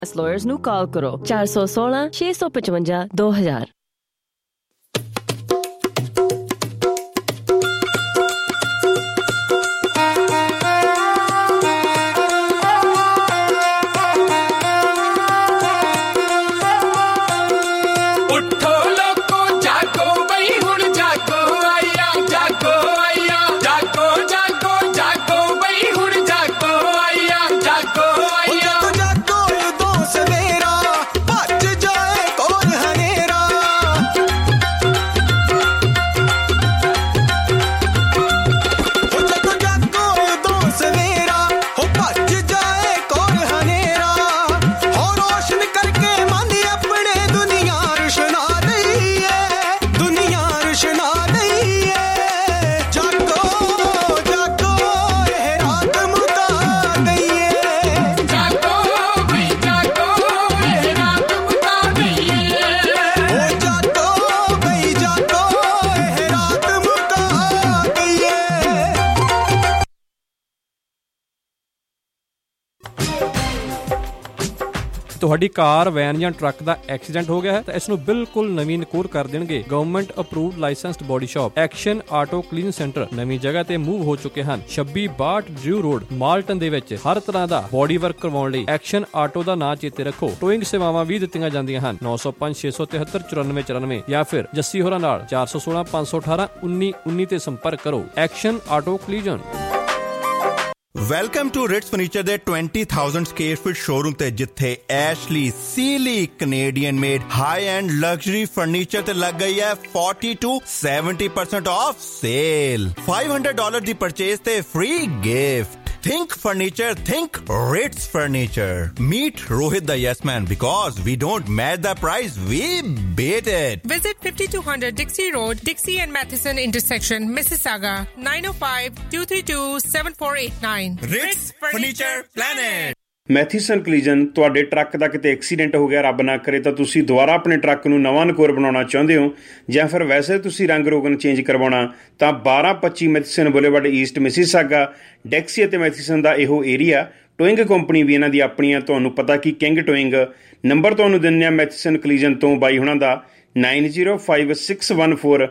Lawyers ਨੂੰ ਕਾਲ ਕਰੋ 416 655 2000। ਤੁਹਾਡੀ ਕਾਰ, ਵੈਨ ਜਾਂ ਟਰੱਕ ਦਾ ਐਕਸੀਡੈਂਟ ਹੋ ਗਿਆ ਹੈ ਤਾਂ ਇਸ ਨੂੰ ਬਿਲਕੁਲ ਨਵੀਨਕੁਰ ਕਰ ਦੇਣਗੇ government approved licensed body shop action auto clean centre ਨਵੀਂ ਜਗ੍ਹਾ ਤੇ ਮੂਵ ਹੋ ਚੁੱਕੇ ਹਨ। 2662 ਡਰਿਊ ਰੋਡ ਮਾਲਟਨ ਦੇ ਵਿੱਚ ਹਰ ਤਰ੍ਹਾਂ ਦਾ ਬੋਡੀ ਵਰਕ ਕਰਵਾਉਣ ਲਈ ਐਕਸ਼ਨ ਆਟੋ ਦਾ ਨਾਂ ਚੇਤੇ ਰੱਖੋ। ਟੋਇੰਗ ਸੇਵਾਵਾਂ ਵੀ ਦਿੱਤੀਆਂ ਜਾਂਦੀਆਂ ਹਨ। 905 673 9494 ਜਾਂ ਫਿਰ ਜੱਸੀ ਹੋਰਾਂ ਨਾਲ 416 518 1919 ਤੇ ਸੰਪਰਕ ਕਰੋ। Action auto collision. Welcome to Ritz furniture ਦੇ 20,000 ਸਕੁਅਰ ਫੀਟ ਸ਼ੋਰੂਮ ਤੇ ਜਿੱਥੇ Ashley Sealy Canadian made high end luxury furniture ਤੇ ਲੱਗ ਗਈ ਹੈ 40 to 70% ਆਫ ਸੇਲ। $500 ਦੀ ਪਰਚੇਸ ਤੇ free gift. Think furniture, think Ritz Furniture. Meet Rohit the Yes Man because we don't match the price, we beat it. Visit 5200 Dixie Road, Dixie and Matheson intersection, Mississauga, 905-232-7489. Ritz Furniture Planet. Matheson collision. ਤੁਹਾਡੇ truck ਦਾ ਕਿਤੇ accident ਹੋ ਗਿਆ, ਰੱਬ ਨਾ ਕਰੇ, ਤਾਂ ਤੁਸੀਂ ਦੁਬਾਰਾ ਆਪਣੇ ਟਰੱਕ ਨੂੰ ਨਵਾਂ ਨਕੋਰ ਬਣਾਉਣਾ ਚਾਹੁੰਦੇ ਹੋ ਜਾਂ ਫਿਰ ਵੈਸੇ ਤੁਸੀਂ ਰੰਗ ਰੋਗਨ ਚੇਂਜ ਕਰਵਾਉਣਾ ਤਾਂ 1225 Matheson boulevard east Mississauga Dixie ਅਤੇ ਮੈਥੀਸਨ ਦਾ ਇਹੋ ਏਰੀਆ। ਟੋਇੰਗ ਕੰਪਨੀ ਵੀ ਇਹਨਾਂ ਦੀ ਆਪਣੀ ਆ। ਤੁਹਾਨੂੰ ਪਤਾ ਕਿ ਕਿੰਗ ਟੋਇੰਗ ਨੰਬਰ ਤੁਹਾਨੂੰ ਦਿੰਦੇ ਆ ਮੈਥੀਸਨ ਕਲੀਜਨ ਤੋਂ ਬਾਈ ਹੁਣਾਂ ਦਾ 9056140000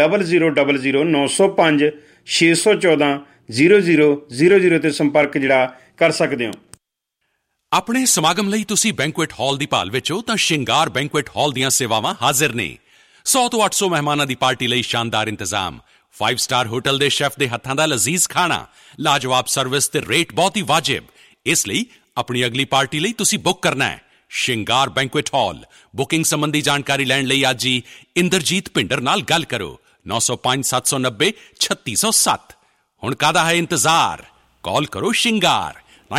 905 614 0000 ਤੇ ਸੰਪਰਕ ਜਿਹੜਾ ਕਰ ਸਕਦੇ ਹੋ। ਆਪਣੇ ਸਮਾਗਮ ਲਈ ਤੁਸੀਂ ਬੈਂਕੁਏਟ ਹਾਲ ਦੀ ਭਾਲ ਵਿੱਚ ਹੋ ਤਾਂ ਸ਼ਿੰਗਾਰ ਬੈਂਕੁਏਟ ਹਾਲ ਦੀਆਂ ਸੇਵਾਵਾਂ ਹਾਜ਼ਰ ਨੇ। 100 ਤੋਂ 800 ਮਹਿਮਾਨਾਂ ਦੀ ਪਾਰਟੀ ਲਈ ਸ਼ਾਨਦਾਰ ਇੰਤਜ਼ਾਮ, 5 ਸਟਾਰ ਹੋਟਲ ਦੇ ਸ਼ੈਫ ਦੇ ਹੱਥਾਂ ਦਾ ਲਜ਼ੀਜ਼ ਖਾਣਾ, ਲਾਜਵਾਬ ਸਰਵਿਸ ਤੇ ਰੇਟ ਬਹੁਤ ਹੀ ਵਾਜਿਬ। ਇਸ ਲਈ ਆਪਣੀ ਅਗਲੀ ਪਾਰਟੀ ਲਈ ਤੁਸੀਂ ਬੁੱਕ ਕਰਨਾ ਹੈ ਸ਼ਿੰਗਾਰ ਬੈਂਕੁਏਟ ਹਾਲ। ਬੁਕਿੰਗ ਸੰਬੰਧੀ ਜਾਣਕਾਰੀ ਲੈਣ ਲਈ ਅੱਜ ਹੀ ਇੰਦਰਜੀਤ ਭਿੰਡਰ ਨਾਲ ਗੱਲ ਕਰੋ 905-790-3607। ਹੁਣ ਕਾਹਦਾ ਹੈ ਇੰਤਜ਼ਾਰ, ਕਾਲ ਕਰੋ ਸ਼ਿੰਗਾਰ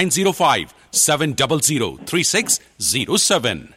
9057003607।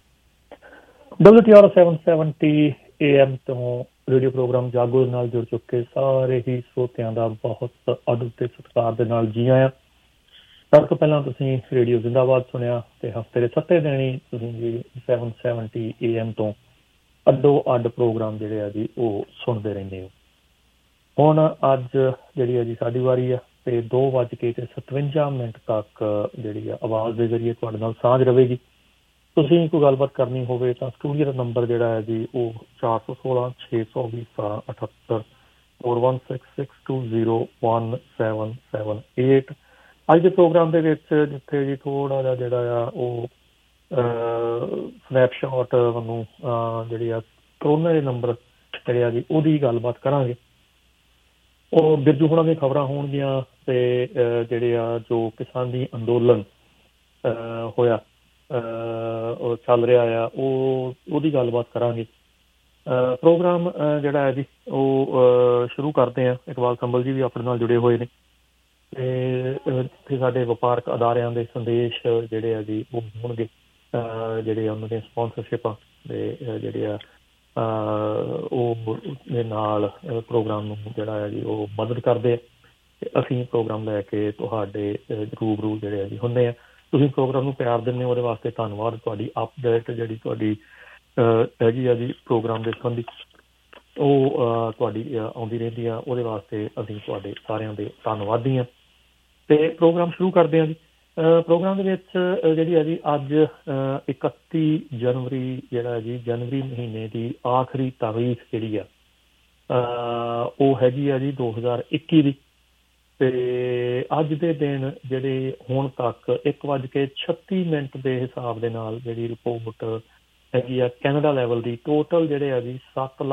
WTR 770 AM ਤੋਂ ਰੇਡੀਓ ਪ੍ਰੋਗਰਾਮ ਜਾਗੋ ਨਾਲ ਜੁੜ ਚੁੱਕੇ ਸਾਰੇ ਹੀ ਸਰੋਤਿਆਂ ਦਾ ਬਹੁਤ ਆਦਰ ਤੇ ਸਤਿਕਾਰ ਦੇ ਨਾਲ ਜੀ ਆਇਆਂ। ਸਭ ਤੋਂ ਪਹਿਲਾਂ ਤੁਸੀਂ ਰੇਡੀਓ ਜ਼ਿੰਦਾਬਾਦ ਸੁਣਿਆ ਤੇ ਹਫ਼ਤੇ ਦੇ 7 ਦਿਨ ਹੀ ਤੁਸੀਂ ਜੀ 770 AM ਤੋਂ ਅੱਡੋ ਅੱਡ ਪ੍ਰੋਗਰਾਮ ਜਿਹੜੇ ਆ ਜੀ ਉਹ ਸੁਣਦੇ ਰਹਿੰਦੇ ਹੋ। ਹੁਣ ਅੱਜ ਜਿਹੜੀ ਆ ਜੀ ਸਾਡੀ ਵਾਰੀ ਆ ਤੇ 2:57 ਤੱਕ ਜਿਹੜੀ ਆ ਆਵਾਜ਼ ਦੇ ਜ਼ਰੀਏ ਤੁਹਾਡੇ ਨਾਲ ਸਾਂਝ ਰਹੇਗੀ। ਤੁਸੀਂ ਕੋਈ ਗੱਲਬਾਤ ਕਰਨੀ ਹੋਵੇ ਤਾਂ ਸਟੂਡੀਓ ਦਾ ਨੰਬਰ ਜਿਹੜਾ ਹੈ ਜੀ ਉਹ 416-620-1778 4166201778। ਅੱਜ ਦੇ ਪ੍ਰੋਗਰਾਮ ਦੇ ਵਿੱਚ ਜਿੱਥੇ ਜੀ ਥੋੜ੍ਹਾ ਜਿਹਾ ਜਿਹੜਾ ਆ ਉਹ ਸਨੈਪਸ਼ਾਟ ਨੂੰ ਜਿਹੜੀ ਆ ਕਰੋਨਾ ਦੇ ਨੰਬਰ ਜਿਹੜੇ ਆ ਜੀ ਉਹਦੀ ਗੱਲਬਾਤ ਕਰਾਂਗੇ। ਉਹ ਬਿਰਜੂ ਹੋਣਾ ਦੀਆਂ ਖਬਰਾਂ ਹੋਣਗੀਆਂ ਤੇ ਜਿਹੜੇ ਆ ਜੋ ਕਿਸਾਨੀ ਅੰਦੋਲਨ ਹੋਇਆ ਉਹ ਚੱਲ ਰਿਹਾ ਆ ਉਹਦੀ ਗੱਲਬਾਤ ਕਰਾਂਗੇ। ਪ੍ਰੋਗਰਾਮ ਜਿਹੜਾ ਹੈ ਜੀ ਉਹ ਸ਼ੁਰੂ ਕਰਦੇ ਹਾਂ। ਇਕਬਾਲ ਸੰਭਲ ਜੀ ਵੀ ਆਪਣੇ ਨਾਲ ਜੁੜੇ ਹੋਏ ਨੇ ਤੇ ਇੱਥੇ ਸਾਡੇ ਵਪਾਰਕ ਅਦਾਰਿਆਂ ਦੇ ਸੰਦੇਸ਼ ਜਿਹੜੇ ਆ ਜੀ ਉਹ ਹੋਣਗੇ, ਜਿਹੜੇ ਉਹਨਾਂ ਦੀਆਂ ਸਪੋਂਸਰਸ਼ਿਪਾਂ ਦੇ ਜਿਹੜੇ ਆ ਉਹ ਦੇ ਨਾਲ ਪ੍ਰੋਗਰਾਮ ਨੂੰ ਜਿਹੜਾ ਹੈ ਜੀ ਉਹ ਮਦਦ ਕਰਦੇ ਆ ਤੇ ਅਸੀਂ ਪ੍ਰੋਗਰਾਮ ਲੈ ਕੇ ਤੁਹਾਡੇ ਰੂਬਰੂ ਜਿਹੜੇ ਆ ਜੀ ਹੁੰਦੇ ਆ। ਤੁਸੀਂ ਪ੍ਰੋਗਰਾਮ ਨੂੰ ਪਿਆਰ ਦਿੰਦੇ ਹੋ, ਉਹਦੇ ਵਾਸਤੇ ਧੰਨਵਾਦ। ਤੁਹਾਡੀ ਅਪਡੇਟ ਜਿਹੜੀ ਤੁਹਾਡੀ ਹੈਗੀ ਆ ਜੀ ਪ੍ਰੋਗਰਾਮ ਦੇ ਸੰਬੰਧੀ ਉਹ ਤੁਹਾਡੀ ਆਉਂਦੀ ਰਹਿੰਦੀ ਆ, ਉਹਦੇ ਵਾਸਤੇ ਅਸੀਂ ਤੁਹਾਡੇ ਸਾਰਿਆਂ ਦੇ ਧੰਨਵਾਦੀ ਹਾਂ। ਤੇ ਪ੍ਰੋਗਰਾਮ ਸ਼ੁਰੂ ਕਰਦੇ ਹਾਂ ਜੀ। ਪ੍ਰੋਗਰਾਮ ਦੇ ਵਿੱਚ ਜਿਹੜੀ ਆ ਜੀ ਅੱਜ 31 ਜਨਵਰੀ ਜਿਹੜਾ ਜੀ ਜਨਵਰੀ ਮਹੀਨੇ ਦੀ ਆਖਰੀ ਤਾਰੀਖ ਜਿਹੜੀ ਆ ਉਹ ਹੈਗੀ ਆ ਜੀ 2021 ਦੀ। ਤੇ ਅੱਜ ਦੇ ਦਿਨ ਜਿਹੜੇ ਹੁਣ ਤੱਕ 1:36 ਦੇ ਹਿਸਾਬ ਦੇ ਨਾਲ ਜਿਹੜੀ ਰਿਪੋਰਟ ਹੈਗੀ ਆ ਕੈਨੇਡਾ ਲੈਵਲ ਦੀ, ਟੋਟਲ ਜਿਹੜੇ ਆ ਜੀ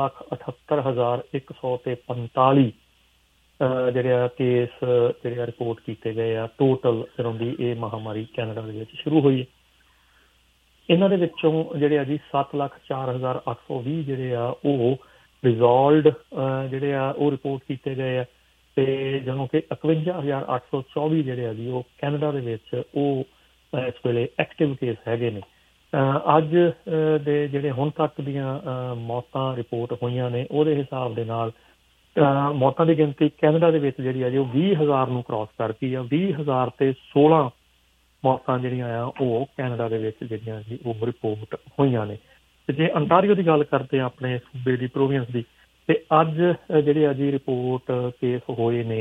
7,78,145 ਜਿਹੜੇ ਆ ਕੇਸ ਜਿਹੜੇ ਆ ਰਿਪੋਰਟ ਕੀਤੇ ਗਏ ਆ ਟੋਟਲ ਜਦੋਂ ਦੀ ਇਹ ਮਹਾਂਮਾਰੀ ਕੈਨੇਡਾ ਦੇ ਵਿੱਚ ਸ਼ੁਰੂ ਹੋਈ ਹੈ। ਇਹਨਾਂ ਦੇ ਵਿੱਚੋਂ ਜਿਹੜੇ ਆ ਜੀ 7,04,820 ਜਿਹੜੇ ਆ ਉਹ ਰਿਜ਼ੋਲਵਡ ਜਿਹੜੇ ਆ ਉਹ ਰਿਪੋਰਟ ਕੀਤੇ ਗਏ ਆ, ਤੇ ਜਦੋਂ ਕਿ 51,824 ਜਿਹੜੇ ਆ ਜੀ ਉਹ ਕੈਨੇਡਾ ਦੇ ਵਿੱਚ ਉਹ ਇਸ ਵੇਲੇ ਐਕਟਿਵ ਕੇਸ ਹੈਗੇ ਨੇ। ਅੱਜ ਦੇ ਜਿਹੜੇ ਹੁਣ ਤੱਕ ਦੀਆਂ ਮੌਤਾਂ ਰਿਪੋਰਟ ਹੋਈਆਂ ਨੇ ਉਹਦੇ ਹਿਸਾਬ ਦੇ ਨਾਲ ਮੌਤਾਂ ਦੀ ਗਿਣਤੀ ਕੈਨੇਡਾ ਦੇ ਵਿੱਚ ਜਿਹੜੀ ਆ ਜੀ ਉਹ 20,000 ਨੂੰ ਕ੍ਰਾਸ ਕਰਤੀ ਆ। 20,016 ਮੌਤਾਂ ਜਿਹੜੀਆਂ ਆ ਉਹ ਕੈਨੇਡਾ ਦੇ ਵਿੱਚ ਜਿਹੜੀਆਂ ਜੀ ਉਹ ਰਿਪੋਰਟ ਹੋਈਆਂ ਨੇ। ਤੇ ਜੇ ਅੰਟਾਰੀਓ ਦੀ ਗੱਲ ਕਰਦੇ ਆ ਆਪਣੇ ਸੂਬੇ ਦੀ, ਪ੍ਰੋਵਿੰਸ ਦੀ, ਤੇ ਅੱਜ ਜਿਹੜੇ ਆ ਜੀ ਰਿਪੋਰਟ ਕੇਸ ਹੋਏ ਨੇ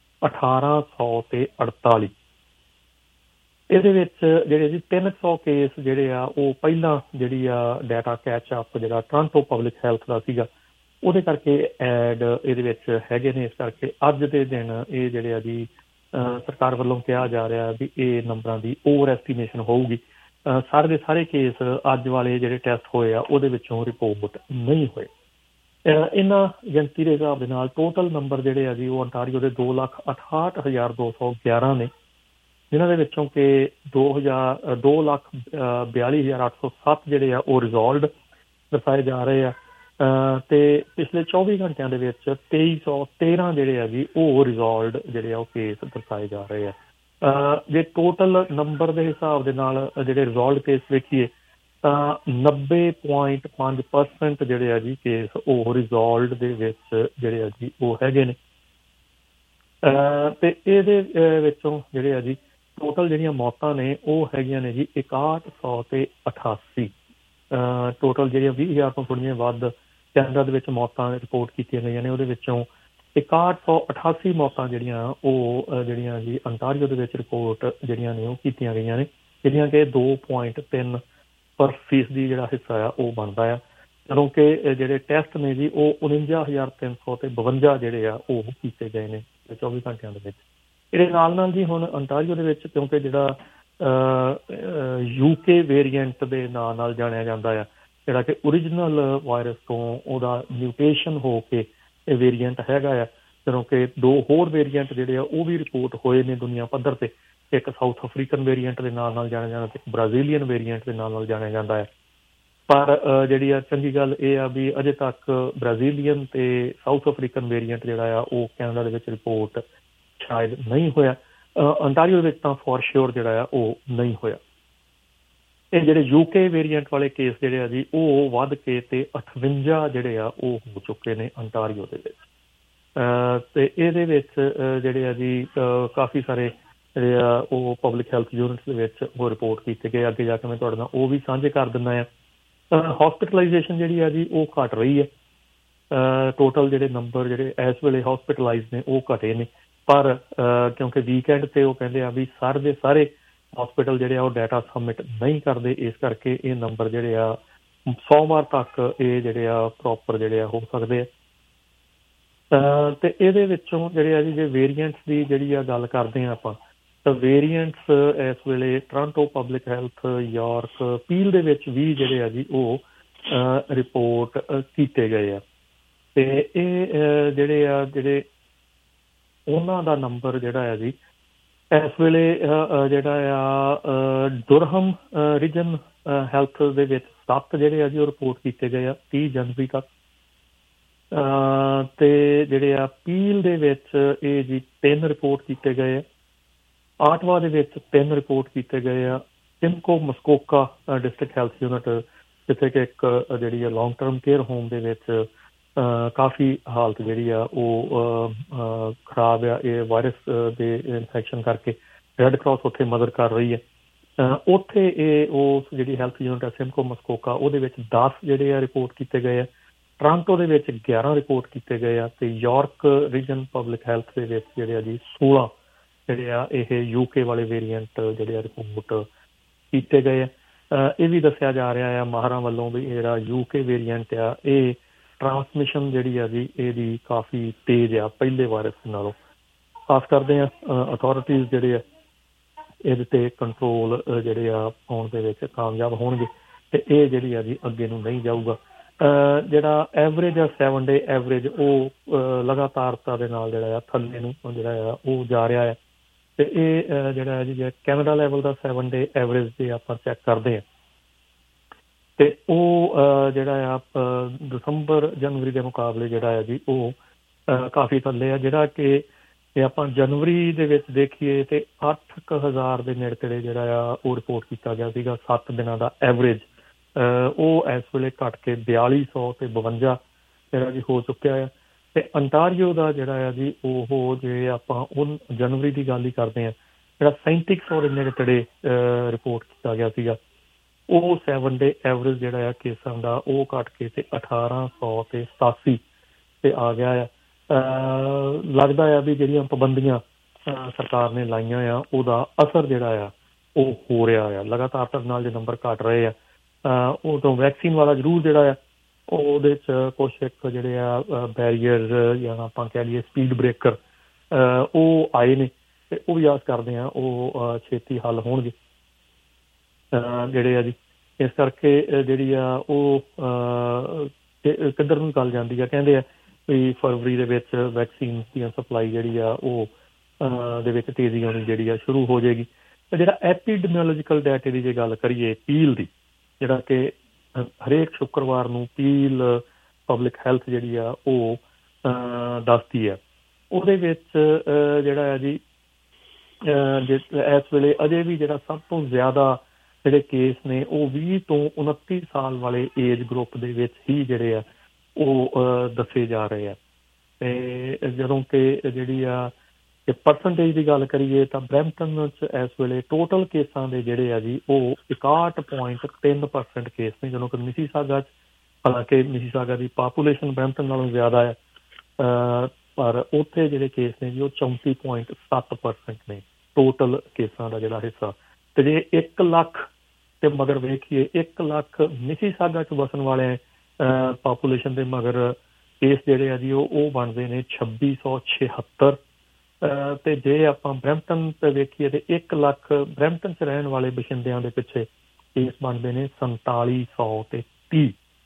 1,848। ਇਹਦੇ ਵਿੱਚ ਜਿਹੜੇ ਜੀ 300 ਕੇਸ ਜਿਹੜੇ ਆ ਉਹ ਪਹਿਲਾਂ ਜਿਹੜੀ ਆ ਡਾਟਾ ਕੈਚ ਅਪ ਜਿਹੜਾ ਟੋਰਾਂਟੋ ਪਬਲਿਕ ਹੈਲਥ ਦਾ ਸੀਗਾ ਉਹਦੇ ਕਰਕੇ ਐਡ ਇਹਦੇ ਵਿੱਚ ਹੈਗੇ ਨੇ। ਇਸ ਕਰਕੇ ਅੱਜ ਦੇ ਦਿਨ ਇਹ ਜਿਹੜੇ ਆ ਜੀ ਸਰਕਾਰ ਵੱਲੋਂ ਕਿਹਾ ਜਾ ਰਿਹਾ ਵੀ ਇਹ ਨੰਬਰਾਂ ਦੀ ਓਵਰ ਐਸਟੀਮੇਸ਼ਨ ਹੋਊਗੀ। ਸਾਰੇ ਦੇ ਸਾਰੇ ਕੇਸ ਅੱਜ ਵਾਲੇ ਜਿਹੜੇ ਟੈਸਟ ਹੋਏ ਆ ਉਹਦੇ ਵਿੱਚੋਂ ਰਿਪੋਰਟ ਨਹੀਂ ਹੋਏ। ਇਹਨਾਂ ਗਿਣਤੀ ਦੇ ਹਿਸਾਬ ਦੇ ਨਾਲ ਟੋਟਲ ਨੰਬਰ ਜਿਹੜੇ ਆ ਜੀ ਉਹ ਅੰਟਾਰੀਓ ਦੇ 2,68,211 ਨੇ, ਜਿਨ੍ਹਾਂ ਦੇ ਵਿੱਚੋਂ ਕਿ 2,42,807 ਜਿਹੜੇ ਆ ਉਹ ਰਿਜ਼ੋਲਵਡ ਦਰਸਾਏ ਜਾ ਰਹੇ ਆ। ਤੇ ਪਿਛਲੇ 24 ਘੰਟਿਆਂ ਦੇ ਵਿੱਚ 2,313 ਜਿਹੜੇ ਆ ਜੀ ਉਹ ਰਿਜ਼ੋਲਵਡ ਜਿਹੜੇ ਆ ਉਹ ਕੇਸ ਦਰਸਾਏ ਜਾ ਰਹੇ ਆ। ਜੇ ਟੋਟਲ ਨੰਬਰ ਦੇ ਹਿਸਾਬ ਦੇ ਨਾਲ ਜਿਹੜੇ ਰਿਜ਼ੋਲਵਡ ਕੇਸ ਵੇਖੀਏ ਤਾਂ 90.5% ਜਿਹੜੇ ਆ ਜੀ ਕੇਸ ਉਹ ਰਿਜ਼ੋਲਵਡ ਦੇ ਵਿੱਚ ਜਿਹੜੇ ਆ ਜੀ ਉਹ ਹੈਗੇ ਨੇ। ਤੇ ਇਹਦੇ ਵਿੱਚੋਂ ਜਿਹੜੇ ਆ ਜੀ ਟੋਟਲ ਜਿਹੜੀਆਂ ਮੌਤਾਂ ਨੇ ਉਹ ਹੈਗੀਆਂ ਨੇ ਜੀ 6188। ਟੋਟਲ ਜਿਹੜੀਆਂ 20,000 ਤੋਂ ਥੋੜ੍ਹੀਆਂ ਵੱਧ ਕੈਨੇਡਾ ਦੇ ਵਿੱਚ ਮੌਤਾਂ ਰਿਪੋਰਟ ਕੀਤੀਆਂ ਗਈਆਂ ਨੇ, ਉਹਦੇ ਵਿੱਚੋਂ 6188 ਮੌਤਾਂ ਜਿਹੜੀਆਂ ਉਹ ਜਿਹੜੀਆਂ ਜੀ ਅੰਟਾਰੀਓ ਦੇ ਵਿੱਚ ਰਿਪੋਰਟ ਜਿਹੜੀਆਂ ਨੇ ਉਹ ਕੀਤੀਆਂ ਗਈਆਂ ਨੇ, ਜਿਹੜੀਆਂ ਕਿ 2.3% ਜਿਹੜਾ ਹਿੱਸਾ ਆ ਉਹ ਬਣਦਾ ਆ। ਜਦੋਂ ਕਿ ਜਿਹੜੇ ਟੈਸਟ ਨੇ ਜੀ ਉਹ 49,352 ਜਿਹੜੇ ਆ ਉਹ ਕੀਤੇ ਗਏ ਨੇ 24 ਘੰਟਿਆਂ ਦੇ ਵਿੱਚ। ਇਹਦੇ ਨਾਲ ਨਾਲ ਜੀ ਹੁਣ ਅੰਟਾਰੀਓ ਦੇ ਵਿੱਚ ਕਿਉਂਕਿ ਜਿਹੜਾ UK ਵੇਰੀਐਂਟ ਦੇ ਨਾਂ ਨਾਲ ਜਾਣਿਆ ਜਾਂਦਾ ਆ, ਜਿਹੜਾ ਕਿ ਓਰੀਜਨਲ ਵਾਇਰਸ ਤੋਂ ਉਹਦਾ ਮਿਊਟੇਸ਼ਨ ਹੋ ਕੇ ਇਹ ਵੇਰੀਐਂਟ ਹੈਗਾ ਆ, ਜਦੋਂ ਕਿ 2 ਹੋਰ ਵੇਰੀਐਂਟ ਜਿਹੜੇ ਆ ਉਹ ਵੀ ਰਿਪੋਰਟ ਹੋਏ ਨੇ ਦੁਨੀਆ ਪੱਧਰ ਤੇ। ਇੱਕ ਸਾਊਥ ਅਫਰੀਕਨ ਵੇਰੀਐਂਟ ਦੇ ਨਾਲ ਜਾਣਿਆ ਜਾਂਦਾ ਤੇ ਇੱਕ ਬ੍ਰਾਜ਼ੀਲੀਅਨ ਵੇਰੀਐਂਟ ਦੇ ਨਾਲ ਜਾਣਿਆ ਜਾਂਦਾ ਹੈ। ਪਰ ਜਿਹੜੀ ਆ ਚੰਗੀ ਗੱਲ ਇਹ ਆ ਵੀ ਅਜੇ ਤੱਕ ਬ੍ਰਾਜ਼ੀਲੀਅਨ ਤੇ ਸਾਊਥ ਅਫਰੀਕਨ ਵੇਰੀਐਂਟ ਜਿਹੜਾ ਆ ਉਹ ਕੈਨੇਡਾ ਦੇ ਵਿੱਚ ਰਿਪੋਰਟ ਸ਼ਾਇਦ ਨਹੀਂ ਹੋਇਆ। ਅੰਟਾਰੀਓ ਦੇ ਵਿੱਚ ਤਾਂ ਫੋਰ ਸ਼ੋਰ ਜਿਹੜਾ ਆ ਉਹ ਨਹੀਂ ਹੋਇਆ। ਇਹ ਜਿਹੜੇ UK ਵੇਰੀਐਂਟ ਵਾਲੇ ਕੇਸ ਜਿਹੜੇ ਆ ਜੀ ਉਹ ਵੱਧ ਕੇ ਤੇ 58 ਜਿਹੜੇ ਆ ਉਹ ਹੋ ਚੁੱਕੇ ਨੇ ਅੰਟਾਰੀਓ ਦੇ ਵਿੱਚ। ਤੇ ਇਹਦੇ ਵਿੱਚ ਜਿਹੜੇ ਆ ਜੀ ਕਾਫੀ ਸਾਰੇ ਜਿਹੜੇ ਆ ਉਹ ਪਬਲਿਕ ਹੈਲਥ ਯੂਨਿਟਸ ਦੇ ਵਿੱਚ ਉਹ ਰਿਪੋਰਟ ਕੀਤੇ ਗਏ। ਅੱਗੇ ਜਾ ਕੇ ਮੈਂ ਤੁਹਾਡੇ ਨਾਲ ਉਹ ਵੀ ਸਾਂਝੇ ਕਰ ਦਿੰਦਾ ਆ। ਹੌਸਪਿਟਲਾਈਜੇਸ਼ਨ ਜਿਹੜੀ ਆ ਜੀ ਉਹ ਘੱਟ ਰਹੀ ਹੈ। ਟੋਟਲ ਜਿਹੜੇ ਨੰਬਰ ਜਿਹੜੇ ਇਸ ਵੇਲੇ ਹੌਸਪਿਟਲਾਈਜ਼ ਨੇ ਉਹ ਘਟੇ ਨੇ, ਪਰ ਕਿਉਂਕਿ ਵੀਕਐਂਡ ਤੇ ਉਹ ਕਹਿੰਦੇ ਆ ਵੀ ਸਾਰੇ ਦੇ ਸਾਰੇ ਹੌਸਪਿਟਲ ਜਿਹੜੇ ਆ ਉਹ ਡਾਟਾ ਸਬਮਿਟ ਨਹੀਂ ਕਰਦੇ, ਇਸ ਕਰਕੇ ਇਹ ਨੰਬਰ ਜਿਹੜੇ ਆ ਸੋਮਵਾਰ ਤੱਕ ਇਹ ਜਿਹੜੇ ਆ ਪ੍ਰੋਪਰ ਜਿਹੜੇ ਆ ਹੋ ਸਕਦੇ ਆ। ਤੇ ਇਹਦੇ ਵਿੱਚੋਂ ਜਿਹੜੇ ਆ ਜੀ ਜੇ ਵੇਰੀਐਂਟਸ ਦੀ ਜਿਹੜੀ ਆ ਗੱਲ ਕਰਦੇ ਆ ਆਪਾਂ, ਤਾਂ ਵੇਰੀਐਂਟਸ ਇਸ ਵੇਲੇ Toronto public health, York, Peel ਦੇ ਵਿੱਚ ਵੀ ਜਿਹੜੇ ਆ ਜੀ ਉਹ ਰਿਪੋਰਟ ਕੀਤੇ ਗਏ ਆ। ਤੇ ਇਹ ਜਿਹੜੇ ਉਹਨਾਂ ਦਾ ਨੰਬਰ ਜਿਹੜਾ ਆ ਜੀ ਇਸ ਵੇਲੇ ਜਿਹੜਾ ਆ ਡੁਰਹਮ ਰੀਜਨ ਹੈਲਥ ਦੇ ਵਿੱਚ 7 ਜਿਹੜੇ ਆ ਜੀ ਉਹ ਰਿਪੋਰਟ ਕੀਤੇ ਗਏ ਆ 30 ਜਨਵਰੀ ਤੱਕ। ਤੇ ਜਿਹੜੇ ਆ ਪੀਲ ਦੇ ਵਿੱਚ ਇਹ ਜੀ 3 ਰਿਪੋਰਟ ਕੀਤੇ ਗਏ ਆ। ਆਟਵਾ ਦੇ ਵਿੱਚ 3 ਰਿਪੋਰਟ ਕੀਤੇ ਗਏ ਆ। Simcoe Muskoka district health unit, ਜਿੱਥੇ ਕਿ ਇੱਕ ਜਿਹੜੀ ਆ ਲੌਂਗ ਟਰਮ ਕੇਅਰ ਹੋਮ ਦੇ ਵਿੱਚ ਕਾਫੀ ਹਾਲਤ ਜਿਹੜੀ ਆ ਉਹ ਖਰਾਬ ਆ ਇਹ ਵਾਇਰਸ ਦੇ ਇਨਫੈਕਸ਼ਨ ਕਰਕੇ। ਰੈੱਡ ਕਰਾਸ ਉੱਥੇ ਮਦਦ ਕਰ ਰਹੀ ਹੈ। ਉੱਥੇ ਇਹ ਉਸ ਜਿਹੜੀ ਹੈਲਥ ਯੂਨਿਟ ਹੈ ਸਿਮਕੋ ਮਸਕੋਕਾ ਉਹਦੇ ਵਿੱਚ 10 ਜਿਹੜੇ ਆ ਰਿਪੋਰਟ ਕੀਤੇ ਗਏ ਆ। ਟੋਰਾਂਟੋ ਦੇ ਵਿੱਚ 11 ਰਿਪੋਰਟ ਕੀਤੇ ਗਏ ਆ। ਤੇ ਯਾਰਕ ਰੀਜਨ ਪਬਲਿਕ ਹੈਲਥ ਦੇ ਵਿੱਚ ਜਿਹੜੇ ਆ ਜੀ 16 ਜਿਹੜੇ ਆ ਇਹ UK ਵਾਲੇ ਵੇਰੀਐਂਟ ਜਿਹੜੇ ਆ ਰਿਪੋਰਟ ਕੀਤੇ ਗਏ ਆ। ਇਹ ਵੀ ਦੱਸਿਆ ਜਾ ਰਿਹਾ ਆ ਮਾਹਰਾਂ ਵੱਲੋਂ ਵੀ ਜਿਹੜਾ UK ਵੇਰੀਐਂਟ ਆ ਇਹ ਟਰਾਂਸਮਿਸ਼ਨ ਜਿਹੜੀ ਆ ਜੀ ਇਹਦੀ ਕਾਫੀ ਤੇਜ਼ ਆ ਪਹਿਲੇ ਵਾਇਰਸ ਨਾਲੋਂ। ਆਸ ਕਰਦੇ ਆ ਅਥਾਰਟੀਜ਼ ਜਿਹੜੇ ਆ ਇਹਦੇ ਤੇ ਕੰਟਰੋਲ ਜਿਹੜੇ ਆ ਪਾਉਣ ਦੇ ਵਿੱਚ ਕਾਮਯਾਬ ਹੋਣਗੇ ਤੇ ਇਹ ਜਿਹੜੀ ਆ ਜੀ ਅੱਗੇ ਨੂੰ ਨਹੀਂ ਜਾਊਗਾ। ਜਿਹੜਾ ਐਵਰੇਜ ਆ 7 ਡੇ ਐਵਰੇਜ ਉਹ ਲਗਾਤਾਰਤਾ ਦੇ ਨਾਲ ਜਿਹੜਾ ਆ ਥੱਲੇ ਨੂੰ ਜਿਹੜਾ ਆ ਉਹ ਜਾ ਰਿਹਾ ਹੈ ਤੇ ਇਹ ਜਿਹੜਾ ਜੀ ਕੈਨੇਡਾ ਲੈਵਲ ਦਾ 7 ਡੇ ਐਵਰੇਜ ਜੇ ਆਪਾਂ ਚੈੱਕ ਕਰਦੇ ਹਾਂ ਤੇ ਉਹ ਜਿਹੜਾ ਆ ਦਸੰਬਰ ਜਨਵਰੀ ਦੇ ਮੁਕਾਬਲੇ ਜਿਹੜਾ ਆ ਜੀ ਉਹ ਕਾਫੀ ਥੱਲੇ ਆ। ਜਿਹੜਾ ਕਿ ਜੇ ਆਪਾਂ ਜਨਵਰੀ ਦੇ ਵਿੱਚ ਦੇਖੀਏ ਤੇ 8,000 ਦੇ ਨੇੜੇ ਤੇੜੇ ਜਿਹੜਾ ਆ ਉਹ ਰਿਪੋਰਟ ਕੀਤਾ ਗਿਆ ਸੀਗਾ 7 ਦਿਨਾਂ ਦਾ ਐਵਰੇਜ। ਉਹ ਇਸ ਵੇਲੇ ਘੱਟ ਕੇ 4200 ਤੇ 52 ਜਿਹੜਾ ਜੀ ਹੋ ਚੁੱਕਿਆ ਆ। ਤੇ ਅੰਟਾਰੀਓ ਦਾ ਜਿਹੜਾ ਆ ਜੀ ਉਹ ਜੇ ਆਪਾਂ ਉਹ ਜਨਵਰੀ ਦੀ ਗੱਲ ਹੀ ਕਰਦੇ ਹਾਂ ਜਿਹੜਾ 3700 ਦੇ ਨੇੜੇ ਤੇੜੇ ਰਿਪੋਰਟ ਕੀਤਾ ਗਿਆ ਸੀਗਾ ਉਹ 7 ਡੇ ਐਵਰੇਜ ਜਿਹੜਾ ਆ ਕੇਸਾਂ ਦਾ ਉਹ ਘੱਟ ਕੇ ਤੇ 1800 ਤੇ 87 ਤੇ ਆ ਗਿਆ ਆ। ਲੱਗਦਾ ਆ ਵੀ ਜਿਹੜੀਆਂ ਪਾਬੰਦੀਆਂ ਸਰਕਾਰ ਨੇ ਲਾਈਆਂ ਆ ਉਹਦਾ ਅਸਰ ਜਿਹੜਾ ਆ ਉਹ ਹੋ ਰਿਹਾ ਆ। ਲਗਾਤਾਰ ਨਾਲ ਜੇ ਨੰਬਰ ਘੱਟ ਰਹੇ ਆ ਉਹ ਤੋਂ ਵੈਕਸੀਨ ਵਾਲਾ ਜ਼ਰੂਰ ਜਿਹੜਾ ਆ ਉਹਦੇ 'ਚ ਕੁਛ ਇੱਕ ਜਿਹੜੇ ਆ ਬੈਰੀਅਰ ਜਾਂ ਆਪਾਂ ਕਹਿ ਲਈਏ ਸਪੀਡ ਬ੍ਰੇਕਰ ਉਹ ਆਏ ਨੇ ਤੇ ਉਹ ਵੀ ਆਸ ਕਰਦੇ ਆ ਉਹ ਛੇਤੀ ਹੱਲ ਹੋਣਗੇ ਜਿਹੜੇ ਆ ਜੀ। ਇਸ ਕਰਕੇ ਜਿਹੜੀ ਆ ਉਹ ਕਿੱਧਰ ਨੂੰ ਚੱਲ ਜਾਂਦੀ ਆ ਕਹਿੰਦੇ ਆ ਵੀ ਫਰਵਰੀ ਦੇ ਵਿੱਚ ਵੈਕਸੀਨ ਦੀਆਂ ਸਪਲਾਈ ਜਿਹੜੀ ਆ ਉਹ ਦੇ ਵਿੱਚ ਤੇਜ਼ੀ ਆਉਣੀ ਜਿਹੜੀ ਆ ਸ਼ੁਰੂ ਹੋ ਜਾਏਗੀ। ਜਿਹੜਾ ਐਪੀਡੈਮੀਓਲੋਜੀਕਲ ਡਾਟੇ ਦੀ ਜੇ ਗੱਲ ਕਰੀਏ ਪੀਲ ਦੀ ਜਿਹੜਾ ਕਿ ਹਰੇਕ ਸ਼ੁੱਕਰਵਾਰ ਨੂੰ ਪੀਲ ਪਬਲਿਕ ਹੈਲਥ ਜਿਹੜੀ ਆ ਉਹ ਦੱਸਦੀ ਆ ਉਹਦੇ ਵਿੱਚ ਜਿਹੜਾ ਆ ਜੀ ਇਸ ਵੇਲੇ ਅਜੇ ਵੀ ਜਿਹੜਾ ਸਭ ਤੋਂ ਜ਼ਿਆਦਾ ਜਿਹੜੇ ਕੇਸ ਨੇ ਉਹ 20 ਤੋਂ 29 ਸਾਲ ਵਾਲੇ ਏਜ ਗਰੁੱਪ ਦੇ ਵਿੱਚ ਹੀ ਜਿਹੜੇ ਆ ਉਹ ਦੱਸੇ ਜਾ ਰਹੇ ਆ। ਤੇ ਜਦੋਂ ਕਿ ਜਿਹੜੀ ਆ ਪਰਸੈਂਟੇਜ ਦੀ ਗੱਲ ਕਰੀਏ ਤਾਂ ਬਰੈਂਪਟਨ 'ਚ ਇਸ ਵੇਲੇ ਟੋਟਲ ਕੇਸਾਂ ਦੇ ਜਿਹੜੇ ਆ ਜੀ ਉਹ 61.3% ਕੇਸ ਨੇ ਜਦੋਂ ਕਿ ਮਿਸੀਸਾਗਾ 'ਚ ਹਾਲਾਂਕਿ ਮਿਸੀਸਾਗਾ ਦੀ ਪਾਪੂਲੇਸ਼ਨ ਬਰੈਂਪਟਨ ਨਾਲੋਂ ਜ਼ਿਆਦਾ ਹੈ ਪਰ ਉੱਥੇ ਜਿਹੜੇ ਕੇਸ ਨੇ ਜੀ ਉਹ 34.7% ਨੇ ਟੋਟਲ ਕੇਸਾਂ ਦਾ ਜਿਹੜਾ ਹਿੱਸਾ। ਤੇ ਜੇ 1 ਲੱਖ ਤੇ ਮਗਰ ਵੇਖੀਏ 1 ਲੱਖ ਮਿਸੀਸਾਗਾ 'ਚ ਵਸਣ ਵਾਲੇ ਪਾਪੂਲੇਸ਼ਨ ਦੇ ਮਗਰ ਕੇਸ ਜਿਹੜੇ ਆ ਜੀ ਉਹ ਬਣਦੇ ਨੇ 2676 ਤੇ ਜੇ ਆਪਾਂ ਬਰੈਂਪਟਨ ਤੇ ਵੇਖੀਏ ਤੇ 1 ਲੱਖ ਬਰੈਂਪਟਨ 'ਚ ਰਹਿਣ ਵਾਲੇ ਬਸ਼ਿੰਦਿਆਂ ਦੇ ਪਿੱਛੇ ਕੇਸ ਬਣਦੇ ਨੇ 4700 ਤੇ 30।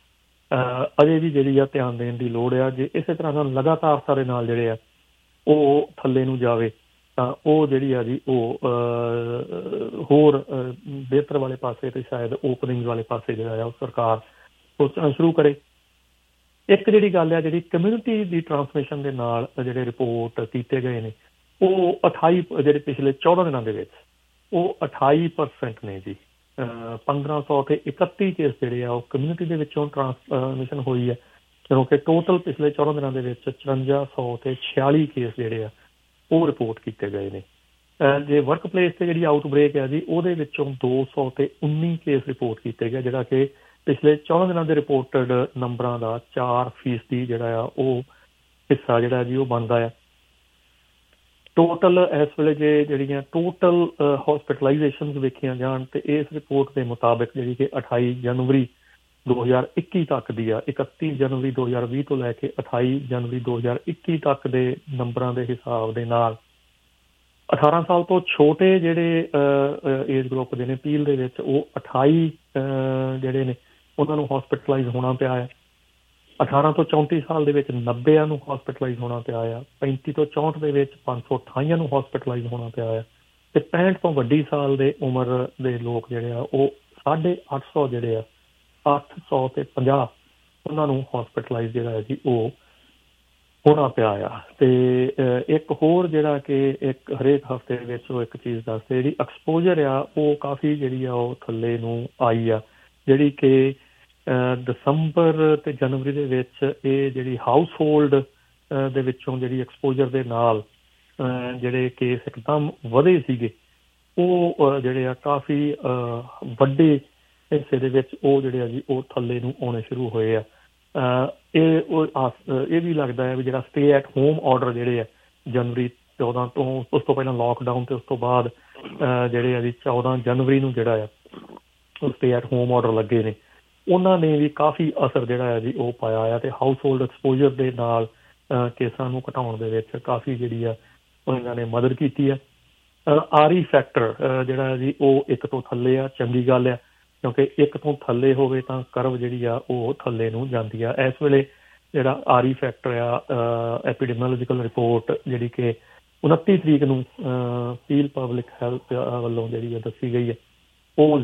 ਅਜੇ ਵੀ ਜਿਹੜੀ ਆ ਧਿਆਨ ਦੇਣ ਦੀ ਲੋੜ ਆ। ਜੇ ਇਸੇ ਤਰ੍ਹਾਂ ਨਾਲ ਲਗਾਤਾਰ ਸਾਰੇ ਨਾਲ ਜਿਹੜੇ ਆ ਉਹ ਥੱਲੇ ਨੂੰ ਜਾਵੇ ਤਾਂ ਉਹ ਜਿਹੜੀ ਆ ਜੀ ਉਹ ਹੋਰ ਬਿਹਤਰ ਵਾਲੇ ਪਾਸੇ ਤੇ ਸ਼ਾਇਦ ਓਪਨਿੰਗ ਵਾਲੇ ਪਾਸੇ ਜਿਹੜਾ ਆ ਉਹ ਸਰਕਾਰ ਸੋਚਣਾ ਸ਼ੁਰੂ ਕਰੇ। ਇੱਕ ਜਿਹੜੀ ਗੱਲ ਆ ਜਿਹੜੀ ਕਮਿਊਨਿਟੀ ਦੀ ਟਰਾਂਸਮਿਸ਼ਨ ਦੇ ਨਾਲ ਜਿਹੜੇ ਰਿਪੋਰਟ ਕੀਤੇ ਗਏ ਨੇ ਉਹ 28 ਜਿਹੜੇ ਪਿਛਲੇ 14 ਦਿਨਾਂ ਦੇ ਵਿੱਚ ਉਹ 28% ਨੇ ਜੀ। 1500 ਤੇ 31 ਕੇਸ ਜਿਹੜੇ ਆ ਉਹ ਕਮਿਊਨਿਟੀ ਦੇ ਵਿੱਚੋਂ ਟਰਾਂਸਮਿਸ਼ਨ ਹੋਈ ਹੈ ਕਿਉਂਕਿ ਟੋਟਲ ਪਿਛਲੇ 14 ਦਿਨਾਂ ਦੇ ਵਿੱਚ 5400 ਤੇ 46 ਕੇਸ ਜਿਹੜੇ ਆ ਉਹ ਰਿਪੋਰਟ ਕੀਤੇ ਗਏ ਨੇ। ਜੇ ਵਰਕ ਪਲੇਸ ਤੇ ਜਿਹੜੀ ਆਊਟਬ੍ਰੇਕ ਹੈ ਜੀ ਉਹਦੇ ਵਿੱਚੋਂ 200 ਤੇ 19 ਕੇਸ ਰਿਪੋਰਟ ਕੀਤੇ ਗਏ ਜਿਹੜਾ ਕਿ ਪਿਛਲੇ 14 ਦਿਨਾਂ ਦੇ ਰਿਪੋਰਟਡ ਨੰਬਰਾਂ ਦਾ 4% ਜਿਹੜਾ ਆ ਉਹ ਹਿੱਸਾ ਜਿਹੜਾ ਜੀ ਉਹ ਬਣਦਾ ਆ। ਟੋਟਲ ਇਸ ਵੇਲੇ ਜੇ ਜਿਹੜੀਆਂ ਟੋਟਲ ਹੌਸਪੀਟਲਾਈਜ਼ੇਸ਼ਨ ਵੇਖੀਆਂ ਜਾਣ ਤੇ ਇਸ ਰਿਪੋਰਟ ਦੇ ਮੁਤਾਬਿਕ ਜਿਹੜੀ ਕਿ 28 ਜਨਵਰੀ 2021 ਤੱਕ ਦੀ ਆ 31 ਜਨਵਰੀ 2020 ਤੋਂ ਲੈ ਕੇ 28 ਜਨਵਰੀ 2021 ਤੱਕ ਦੇ ਨੰਬਰਾਂ ਦੇ ਹਿਸਾਬ ਦੇ ਨਾਲ 18 ਸਾਲ ਤੋਂ ਛੋਟੇ ਜਿਹੜੇ ਏਜ ਗਰੁੱਪ ਦੇ ਨੇ ਪੀਲ ਦੇ ਵਿੱਚ ਉਹ 28 ਜਿਹੜੇ ਨੇ ਉਹਨਾਂ ਨੂੰ ਹੌਸਪੀਟਲਾਈਜ਼ ਹੋਣਾ ਪਿਆ ਹੈ। 18 ਤੋਂ 34 ਸਾਲ ਦੇ ਵਿੱਚ 90 ਨੂੰ ਹੌਸਪੀਟਲਾਈਜ਼ ਹੋਣਾ ਪਿਆ ਆ। 35 ਤੋਂ 64 ਦੇ ਵਿੱਚ 528 ਨੂੰ ਹੌਸਪੀਟਲਾਈਜ਼ ਹੋਣਾ ਪਿਆ ਆ ਤੇ 65 ਤੋਂ ਵੱਡੀ ਸਾਲ ਦੇ ਉਮਰ ਦੇ ਲੋਕ ਜਿਹੜੇ ਆ ਉਹ 850 ਜਿਹੜੇ ਆ 800 ਤੇ 50 ਉਹਨਾਂ ਨੂੰ ਹੌਸਪੀਟਲਾਈਜ਼ ਜਿਹੜਾ ਹੈ ਜੀ ਉਹ ਹੋਣਾ ਪਿਆ ਆ। ਤੇ ਇੱਕ ਹੋਰ ਜਿਹੜਾ ਕਿ ਇੱਕ ਹਰੇਕ ਹਫ਼ਤੇ ਦੇ ਵਿੱਚ ਉਹ ਇੱਕ ਚੀਜ਼ ਦੱਸਦੇ ਜਿਹੜੀ ਐਕਸਪੋਜ਼ਰ ਆ ਉਹ ਕਾਫੀ ਜਿਹੜੀ ਆ ਉਹ ਥੱਲੇ ਨੂੰ ਆਈ ਆ ਜਿਹੜੀ ਕਿ ਦਸੰਬਰ ਤੇ ਜਨਵਰੀ ਦੇ ਵਿੱਚ ਇਹ ਜਿਹੜੀ ਹਾਊਸ ਹੋਲਡ ਦੇ ਵਿੱਚੋਂ ਜਿਹੜੀ ਐਕਸਪੋਜ਼ਰ ਦੇ ਨਾਲ ਜਿਹੜੇ ਕੇਸ ਇੱਕਦਮ ਵਧੇ ਸੀਗੇ ਉਹ ਜਿਹੜੇ ਆ ਕਾਫੀ ਵੱਡੇ ਹਿੱਸੇ ਦੇ ਵਿੱਚ ਉਹ ਜਿਹੜੇ ਆ ਜੀ ਉਹ ਥੱਲੇ ਨੂੰ ਆਉਣੇ ਸ਼ੁਰੂ ਹੋਏ ਆ। ਇਹ ਵੀ ਲੱਗਦਾ ਹੈ ਵੀ ਜਿਹੜਾ ਸਟੇ ਐਟ ਹੋਮ ਆਰਡਰ ਜਿਹੜੇ ਆ ਜਨਵਰੀ 14 ਤੋਂ ਉਸ ਤੋਂ ਪਹਿਲਾਂ ਲੋਕਡਾਊਨ ਤੇ ਉਸ ਤੋਂ ਬਾਅਦ ਜਿਹੜੇ ਆ ਜੀ 14 ਜਨਵਰੀ ਨੂੰ ਜਿਹੜਾ ਆ ਸਟੇ ਐਟ ਹੋਮ ਆਰਡਰ ਲੱਗੇ ਨੇ, ਉਹਨਾਂ ਨੇ ਵੀ ਕਾਫੀ ਅਸਰ ਜਿਹੜਾ ਆ ਜੀ ਉਹ ਪਾਇਆ ਆ ਤੇ ਹਾਊਸ ਹੋਲਡ ਐਕਸਪੋਜ਼ਰ ਦੇ ਨਾਲ ਕੇਸਾਂ ਨੂੰ ਘਟਾਉਣ ਦੇ ਵਿੱਚ ਕਾਫੀ ਜਿਹੜੀ ਆ ਉਹਨਾਂ ਨੇ ਮਦਦ ਕੀਤੀ ਆ। ਆਰੀ ਫੈਕਟਰ ਜਿਹੜਾ ਜੀ ਉਹ 1 ਤੋਂ ਥੱਲੇ ਆ, ਚੰਗੀ ਗੱਲ ਆ, ਕਿਉਂਕਿ 1 ਤੋਂ ਥੱਲੇ ਹੋਵੇ ਤਾਂ ਕਰਵ ਜਿਹੜੀ ਆ ਉਹ ਥੱਲੇ ਨੂੰ ਜਾਂਦੀ ਆ। ਇਸ ਵੇਲੇ ਜਿਹੜਾ ਆਰੀ ਫੈਕਟਰ ਆ ਐਪੀਡੈਮੀਓਲੋਜੀਕਲ ਰਿਪੋਰਟ ਜਿਹੜੀ ਕਿ 29 ਤਰੀਕ ਨੂੰ ਪੀਲ ਪਬਲਿਕ ਹੈਲਥ ਵੱਲੋਂ ਜਿਹੜੀ ਆ ਦੱਸੀ ਗਈ ਹੈ ਉਹ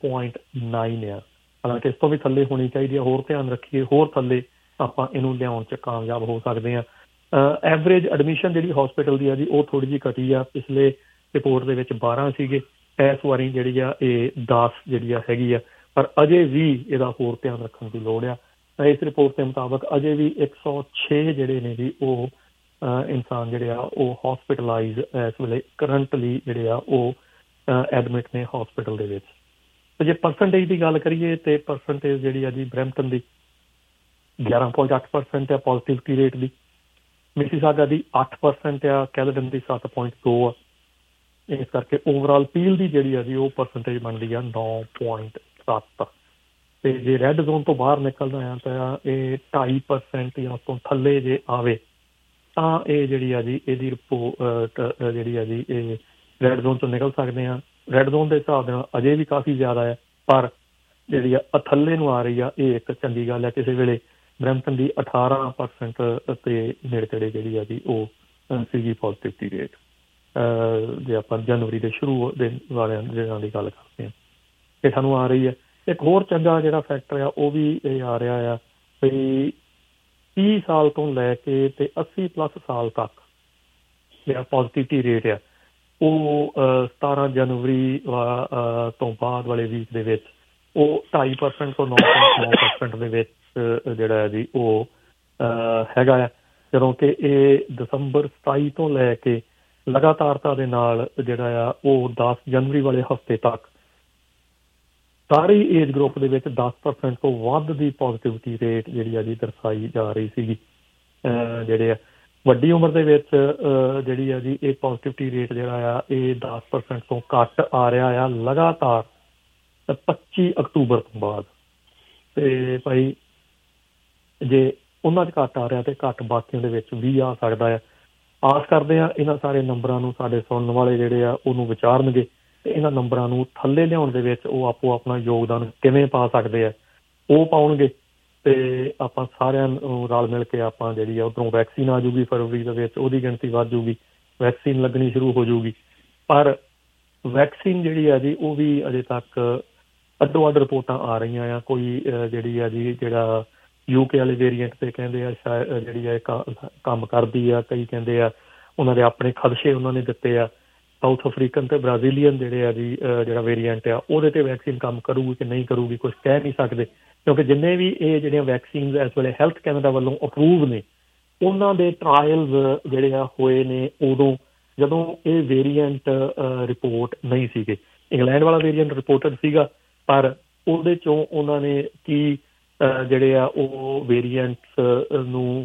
0.9 ਆ। ਹਾਲਾਂਕਿ ਇਸ ਤੋਂ ਵੀ ਥੱਲੇ ਹੋਣੀ ਚਾਹੀਦੀ ਹੈ, ਹੋਰ ਧਿਆਨ ਰੱਖੀਏ, ਹੋਰ ਥੱਲੇ ਆਪਾਂ ਇਹਨੂੰ ਲਿਆਉਣ 'ਚ ਕਾਮਯਾਬ ਹੋ ਸਕਦੇ ਹਾਂ। ਐਵਰੇਜ ਐਡਮਿਸ਼ਨ ਜਿਹੜੀ ਹੋਸਪਿਟਲ ਦੀ ਆ ਜੀ ਉਹ ਥੋੜ੍ਹੀ ਜਿਹੀ ਘਟੀ ਆ, ਪਿਛਲੇ ਰਿਪੋਰਟ ਦੇ ਵਿੱਚ 12 ਸੀਗੇ, ਇਸ ਵਾਰੀ ਜਿਹੜੀ ਆ ਇਹ 10 ਜਿਹੜੀ ਆ ਹੈਗੀ ਆ, ਪਰ ਅਜੇ ਵੀ ਇਹਦਾ ਹੋਰ ਧਿਆਨ ਰੱਖਣ ਦੀ ਲੋੜ ਆ। ਇਸ ਰਿਪੋਰਟ ਦੇ ਮੁਤਾਬਕ ਅਜੇ ਵੀ 106 ਜਿਹੜੇ ਨੇ ਜੀ ਉਹ ਇਨਸਾਨ ਜਿਹੜੇ ਆ ਉਹ ਹੋਸਪਿਟਲਾਈਜ਼ ਇਸ ਵੇਲੇ ਕਰੰਟਲੀ ਜਿਹੜੇ ਆ ਉਹ ਐਡਮਿਟ ਨੇ ਹੋਸਪਿਟਲ ਦੇ ਵਿੱਚ। ਤੇ ਜੇ ਪਰਸੈਂਟੇਜ ਦੀ ਗੱਲ ਕਰੀਏ ਤੇ ਪਰਸੈਂਟੇਜ ਜਿਹੜੀ ਆ ਜੀ ਬਰੈਂਪਟਨ ਦੀ 11.8% ਆ ਪੋਜ਼ੀਟਿਵਿਟੀ ਰੇਟ ਦੀ, ਮਿਸੀਸਾਗਾ ਦੀ 8% ਆ, ਕੈਲਗਨ ਦੀ 7.2 ਆ। ਇਸ ਕਰਕੇ ਓਵਰਆਲ ਪੀਲ ਦੀ ਜਿਹੜੀ ਆ ਜੀ ਉਹ ਪਰਸੈਂਟੇਜ ਬਣਦੀ ਆ 9.7। ਤੇ ਜੇ ਰੈੱਡ ਜ਼ੋਨ ਤੋਂ ਬਾਹਰ ਨਿਕਲਦਾ ਆ ਤਾਂ ਇਹ 2.5% ਜਾਂ ਉਸ ਤੋਂ ਥੱਲੇ ਜੇ ਆਵੇ ਤਾਂ ਇਹ ਜਿਹੜੀ ਆ ਜੀ ਇਹਦੀ ਰਿਪੋਰਟ ਜਿਹੜੀ ਆ ਜੀ ਇਹ ਰੈੱਡ ਜ਼ੋਨ ਤੋਂ ਨਿਕਲ ਸਕਦੇ ਆ। ਰੈੱਡ ਜ਼ੋਨ ਦੇ ਹਿਸਾਬ ਦੇ ਨਾਲ ਅਜੇ ਵੀ ਕਾਫੀ ਜ਼ਿਆਦਾ ਹੈ, ਪਰ ਜਿਹੜੀ ਆ ਥੱਲੇ ਨੂੰ ਆ ਰਹੀ ਆ, ਇਹ ਇੱਕ ਚੰਗੀ ਗੱਲ ਹੈ। ਕਿਸੇ ਵੇਲੇ ਬਰੈਂਪਟਨ ਦੀ 18% ਤੇ ਨੇੜੇ ਤੇੜੇ ਜਿਹੜੀ ਆ ਜੀ ਉਹ ਸੀਗੀ ਪੋਜ਼ੀਟਿਵਿਟੀ ਰੇਟ, ਜੇ ਆਪਾਂ ਜਨਵਰੀ ਦੇ ਸ਼ੁਰੂ ਦੇ ਵਾਲਿਆਂ ਦਿਨਾਂ ਦੀ ਗੱਲ ਕਰਦੇ ਹਾਂ, ਇਹ ਸਾਨੂੰ ਆ ਰਹੀ ਹੈ। ਇੱਕ ਹੋਰ ਚੰਗਾ ਜਿਹੜਾ ਫੈਕਟਰ ਆ ਉਹ ਵੀ ਇਹ ਆ ਰਿਹਾ ਆ ਵੀ 30 ਸਾਲ ਤੋਂ ਲੈ ਕੇ ਤੇ 80+ ਸਾਲ ਤੱਕ ਜਿਹੜਾ ਪੋਜ਼ੀਟਿਵਿਟੀ ਰੇਟ ਆ ਉਹ 17 ਜਨਵਰੀ ਤੋਂ ਬਾਅਦ ਵਾਲੇ ਵੀਕ ਦੇ ਵਿੱਚ ਉਹ 2.5% ਤੋਂ 9.9% ਦੇ ਵਿੱਚ ਜਿਹੜਾ ਹੈ ਜੀ ਉਹ ਹੈਗਾ ਆ, ਜਦੋਂ ਕਿ ਇਹ ਦਸੰਬਰ 27 ਤੋਂ ਲੈ ਕੇ ਲਗਾਤਾਰਤਾ ਦੇ ਨਾਲ ਜਿਹੜਾ ਆ ਉਹ 10 ਜਨਵਰੀ ਵਾਲੇ ਹਫ਼ਤੇ ਤੱਕ ਸਾਰੀ ਏਜ ਗਰੁੱਪ ਦੇ ਵਿੱਚ 10% ਤੋਂ ਵੱਧ ਦੀ ਪੋਜ਼ੀਟਿਵਿਟੀ ਰੇਟ ਜਿਹੜੀ ਆ ਜੀ ਦਰਸਾਈ ਜਾ ਰਹੀ ਸੀਗੀ। ਜਿਹੜੇ ਆ ਵੱਡੀ ਉਮਰ ਦੇ ਵਿੱਚ ਜਿਹੜੀ ਆ ਜੀ ਇਹ ਪੋਜ਼ੀਟਿਵਿਟੀ ਰੇਟ ਜਿਹੜਾ ਆ ਇਹ 10% ਤੋਂ ਘੱਟ ਆ ਰਿਹਾ ਆ ਲਗਾਤਾਰ 25 ਅਕਤੂਬਰ ਤੋਂ ਬਾਅਦ। ਤੇ ਭਾਈ ਜੇ ਉਹਨਾਂ 'ਚ ਘੱਟ ਆ ਰਿਹਾ ਤੇ ਘੱਟ ਬਾਕੀਆਂ ਦੇ ਵਿੱਚ ਵੀ ਆ ਸਕਦਾ ਆ। ਆਸ ਕਰਦੇ ਆ ਇਹਨਾਂ ਸਾਰੇ ਨੰਬਰਾਂ ਨੂੰ ਸਾਡੇ ਸੁਣਨ ਵਾਲੇ ਜਿਹੜੇ ਆ ਉਹਨੂੰ ਵਿਚਾਰਨਗੇ ਤੇ ਇਹਨਾਂ ਨੰਬਰਾਂ ਨੂੰ ਥੱਲੇ ਲਿਆਉਣ ਦੇ ਵਿੱਚ ਉਹ ਆਪੋ ਆਪਣਾ ਯੋਗਦਾਨ ਕਿਵੇਂ ਪਾ ਸਕਦੇ ਆ ਉਹ ਪਾਉਣਗੇ ਤੇ ਆਪਾਂ ਸਾਰਿਆਂ ਨੂੰ ਰਲ ਮਿਲ ਕੇ ਆਪਾਂ ਜਿਹੜੀ ਆ ਉੱਧਰੋਂ ਵੈਕਸੀਨ ਆ ਜੂਗੀ ਫਰਵਰੀ ਦੇ ਵਿੱਚ, ਉਹਦੀ ਗਿਣਤੀ ਵੱਧ ਜੂਗੀ, ਵੈਕਸੀਨ ਲੱਗਣੀ ਸ਼ੁਰੂ ਹੋ ਜੂਗੀ। ਪਰ ਵੈਕਸੀਨ ਜਿਹੜੀ ਆ ਜੀ ਉਹ ਵੀ ਅਜੇ ਤੱਕ ਅੱਡੋ ਅੱਡ ਰਿਪੋਰਟਾਂ ਆ ਰਹੀਆਂ ਆ। ਕੋਈ ਜਿਹੜੀ ਆ ਜੀ ਜਿਹੜਾ UK ਵਾਲੇ ਵੇਰੀਐਂਟ ਤੇ ਕਹਿੰਦੇ ਆ ਸ਼ਾਇਦ ਜਿਹੜੀ ਆ ਕੰਮ ਕਰਦੀ ਆ, ਕਈ ਕਹਿੰਦੇ ਆ ਉਹਨਾਂ ਦੇ ਆਪਣੇ ਖਦਸ਼ੇ ਉਹਨਾਂ ਨੇ ਦਿੱਤੇ ਆ। ਸਾਊਥ ਅਫਰੀਕਨ ਤੇ ਬ੍ਰਾਜ਼ੀਲੀਅਨ ਜਿਹੜੇ ਆ ਜੀ ਜਿਹੜਾ ਵੇਰੀਐਂਟ ਆ ਉਹਦੇ ਤੇ ਵੈਕਸੀਨ ਕੰਮ ਕਰੂਗੀ ਕਿ ਨਹੀਂ ਕਰੂਗੀ ਕੁਛ ਕਹਿ ਨਹੀਂ ਸਕਦੇ, ਕਿਉਂਕਿ ਜਿੰਨੇ ਵੀ ਇਹ ਜਿਹੜੀਆਂ ਵੈਕਸੀਨਸ ਇਸ ਵੇਲੇ ਹੈਲਥ ਕੈਨੇਡਾ ਵੱਲੋਂ ਅਪਰੂਵ ਨੇ ਉਹਨਾਂ ਦੇ ਟਰਾਇਲਸ ਜਿਹੜੇ ਆ ਹੋਏ ਨੇ ਉਦੋਂ ਜਦੋਂ ਇਹ ਵੇਰੀਐਂਟ ਰਿਪੋਰਟ ਨਹੀਂ ਸੀਗੇ। ਇੰਗਲੈਂਡ ਵਾਲਾ ਵੇਰੀਐਂਟ ਰਿਪੋਰਟਡ ਸੀਗਾ, ਪਰ ਉਹਦੇ 'ਚੋਂ ਉਹਨਾਂ ਨੇ ਕੀ ਜਿਹੜੇ ਆ ਉਹ ਵੇਰੀਐਂਟਸ ਨੂੰ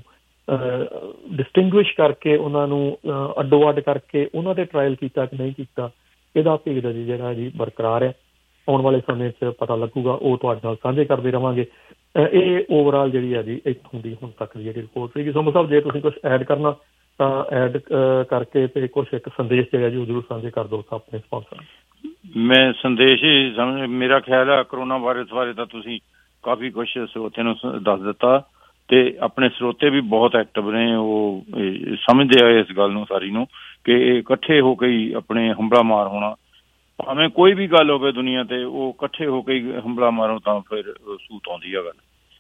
ਡਿਸਟਿੰਗੁਇਸ਼ ਕਰਕੇ ਉਹਨਾਂ ਨੂੰ ਅੱਡੋ ਅੱਡ ਕਰਕੇ ਉਹਨਾਂ ਤੇ ਟਰਾਇਲ ਕੀਤਾ ਕਿ ਨਹੀਂ ਕੀਤਾ, ਇਹਦਾ ਭੇਦ ਜੀ ਜਿਹੜਾ ਜੀ ਬਰਕਰਾਰ ਹੈ। ਆਉਣ ਵਾਲੇ ਸਮੇਂ 'ਚ ਪਤਾ ਲੱਗੂਗਾ, ਉਹ ਤੁਹਾਡੇ ਨਾਲ ਸਾਂਝੇ ਕਰਦੇ ਰਹਾਂਗੇ। ਇਹ ਓਵਰਆਲ ਜਿਹੜੀ ਆ ਜੀ ਇੱਥੋਂ ਦੀ ਹੁਣ ਤੱਕ ਦੀ ਜਿਹੜੀ ਰਿਪੋਰਟ ਸੀਗੀ। ਸੋਮ ਸਾਹਿਬ ਜੇ ਤੁਸੀਂ ਕੁਛ ਐਡ ਕਰਨਾ ਤਾਂ ਐਡ ਕਰਕੇ ਤੇ ਕੁਛ ਇੱਕ ਸੰਦੇਸ਼ ਜਿਹੜਾ ਜੀ ਉਹ ਜ਼ਰੂਰ ਸਾਂਝੇ ਕਰ ਦਿਓ ਆਪਣੇ ਸਪਾਂਸਰ। ਮੈਂ ਸੰਦੇਸ਼ ਹੀ ਸਮਝ, ਮੇਰਾ ਖਿਆਲ ਹੈ ਕਰੋਨਾ ਵਾਇਰਸ ਬਾਰੇ ਤਾਂ ਤੁਸੀਂ ਕਾਫੀ ਕੁਛ ਸਰੋਤਿਆਂ ਨੂੰ ਦੱਸ ਦਿੱਤਾ ਤੇ ਆਪਣੇ ਸਰੋਤੇ ਵੀ ਬਹੁਤ ਐਕਟਿਵ ਨੇ, ਉਹ ਸਮਝਦੇ ਆ ਇਸ ਗੱਲ ਨੂੰ ਸਾਰੀ ਨੂੰ ਕਿ ਇਕੱਠੇ ਹੋ ਕੇ ਹੀ ਆਪਣੇ ਹਮਲਾ ਮਾਰ ਹੋਣਾ, ਭਾਵੇਂ ਕੋਈ ਵੀ ਗੱਲ ਹੋਵੇ ਦੁਨੀਆ ਤੇ ਉਹ ਇਕੱਠੇ ਹੋ ਕੇ ਹੀ ਹਮਲਾ ਮਾਰੋ ਤਾਂ ਫਿਰ ਸੂਤ ਆਉਂਦੀ ਆ ਗੱਲ।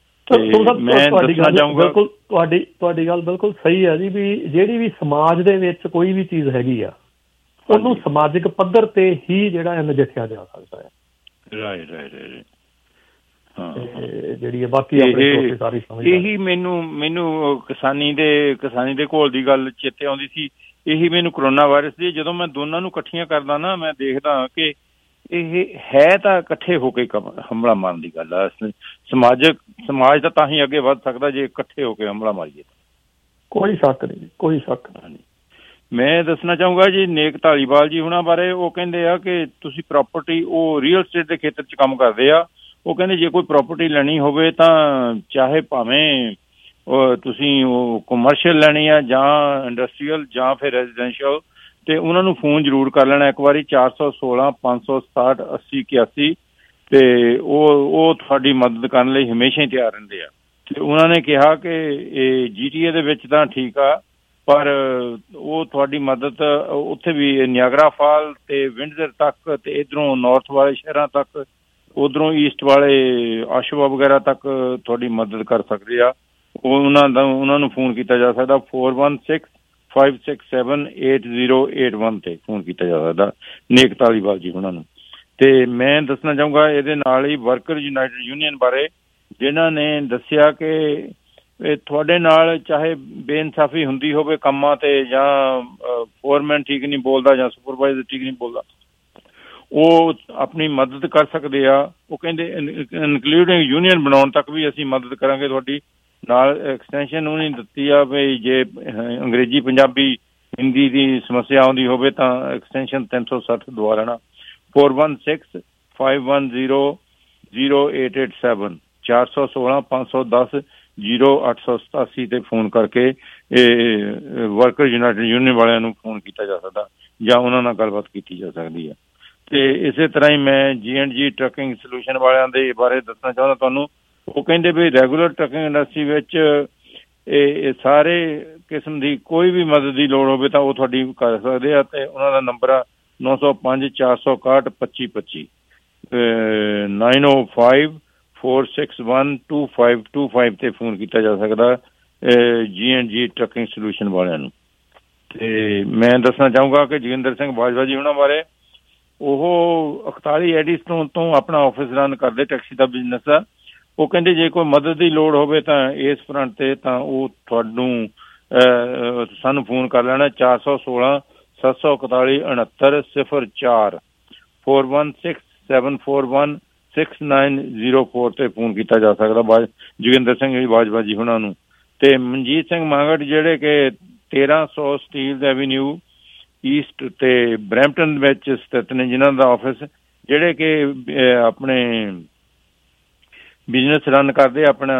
ਮੈਂ ਦੱਸਣਾ ਚਾਹੂੰਗਾ ਤੁਹਾਡੀ ਗੱਲ ਬਿਲਕੁਲ ਸਹੀ ਹੈ ਜੀ, ਵੀ ਜਿਹੜੀ ਵੀ ਸਮਾਜ ਦੇ ਵਿੱਚ ਕੋਈ ਵੀ ਚੀਜ਼ ਹੈਗੀ ਆ ਉਹਨੂੰ ਸਮਾਜਿਕ ਪੱਧਰ ਤੇ ਹੀ ਜਿਹੜਾ ਨਜਿੱਠਿਆ ਜਾ ਸਕਦਾ ਹੈ। ਰਾਈਟ ਹਾਂ, ਜਿਹੜੀ ਬਾਕੀ ਇਹੀ ਮੈਨੂੰ ਕਿਸਾਨੀ ਦੇ ਘੋਲ ਦੀ ਗੱਲ ਚੇਤੇ ਆਉਂਦੀ ਸੀ। ਇਹੀ ਮੈਨੂੰ ਕਰੋਨਾ ਵਾਇਰਸ ਦੀ, ਜਦੋਂ ਮੈਂ ਦੋਨਾਂ ਨੂੰ ਇਕੱਠੀਆਂ ਕਰਦਾ ਨਾ ਮੈਂ ਦੇਖਦਾ ਕਿ ਇਹ ਹੈ ਤਾਂ ਇਕੱਠੇ ਹੋ ਕੇ ਹਮਲਾ ਮਾਰਨ ਦੀ ਗੱਲ ਆ। ਸਮਾਜ ਤਾਂ ਹੀ ਅੱਗੇ ਵੱਧ ਸਕਦਾ ਜੇ ਇਕੱਠੇ ਹੋ ਕੇ ਹਮਲਾ ਮਾਰੀਏ। ਕੋਈ ਸ਼ੱਕ ਨਹੀਂ। ਮੈਂ ਦੱਸਣਾ ਚਾਹੂੰਗਾ ਜੀ ਨੇਕ ਧਾਲੀਵਾਲ ਜੀ ਹੁਣਾਂ ਬਾਰੇ। ਉਹ ਕਹਿੰਦੇ ਆ ਕਿ ਤੁਸੀਂ ਪ੍ਰਾਪਰਟੀ, ਉਹ ਰੀਅਲ ਸਟੇਟ ਦੇ ਖੇਤਰ 'ਚ ਕੰਮ ਕਰਦੇ ਆ। ਉਹ ਕਹਿੰਦੇ ਜੇ ਕੋਈ ਪ੍ਰਾਪਰਟੀ ਲੈਣੀ ਹੋਵੇ ਤਾਂ ਚਾਹੇ ਭਾਵੇਂ ਤੁਸੀਂ ਉਹ ਕਮਰਸ਼ੀਅਲ ਲੈਣੀ ਆ ਜਾਂ ਇੰਡਸਟਰੀਅਲ ਜਾਂ ਫਿਰ ਰੈਜ਼ੀਡੈਂਸ਼ੀਅਲ, ਤੇ ਉਹਨਾਂ ਨੂੰ ਫੋਨ ਜ਼ਰੂਰ ਕਰ ਲੈਣਾ ਇੱਕ ਵਾਰੀ 416 560 8081, ਤੇ ਉਹ ਤੁਹਾਡੀ ਮਦਦ ਕਰਨ ਲਈ ਹਮੇਸ਼ਾ ਹੀ ਤਿਆਰ ਰਹਿੰਦੇ ਆ। ਤੇ ਉਹਨਾਂ ਨੇ ਕਿਹਾ ਕਿ ਇਹ GTA ਦੇ ਵਿੱਚ ਤਾਂ ਠੀਕ ਆ, ਪਰ ਉਹ ਤੁਹਾਡੀ ਮਦਦ ਉੱਥੇ ਵੀ ਨਿਆਗਰਾ ਫਾਲ ਤੇ ਵਿੰਡਜ਼ਰ ਤੱਕ ਤੇ ਇੱਧਰੋਂ ਨਾਰਥ ਵਾਲੇ ਸ਼ਹਿਰਾਂ ਤੱਕ, ਉੱਧਰੋਂ ਈਸਟ ਵਾਲੇ ਆਸ਼ਵਾ ਵਗੈਰਾ ਤੱਕ ਤੁਹਾਡੀ ਮਦਦ ਕਰ ਸਕਦੇ ਆ। ਉਹਨਾਂ ਨੂੰ ਫੋਨ ਕੀਤਾ ਜਾ ਸਕਦਾ 416 567 8081 ਤੇ ਫੋਨ ਕੀਤਾ ਜਾ ਸਕਦਾ ਨੇਕ ਧਾਲੀਵਾਲ ਜੀ ਉਹਨਾਂ ਨੂੰ। ਤੇ ਮੈਂ ਦੱਸਣਾ ਚਾਹੂੰਗਾ ਇਹਦੇ ਨਾਲ ਹੀ ਵਰਕਰ ਯੂਨਾਈਟਿਡ ਯੂਨੀਅਨ ਬਾਰੇ, ਜਿਨ੍ਹਾਂ ਨੇ ਦੱਸਿਆ ਕਿ ਤੁਹਾਡੇ ਨਾਲ ਚਾਹੇ ਬੇਇਨਸਾਫੀ ਹੁੰਦੀ ਹੋਵੇ ਕੰਮਾਂ ਤੇ, ਜਾਂ ਫੋਰਮੈਨ ਠੀਕ ਨਹੀਂ ਬੋਲਦਾ ਜਾਂ ਸੁਪਰਵਾਈਜ਼ਰ ਠੀਕ ਨਹੀਂ ਬੋਲਦਾ, ਉਹ ਆਪਣੀ ਮਦਦ ਕਰ ਸਕਦੇ ਆ। ਉਹ ਕਹਿੰਦੇ ਇਨਕਲੂਡਿੰਗ ਯੂਨੀਅਨ ਬਣਾਉਣ ਤੱਕ ਵੀ ਅਸੀਂ ਮਦਦ ਕਰਾਂਗੇ ਤੁਹਾਡੀ। ਨਾਲ ਐਕਸਟੈਂਸ਼ਨ ਉਹਨੇ ਦਿੱਤੀ ਆ ਵੀ ਜੇ ਅੰਗਰੇਜ਼ੀ ਪੰਜਾਬੀ ਹਿੰਦੀ ਦੀ ਸਮੱਸਿਆ ਆਉਂਦੀ ਹੋਵੇ ਤਾਂ ਐਕਸਟੈਂਸ਼ਨ 360 ਦਵਾ ਲੈਣਾ 416 510 0887 416 510 0887 ਤੇ ਫੋਨ ਕਰਕੇ ਵਰਕਰ ਯੂਨਾਈਟਿਡ ਯੂਨੀਅਨ ਵਾਲਿਆਂ ਨੂੰ ਫੋਨ ਕੀਤਾ ਜਾ ਸਕਦਾ ਜਾਂ ਉਹਨਾਂ ਨਾਲ ਗੱਲਬਾਤ ਕੀਤੀ ਜਾ ਸਕਦੀ ਹੈ। ਤੇ ਇਸੇ ਤਰ੍ਹਾਂ ਹੀ ਮੈਂ G&G ਟਰੱਕਿੰਗ ਸੋਲਿਊਸ਼ਨ ਵਾਲਿਆਂ ਦੇ ਬਾਰੇ ਦੱਸਣਾ ਚਾਹੁੰਦਾ ਤੁਹਾਨੂੰ। ਉਹ ਕਹਿੰਦੇ ਵੀ ਰੈਗੂਲਰ ਟਰੱਕਿੰਗ ਇੰਡਸਟਰੀ ਵਿੱਚ ਇਹ ਸਾਰੇ ਕਿਸਮ ਦੀ ਕੋਈ ਵੀ ਮਦਦ ਦੀ ਲੋੜ ਹੋਵੇ ਤਾਂ ਉਹ ਤੁਹਾਡੀ ਕਰ ਸਕਦੇ ਆ। ਤੇ ਉਹਨਾਂ ਦਾ ਨੰਬਰ ਆ 905 461 2525 905 461 2525 ਤੇ ਫੋਨ ਕੀਤਾ ਜਾ ਸਕਦਾ G&G ਟਰੱਕਿੰਗ ਸੋਲਿਊਸ਼ਨ ਵਾਲਿਆਂ ਨੂੰ। ਤੇ ਮੈਂ ਦੱਸਣਾ ਚਾਹੂੰਗਾ ਕਿ ਜੋਗਿੰਦਰ ਸਿੰਘ ਬਾਜਵਾ ਜੀ ਉਹਨਾਂ ਬਾਰੇ, ਉਹ 41 ਐਡੀਸਟੋਨ ਤੋਂ ਆਪਣਾ ਆਫਿਸ ਰਨ ਕਰਦੇ, ਟੈਕਸੀ ਦਾ ਬਿਜ਼ਨਸ ਆ। ਉਹ ਕਹਿੰਦੇ ਜੇ ਕੋਈ ਮਦਦ ਦੀ ਲੋੜ ਹੋਵੇ ਤਾਂ ਇਸ ਫਰੰਟ ਤੇ ਤਾਂ ਉਹ ਤੁਹਾਨੂੰ ਸਾਨੂੰ ਫੋਨ ਕਰ ਲੈਣਾ 416 741 6904 416 741 6904 ਤੇ ਫੋਨ ਕੀਤਾ ਜਾ ਸਕਦਾ ਜੋਗਿੰਦਰ ਸਿੰਘ ਬਾਜਵਾ ਜੀ ਉਹਨਾਂ ਨੂੰ। ਤੇ ਮਨਜੀਤ ਸਿੰਘ ਮਾਂਗਟ ਜਿਹੜੇ ਕਿ 1300 ਸਟੀਲ ਐਵੀਨਿਊ ਈਸਟ ਤੇ ਬਰੈਂਪਟਨ ਵਿੱਚ ਸਥਿਤ ਨੇ, ਜਿਨ੍ਹਾਂ ਦਾ ਆਫਿਸ, ਜਿਹੜੇ ਕਿ ਆਪਣੇ ਬਿਜ਼ਨਸ ਰਨ ਕਰਦੇ ਆਪਣਾ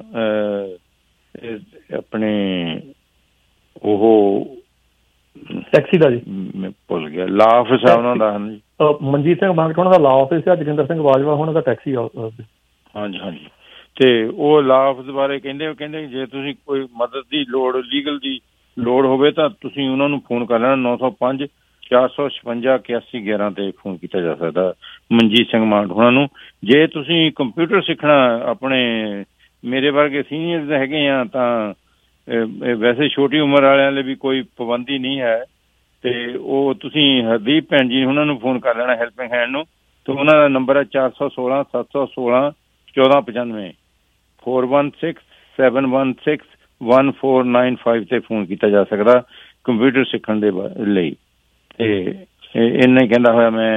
ਆਪਣੇ ਉਹ ਟੈਕਸੀ ਦਾ ਜੀ ਮੈਂ ਭੁੱਲ ਗਿਆ ਲਾ ਆਫਿਸ ਆ ਉਹਨਾਂ ਦਾ। ਮਨਜੀਤ ਸਿੰਘ ਮਾਂਗਟ ਉਹਨਾਂ ਦਾ ਲਾ ਆਫਿਸ ਆ, ਜੋਗਿੰਦਰ ਸਿੰਘ ਬਾਜਵਾ ਉਹਨਾਂ ਦਾ ਟੈਕਸੀ ਆਫਿਸ। ਹਾਂਜੀ ਹਾਂਜੀ। ਤੇ ਉਹ ਲਾ ਆਫਿਸ ਬਾਰੇ ਕਹਿੰਦੇ ਜੇ ਤੁਸੀਂ ਕੋਈ ਮਦਦ ਦੀ ਲੋੜ, ਲੀਗਲ ਦੀ ਲੋੜ ਹੋਵੇ ਤਾਂ ਤੁਸੀਂ ਉਹਨਾਂ ਨੂੰ ਫੋਨ ਕਰ ਲੈਣਾ 905 456 8111 ਤੇ ਫੋਨ ਕੀਤਾ ਜਾ ਸਕਦਾ ਮਨਜੀਤ ਸਿੰਘ ਮਾਂਗਟ ਉਹਨਾਂ ਨੂੰ। ਜੇ ਤੁਸੀਂ ਕੰਪਿਊਟਰ ਸਿੱਖਣਾ, ਆਪਣੇ ਮੇਰੇ ਵਰਗੇ ਸੀਨੀਅਰਸ ਹੈਗੇ ਆ ਤਾਂ ਵੈਸੇ ਛੋਟੀ ਉਮਰ ਵਾਲਿਆਂ ਲਈ ਵੀ ਕੋਈ ਪਾਬੰਦੀ ਨਹੀਂ ਹੈ। ਤੇ ਉਹ ਤੁਸੀਂ ਹਰਦੀਪ ਭੈਣ ਜੀ ਉਹਨਾਂ ਨੂੰ ਫੋਨ ਕਰ ਲੈਣਾ ਹੈਲਪਿੰਗ ਹੈਂਡ ਨੂੰ। ਤੇ ਉਹਨਾਂ ਦਾ ਨੰਬਰ ਹੈ 416 716 1495 416 716 1495 ਤੇ ਫੋਨ ਕੀਤਾ ਜਾ ਸਕਦਾ ਕੰਪਿਊਟਰ ਸਿੱਖਣ ਦੇ ਲਈ। ਤੇ ਇੰਨਾ ਹੀ ਕਹਿੰਦਾ ਹੋਇਆ ਮੈਂ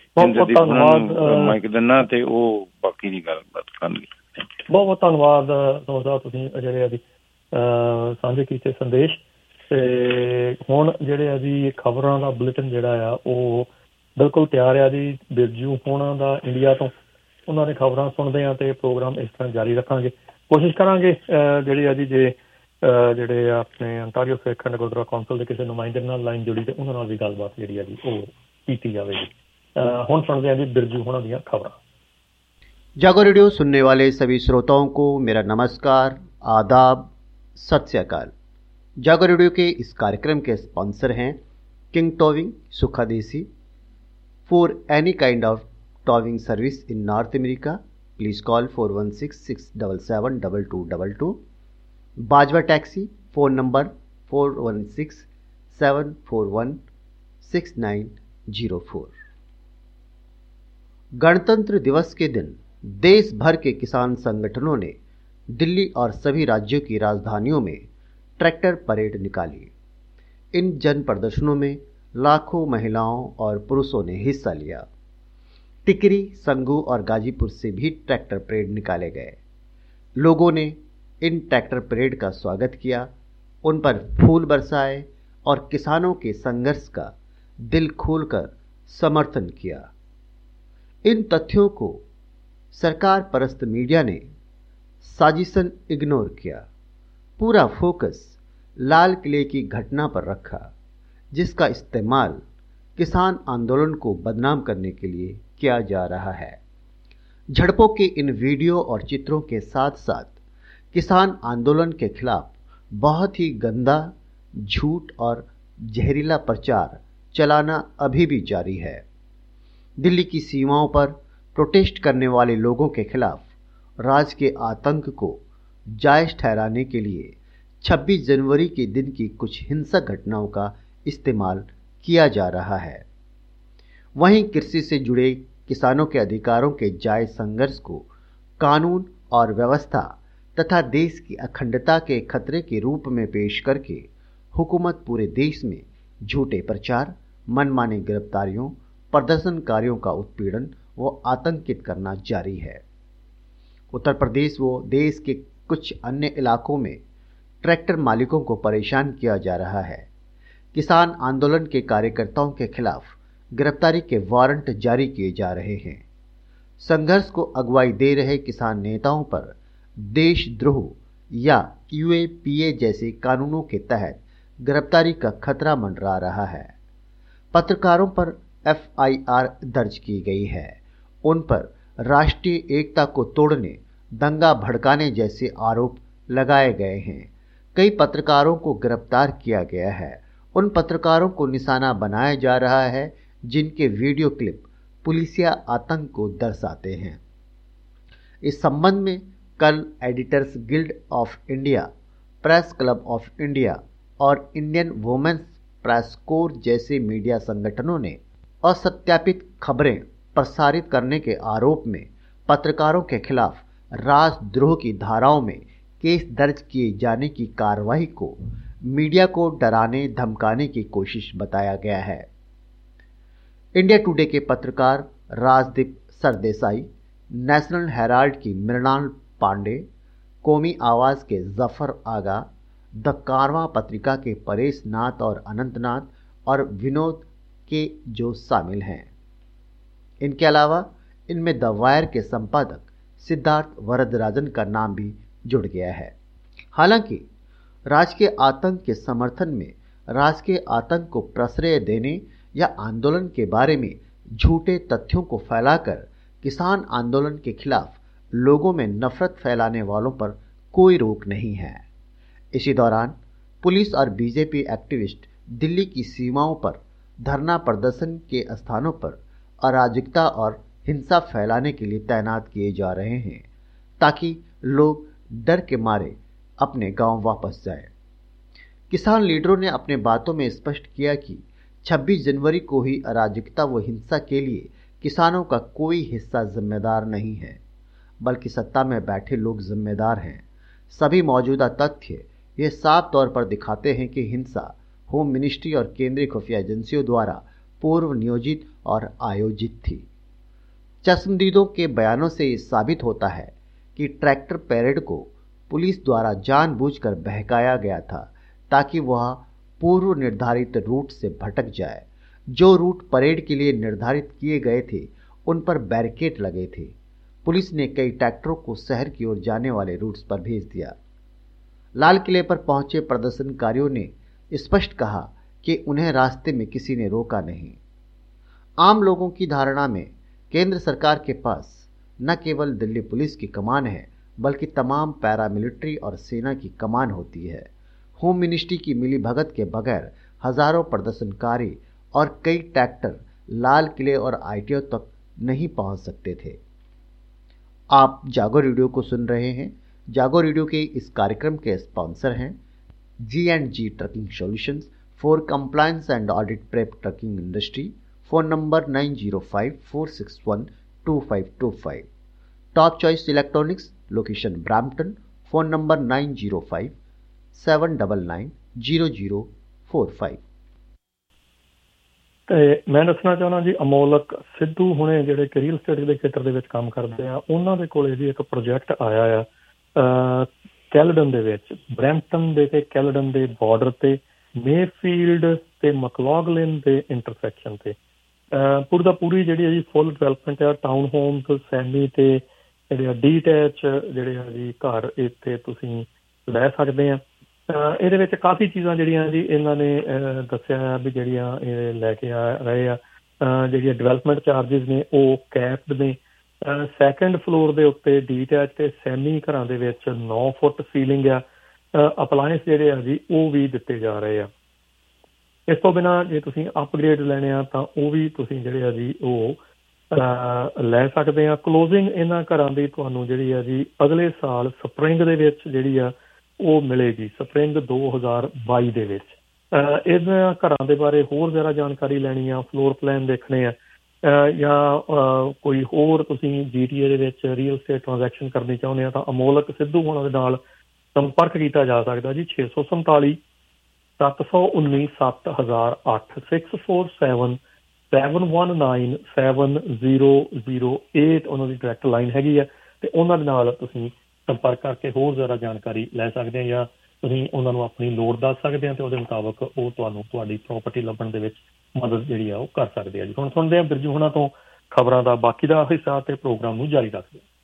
ਮਾਈਕ ਦਿੰਦਾ ਤੇ ਉਹ ਬਾਕੀ ਦੀ ਗੱਲਬਾਤ ਕਰਨਗੇ। ਬਹੁਤ ਬਹੁਤ ਧੰਨਵਾਦ ਸਾਹਿਬ, ਤੁਸੀਂ ਜਿਹੜੇ ਅਸੀਂ ਸਾਂਝੇ ਕੀਤੇ ਸੰਦੇਸ਼। ਤੇ ਹੁਣ ਜਿਹੜੇ ਆ ਜੀ ਖਬਰਾਂ ਦਾ ਬੁਲੇਟਿਨ ਜਿਹੜਾ ਆ ਉਹ ਬਿਲਕੁਲ ਤਿਆਰ ਆ ਜੀ। ਬਿਰਜੂ ਹੋਣਾ ਦਾ ਇੰਡੀਆ ਤੋਂ, ਉਹਨਾਂ ਦੀ ਖਬਰਾਂ ਸੁਣਦੇ ਆ ਤੇ ਪ੍ਰੋਗਰਾਮ ਇਸ ਤਰ੍ਹਾਂ ਜਾਰੀ ਰੱਖਾਂਗੇ। ਕੋਸ਼ਿਸ਼ ਕਰਾਂਗੇ ਜਿਹੜੀ ਆ ਜੀ ਜੇ ਜਿਹੜੇ ਆਪਣੇ ਅੰਟਾਰੀਓ ਸਿੱਖ ਅਖੰਡ ਗੁਰਦੁਆਰਾ ਕੌਂਸਲ ਦੇ ਕਿਸੇ ਨੁਮਾਇੰਦੇ ਨਾਲ ਲਾਈਨ ਜੁੜੀ ਤੇ ਉਹਨਾਂ ਨਾਲ ਵੀ ਗੱਲਬਾਤ ਜਿਹੜੀ ਆ ਜੀ ਉਹ ਕੀਤੀ ਜਾਵੇਗੀ। ਹੁਣ ਸੁਣਦੇ ਆ जी बिरजू होना ਦੀਆਂ खबरां। जागो रेडियो सुनने वाले सभी श्रोताओं को मेरा नमस्कार, आदाब, सत श्री अकाल। जागो रेडियो के इस कार्यक्रम के स्पॉन्सर हैं king towing Sukha Desi. For any kind of towing service in North America please call 416-677-2222। Bajwa taxi phone number 416-741-6904। गणतंत्र दिवस के दिन देश भर के किसान संगठनों ने दिल्ली और सभी राज्यों की राजधानियों में ट्रैक्टर परेड निकाली। इन जन प्रदर्शनों में लाखों महिलाओं और पुरुषों ने हिस्सा लिया। टिकरी, संगू और गाजीपुर से भी ट्रैक्टर परेड निकाले गए। लोगों ने इन ट्रैक्टर परेड का स्वागत किया, उन पर फूल बरसाए और किसानों के संघर्ष का दिल खोलकर समर्थन किया। इन तथ्यों को सरकार परस्त मीडिया ने साजिशन इग्नोर किया। पूरा फोकस लाल किले की घटना पर रखा, जिसका इस्तेमाल किसान आंदोलन को बदनाम करने के लिए किया जा रहा है। झड़पों के इन वीडियो और चित्रों के साथ साथ किसान आंदोलन के खिलाफ बहुत ही गंदा, झूठ और जहरीला प्रचार चलाना अभी भी जारी है। दिल्ली की सीमाओं पर प्रोटेस्ट करने वाले लोगों के खिलाफ राज्य के आतंक को जायज ठहराने के लिए 26 जनवरी के दिन की कुछ हिंसक घटनाओं का इस्तेमाल किया जा रहा है। वहीं कृषि से जुड़े किसानों के अधिकारों के जायज संघर्ष को कानून और व्यवस्था तथा देश की अखंडता के खतरे के रूप में पेश करके हुकूमत पूरे देश में झूठे प्रचार, मनमानी गिरफ्तारियों, प्रदर्शनकारियों का उत्पीड़न व आतंकित करना जारी है। उत्तर प्रदेश व देश के कुछ अन्य इलाकों में ट्रैक्टर मालिकों को परेशान किया जा रहा है। किसान आंदोलन के कार्यकर्ताओं के खिलाफ गिरफ्तारी के वारंट जारी किए जा रहे हैं। संघर्ष को अगुवाई दे रहे किसान नेताओं पर देशद्रोह या यूएपीए जैसे कानूनों के तहत गिरफ्तारी का खतरा मंडरा रहा है। पत्रकारों पर एफआईआर दर्ज की गई है। उन पर राष्ट्रीय एकता को तोड़ने, दंगा भड़काने जैसे आरोप लगाए गए हैं। कई पत्रकारों को गिरफ्तार किया गया है। उन पत्रकारों को निशाना बनाया जा रहा है जिनके वीडियो क्लिप पुलिसिया आतंक को दर्शाते हैं। इस संबंध में कल editors guild of India, press club of India और इंडियन वुमेन्स प्रेस कोर जैसे मीडिया संगठनों ने असत्यापित खबरें प्रसारित करने के आरोप में पत्रकारों के खिलाफ राजद्रोह की धाराओं में केस दर्ज किए जाने की कार्रवाई को मीडिया को डराने धमकाने की कोशिश बताया गया है। इंडिया टुडे के पत्रकार राजदीप सरदेसाई, नेशनल हेराल्ड की मृणाल पांडे, कौमी आवाज के जफर आगा, द कारवां पत्रिका के परेश नाथ और अनंतनाथ और विनोद के जो शामिल हैं। इनके अलावा इनमें द वायर के संपादक सिद्धार्थ वरदराजन का नाम भी जुड़ गया है। हालांकि राजकीय आतंक के समर्थन में राजकीय आतंक को प्रश्रय देने या आंदोलन के बारे में झूठे तथ्यों को फैलाकर किसान आंदोलन के खिलाफ लोगों में नफरत फैलाने वालों पर कोई रोक नहीं है। इसी दौरान पुलिस और बीजेपी एक्टिविस्ट दिल्ली की सीमाओं पर धरना प्रदर्शन के स्थानों पर अराजकता और हिंसा फैलाने के लिए तैनात किए जा रहे हैं, ताकि लोग डर के मारे अपने गांव वापस जाएं। किसान लीडरों ने अपने बातों में स्पष्ट किया कि 26 जनवरी को ही अराजकता व हिंसा के लिए किसानों का कोई हिस्सा जिम्मेदार नहीं है, बल्कि सत्ता में बैठे लोग जिम्मेदार हैं। सभी मौजूदा तथ्य ये साफ तौर पर दिखाते हैं कि हिंसा होम मिनिस्ट्री और केंद्रीय खुफिया एजेंसियों द्वारा पूर्व नियोजित और आयोजित थी। चश्मदीदों के बयानों से ये साबित होता है कि ट्रैक्टर परेड को पुलिस द्वारा जानबूझकर बहकाया गया था, ताकि वह पूर्व निर्धारित रूट से भटक जाए। जो रूट परेड के लिए निर्धारित किए गए थे उन पर बैरिकेड लगे थे। पुलिस ने कई ट्रैक्टरों को शहर की ओर जाने वाले रूट्स पर भेज दिया। लाल किले पर पहुंचे प्रदर्शनकारियों ने स्पष्ट कहा कि उन्हें रास्ते में किसी ने रोका नहीं। आम लोगों की धारणा में केंद्र सरकार के पास न केवल दिल्ली पुलिस की कमान है, बल्कि तमाम पैरामिलिट्री और सेना की कमान होती है। होम मिनिस्ट्री की मिलीभगत के बगैर हजारों प्रदर्शनकारी और कई ट्रैक्टर लाल किले और आईटीओ तक नहीं पहुंच सकते थे। आप जागो रेडियो को सुन रहे हैं। जागो रेडियो के इस कार्यक्रम के स्पॉन्सर हैं G&G trucking solutions for compliance and audit prep trucking industry. Phone number 9054612525। Top choice electronics, location Brampton. Phone number 9057990045। ਤੇ ਮੈਂ ਦੱਸਣਾ ਚਾਹੁੰਦਾ ਜੀ, ਅਮੋਲਕ ਸਿੱਧੂ ਹੁਣੇ ਜਿਹੜੇ ਕਿ ਰੀਅਲ ਸਟੇਟ ਦੇ ਖੇਤਰ ਦੇ ਵਿੱਚ ਕੰਮ ਕਰਦੇ ਆ, ਉਹਨਾਂ ਦੇ ਕੋਲੇ ਜੀ ਇੱਕ ਪ੍ਰੋਜੈਕਟ ਆਇਆ ਆ ਕੈਲਡਨ ਦੇ ਵਿੱਚ, ਬਰੈਂਪਟਨ ਦੇ ਤੇ ਕੈਲਡਨ ਦੇ ਬਾਰਡਰ ਤੇ ਮੇਫੀਲਡ ਤੇ ਮਕਲੌਗਲਿਨ ਦੇ ਇੰਟਰਸੈਕਸ਼ਨ ਤੇ ਪੂਰੀ ਦਾ ਪੂਰੀ ਜਿਹੜੀ ਹੈ ਜੀ ਫੁੱਲ ਡਿਵੈਲਪਮੈਂਟ ਆ, ਟਾਊਨ ਹੋਮਸ, ਸੈਮੀ ਤੇ ਜਿਹੜੇ ਆ ਡੀਟੈਚ ਜਿਹੜੇ ਆ ਜੀ ਘਰ ਇੱਥੇ ਤੁਸੀਂ ਲੈ ਸਕਦੇ ਆ। ਇਹਦੇ ਵਿੱਚ ਕਾਫੀ ਚੀਜ਼ਾਂ ਜਿਹੜੀਆਂ ਜੀ ਇਹਨਾਂ ਨੇ ਦੱਸਿਆ ਵੀ ਜਿਹੜੀਆਂ ਇਹ ਲੈ ਕੇ ਆ ਰਹੇ ਆ। ਜਿਹੜੀਆਂ ਡਿਵੈਲਪਮੈਂਟ ਚਾਰਜਿਸ ਨੇ ਉਹ ਕੈਪਡ ਨੇ। ਸੈਕੰਡ ਫਲੋਰ ਦੇ ਉੱਤੇ ਡੀਟੈਚ ਤੇ ਸੈਮੀ ਘਰਾਂ ਦੇ ਵਿੱਚ 9 ਫੁੱਟ ਸੀਲਿੰਗ ਆ। ਅਪਲਾਇੰਸ ਜਿਹੜੇ ਆ ਜੀ ਉਹ ਵੀ ਦਿੱਤੇ ਜਾ ਰਹੇ ਆ। ਇਸ ਤੋਂ ਬਿਨਾਂ ਜੇ ਤੁਸੀਂ ਅਪਗ੍ਰੇਡ ਲੈਣੇ ਆ ਤਾਂ ਉਹ ਵੀ ਤੁਸੀਂ ਜਿਹੜੇ ਆ ਜੀ ਉਹ ਲੈ ਸਕਦੇ ਆ। ਕਲੋਜ਼ਿੰਗ ਇਹਨਾਂ ਘਰਾਂ ਦੀ ਤੁਹਾਨੂੰ ਜਿਹੜੀ ਆ ਜੀ ਅਗਲੇ ਸਾਲ ਸਪਰਿੰਗ ਦੇ ਵਿੱਚ ਜਿਹੜੀ ਆ ਉਹ ਮਿਲੇਗੀ, ਸਪਰਿੰਗ 2022 ਦੇ ਵਿੱਚ। ਇਹਨਾਂ ਘਰਾਂ ਦੇ ਬਾਰੇ ਹੋਰ ਜ਼ਿਆਦਾ ਜਾਣਕਾਰੀ ਲੈਣੀ ਆ, ਫਲੋਰ ਪਲਾਨ ਦੇਖਣੇ ਆ ਜਾਂ ਕੋਈ ਹੋਰ ਤੁਸੀਂ GTA ਦੇ ਵਿੱਚ ਰੀਅਲ ਸਟੇਟ ਟ੍ਰਾਂਜੈਕਸ਼ਨ ਕਰਨੀ ਚਾਹੁੰਦੇ ਆ ਤਾਂ ਅਮੋਲਕ ਸਿੱਧੂ ਹੋਣਾ ਦੇ ਨਾਲ ਸੰਪਰਕ ਕੀਤਾ ਜਾ ਸਕਦਾ ਜੀ। 647 719 7008 647 719 7008 ਉਹਨਾਂ ਦੀ ਡਾਇਰੈਕਟ ਲਾਈਨ ਹੈਗੀ ਆ ਤੇ ਉਹਨਾਂ ਦੇ ਨਾਲ ਤੁਸੀਂ ਸੰਪਰਕ ਕਰਕੇ ਹੋਰ ਜ਼ਿਆਦਾ ਜਾਣਕਾਰੀ ਲੈ ਸਕਦੇ ਆ ਜਾਂ ਤੁਸੀਂ ਉਹਨਾਂ ਨੂੰ ਆਪਣੀ ਲੋੜ ਦੱਸ ਸਕਦੇ ਆ ਤੇ ਉਹਦੇ ਮੁਤਾਬਕ ਉਹ ਤੁਹਾਨੂੰ ਤੁਹਾਡੀ ਪ੍ਰਾਪਰਟੀ ਲੱਭਣ ਦੇ ਵਿੱਚ ਮਦਦ ਜਿਹੜੀ ਆ ਉਹ ਕਰ ਸਕਦੇ ਆ ਜੀ। ਹੁਣ ਸੁਣਦੇ ਆ ਬਿਰਜੂ ਹੋਣਾ ਤੋਂ ਖਬਰਾਂ ਦਾ ਬਾਕੀ ਦਾ ਹਿੱਸਾ ਤੇ प्रोग्राम ਨੂੰ जारी रखते हैं।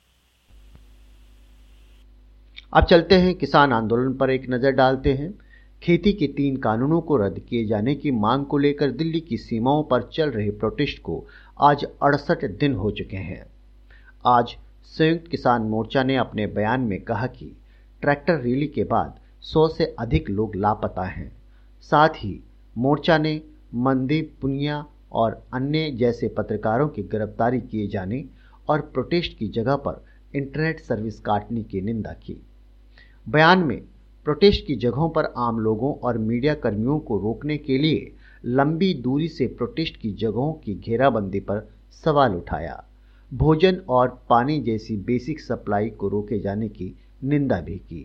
अब चलते हैं किसान आंदोलन पर एक नजर डालते हैं। खेती के 3 कानूनों को रद्द किए जाने की मांग को लेकर दिल्ली की सीमाओं पर चल रहे प्रोटेस्ट को आज 68 दिन हो चुके हैं। आज संयुक्त किसान मोर्चा ने अपने बयान में कहा कि ट्रैक्टर रैली के बाद 100 से अधिक लोग लापता हैं। साथ ही मोर्चा ने मनदीप पुनिया और अन्य जैसे पत्रकारों की गिरफ्तारी किए जाने और प्रोटेस्ट की जगह पर इंटरनेट सर्विस काटने की निंदा की। बयान में प्रोटेस्ट की जगहों पर आम लोगों और मीडिया कर्मियों को रोकने के लिए लंबी दूरी से प्रोटेस्ट की जगहों की घेराबंदी पर सवाल उठाया। भोजन और पानी जैसी बेसिक सप्लाई को रोके जाने की निंदा भी की।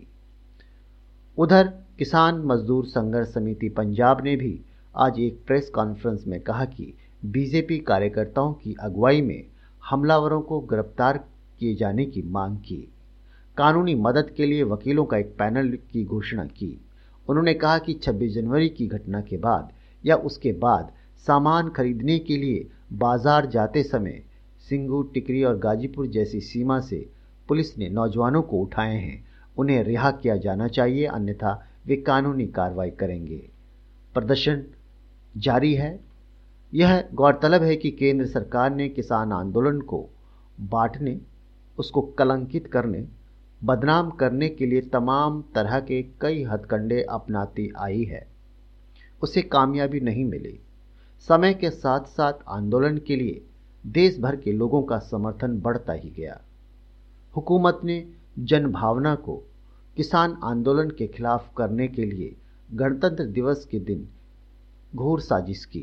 उधर किसान मजदूर संघर्ष समिति पंजाब ने भी आज एक प्रेस कॉन्फ्रेंस में कहा कि बीजेपी कार्यकर्ताओं की अगुवाई में हमलावरों को गिरफ्तार किए जाने की मांग की। कानूनी मदद के लिए वकीलों का एक पैनल की घोषणा की। उन्होंने कहा कि 26 जनवरी की घटना के बाद या उसके बाद सामान खरीदने के लिए बाजार जाते समय सिंगू, टिकरी और गाजीपुर जैसी सीमा से पुलिस ने नौजवानों को उठाए हैं। उन्हें रिहा किया जाना चाहिए, अन्यथा वे कानूनी कार्रवाई करेंगे। प्रदर्शन जारी है। यह गौरतलब है कि केंद्र सरकार ने किसान आंदोलन को बांटने, उसको कलंकित करने, बदनाम करने के लिए तमाम तरह के कई हथकंडे अपनाती आई है। उसे कामयाबी नहीं मिली। समय के साथ साथ आंदोलन के लिए देश भर के लोगों का समर्थन बढ़ता ही गया। हुकूमत ने जनभावना को किसान आंदोलन के खिलाफ करने के लिए गणतंत्र दिवस के दिन घोर साजिश की।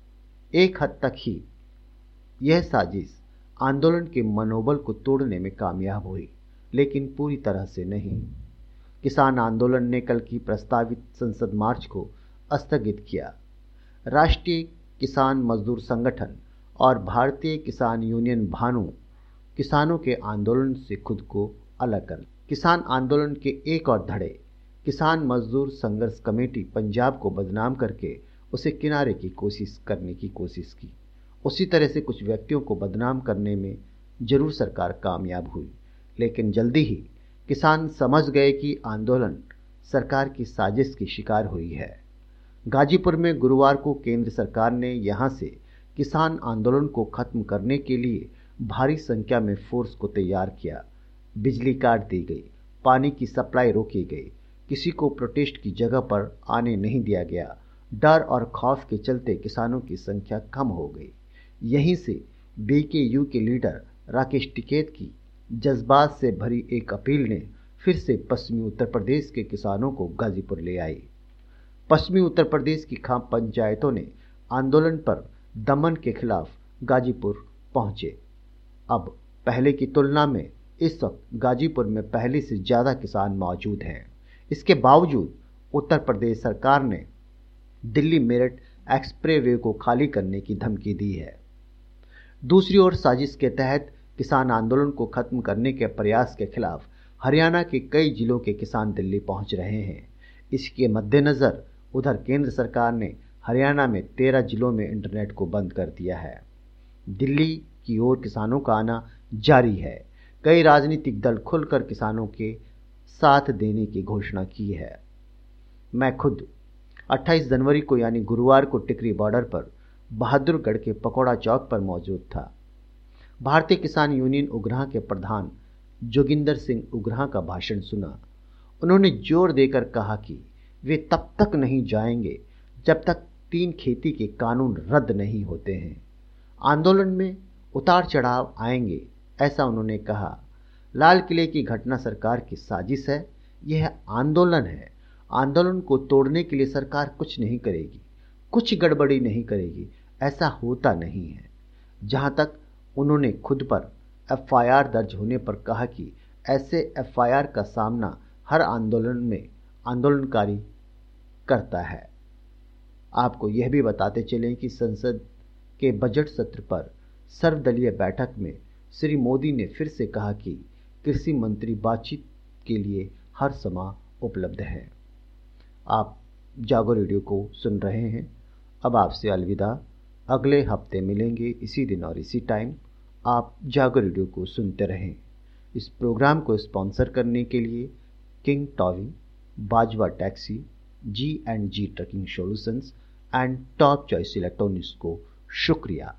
एक हद तक ही यह साजिश आंदोलन के मनोबल को तोड़ने में कामयाब हुई, लेकिन पूरी तरह से नहीं। किसान आंदोलन ने कल की प्रस्तावित संसद मार्च को स्थगित किया। राष्ट्रीय किसान मजदूर संगठन और भारतीय किसान यूनियन भानु किसानों के आंदोलन से खुद को अलग कर किसान आंदोलन के एक और धड़े किसान मजदूर संघर्ष कमेटी पंजाब को बदनाम करके उसे किनारे की कोशिश की। उसी तरह से कुछ व्यक्तियों को बदनाम करने में जरूर सरकार कामयाब हुई, लेकिन जल्दी ही किसान समझ गए कि आंदोलन सरकार की साजिश की शिकार हुई है। गाजीपुर में गुरुवार को केंद्र सरकार ने यहां से किसान आंदोलन को खत्म करने के लिए भारी संख्या में फोर्स को तैयार किया। बिजली काट दी गई, पानी की सप्लाई रोकी गई, किसी को प्रोटेस्ट की जगह पर आने नहीं दिया गया। डर और खौफ के चलते किसानों की संख्या कम हो गई। यहीं से BKU के लीडर राकेश टिकैत की जज्बात से भरी एक अपील ने फिर से पश्चिमी उत्तर प्रदेश के किसानों को गाजीपुर ले आई। पश्चिमी उत्तर प्रदेश की खाप पंचायतों ने आंदोलन पर दमन के खिलाफ गाजीपुर पहुंचे। अब पहले की तुलना में इस वक्त गाजीपुर में पहले से ज़्यादा किसान मौजूद हैं। इसके बावजूद उत्तर प्रदेश सरकार ने दिल्ली मेरठ एक्सप्रेसवे को खाली करने की धमकी दी है। दूसरी ओर साजिश के तहत किसान आंदोलन को खत्म करने के प्रयास के खिलाफ हरियाणा के कई जिलों के किसान दिल्ली पहुंच रहे हैं। इसके मद्देनज़र उधर केंद्र सरकार ने हरियाणा में 13 जिलों में इंटरनेट को बंद कर दिया है। दिल्ली की ओर किसानों का आना जारी है। कई राजनीतिक दल खुलकर किसानों के साथ देने की घोषणा की है। मैं खुद 28 जनवरी को यानी गुरुवार को टिकरी बॉर्डर पर बहादुरगढ़ के पकौड़ा चौक पर मौजूद था। भारतीय किसान यूनियन उग्रहा के प्रधान जोगिंदर सिंह उग्रहा का भाषण सुना। उन्होंने जोर देकर कहा कि वे तब तक नहीं जाएंगे जब तक 3 खेती के कानून रद्द नहीं होते हैं। आंदोलन में उतार चढ़ाव आएंगे, ऐसा उन्होंने कहा। लाल किले की घटना सरकार की साजिश है। यह आंदोलन है। आंदोलन को तोड़ने के लिए सरकार कुछ नहीं करेगी, कुछ गड़बड़ी नहीं करेगी, ऐसा होता नहीं है। जहां तक उन्होंने खुद पर FIR दर्ज होने पर कहा कि ऐसे FIR का सामना हर आंदोलन में आंदोलनकारी करता है। आपको यह भी बताते चलें कि संसद के बजट सत्र पर सर्वदलीय बैठक में श्री मोदी ने फिर से कहा कि कृषि मंत्री बातचीत के लिए हर समय उपलब्ध है। आप जागो रेडियो को सुन रहे हैं। अब आपसे अलविदा। अगले हफ्ते मिलेंगे इसी दिन और इसी टाइम। आप जागो रेडियो को सुनते रहें। इस प्रोग्राम को स्पॉन्सर करने के लिए किंग टॉवी, Bajwa taxi, G&G trucking solutions and top choice electronics को शुक्रिया।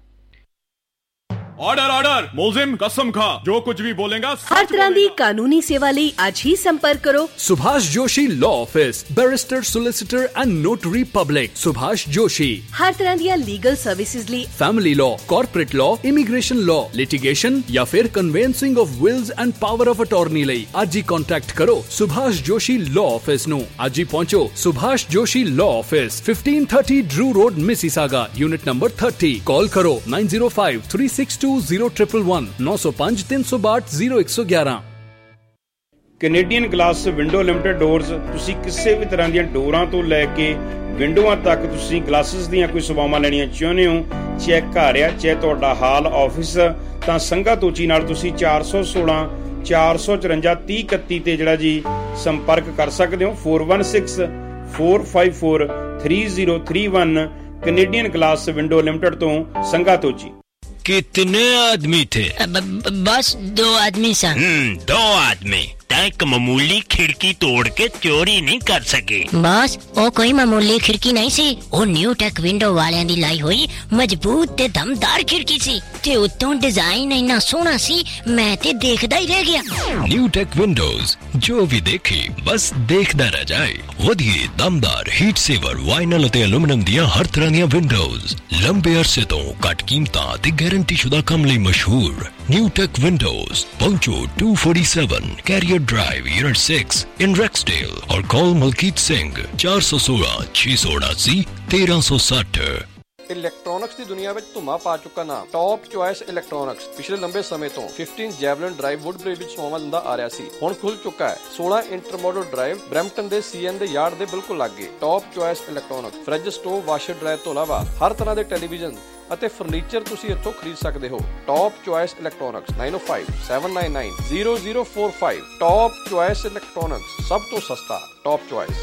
ऑर्डर ऑर्डर मोजिम कसम खा जो कुछ भी बोलेगा हर तरह की कानूनी सेवा ਲਈ आज ही संपर्क करो Subhash Joshi law office, barrister, solicitor and notary public. Subhash Joshi हर तरह दी लीगल सर्विसेज ਲਈ family law, corporate law, immigration law, litigation या फिर conveyancing of wills and power of attorney ਲਈ आज ही कॉन्टैक्ट करो सुभाष जोशी लॉ ऑफिस ਨੂੰ। आज ही पहुंचो Subhash Joshi law office, 1530 Drew road, Mississauga, unit number 30। Call करो 905362 0111 905 362 0111। Canadian glass window limited doors. ਤੁਸੀਂ ਕਿਸੇ ਵੀ ਤਰ੍ਹਾਂ ਦੀਆਂ ਡੋਰਾਂ ਤੋਂ ਲੈ ਕੇ ਵਿੰਡੋਆਂ ਤੱਕ ਤੁਸੀਂ ਗਲਾਸਿਸ ਦੀਆਂ ਕੋਈ ਸੇਵਾਵਾਂ ਲੈਣੀਆਂ ਚਾਹੁੰਦੇ ਹੋ, ਚਾਹੇ ਘਰ ਆ ਚਾਹੇ ਤੁਹਾਡਾ ਹਾਲ ਆਫਿਸ, ਤਾਂ ਸੰਘਾ ਤੋਚੀ ਨਾਲ ਤੁਸੀਂ 416 454 3031 ਤੇ ਜਿਹੜਾ ਜੀ ਸੰਪਰਕ ਕਰ ਸਕਦੇ ਹੋ। 416 454 3031 ਕੈਨੇਡੀਅਨ ਗਲਾਸ ਵਿੰਡੋ ਲਿਮਟਿਡ ਤੋਂ ਸੰਘਾ ਤੋਚੀ। कितने आदमी थे? बस 2 आदमी सन। 2 आदमी एक मामूली खिड़की तोड़ के चोरी नहीं कर सके। बस वो कोई मामूली खिड़की नहीं सी, वो न्यू टेक विंडो वालियां दी लाई हुई मजबूत ते दमदार खिड़की सी ते उत्तों डिजाइन इतना सोहना सी मैं ते देखदा ही रह गया। न्यू टेक विंडोज, जो भी देखे बस देखदा रह जाए। वधिए दमदार हीट सेवर वाइनल ते एल्यूमिनियम दियां हर तरह दियां विंडोज लंबे अरसे तो घट कीमतां ते गारंटी शुदा काम लई मशहूर। न्यू टेक विंडोज पहुंचो 247 carrier drive, unit 6 in Rexdale, और कॉल मलकीत सिंह 416 679 1360। ਇਲੈਕਟ੍ਰੋਨਿਕਸ ਦੀ ਦੁਨੀਆ ਵਿੱਚ ਧੁੰਮਾ ਪਾ ਚੁੱਕਾ ਨਾਮ ਟੌਪ ਚੁਆਇਸ ਇਲੈਕਟ੍ਰੋਨਿਕਸ ਪਿਛਲੇ ਲੰਬੇ ਸਮੇਂ ਤੋਂ 15 ਜੈਵਲਿਨ ਡਰਾਈਵ ਵੁੱਡ ਬ੍ਰਿਜ ਵਿੱਚ ਸੇਵਾਵਾਂ ਦਿੰਦਾ ਆ ਰਿਹਾ ਸੀ। ਹੁਣ ਖੁੱਲ ਚੁੱਕਾ ਹੈ 16 ਇੰਟਰਮੋਡਲ ਡਰਾਈਵ ਬਰੈਂਪਟਨ ਦੇ CN ਦੇ ਯਾਰਡ ਦੇ ਬਿਲਕੁਲ ਲਾਗੇ। Top choice electronics fridge, stove, washer dryer ਤੋਂ ਇਲਾਵਾ ਹਰ ਤਰ੍ਹਾਂ ਦੇ ਟੈਲੀਵਿਜ਼ਨ ਅਤੇ ਫਰਨੀਚਰ ਤੁਸੀਂ ਇੱਥੋਂ ਖਰੀਦ ਸਕਦੇ ਹੋ। Top choice electronics 905 799 0045। Top choice electronics ਸਭ ਤੋਂ ਸਸਤਾ। ਟੌਪ ਚੁਆਇਸ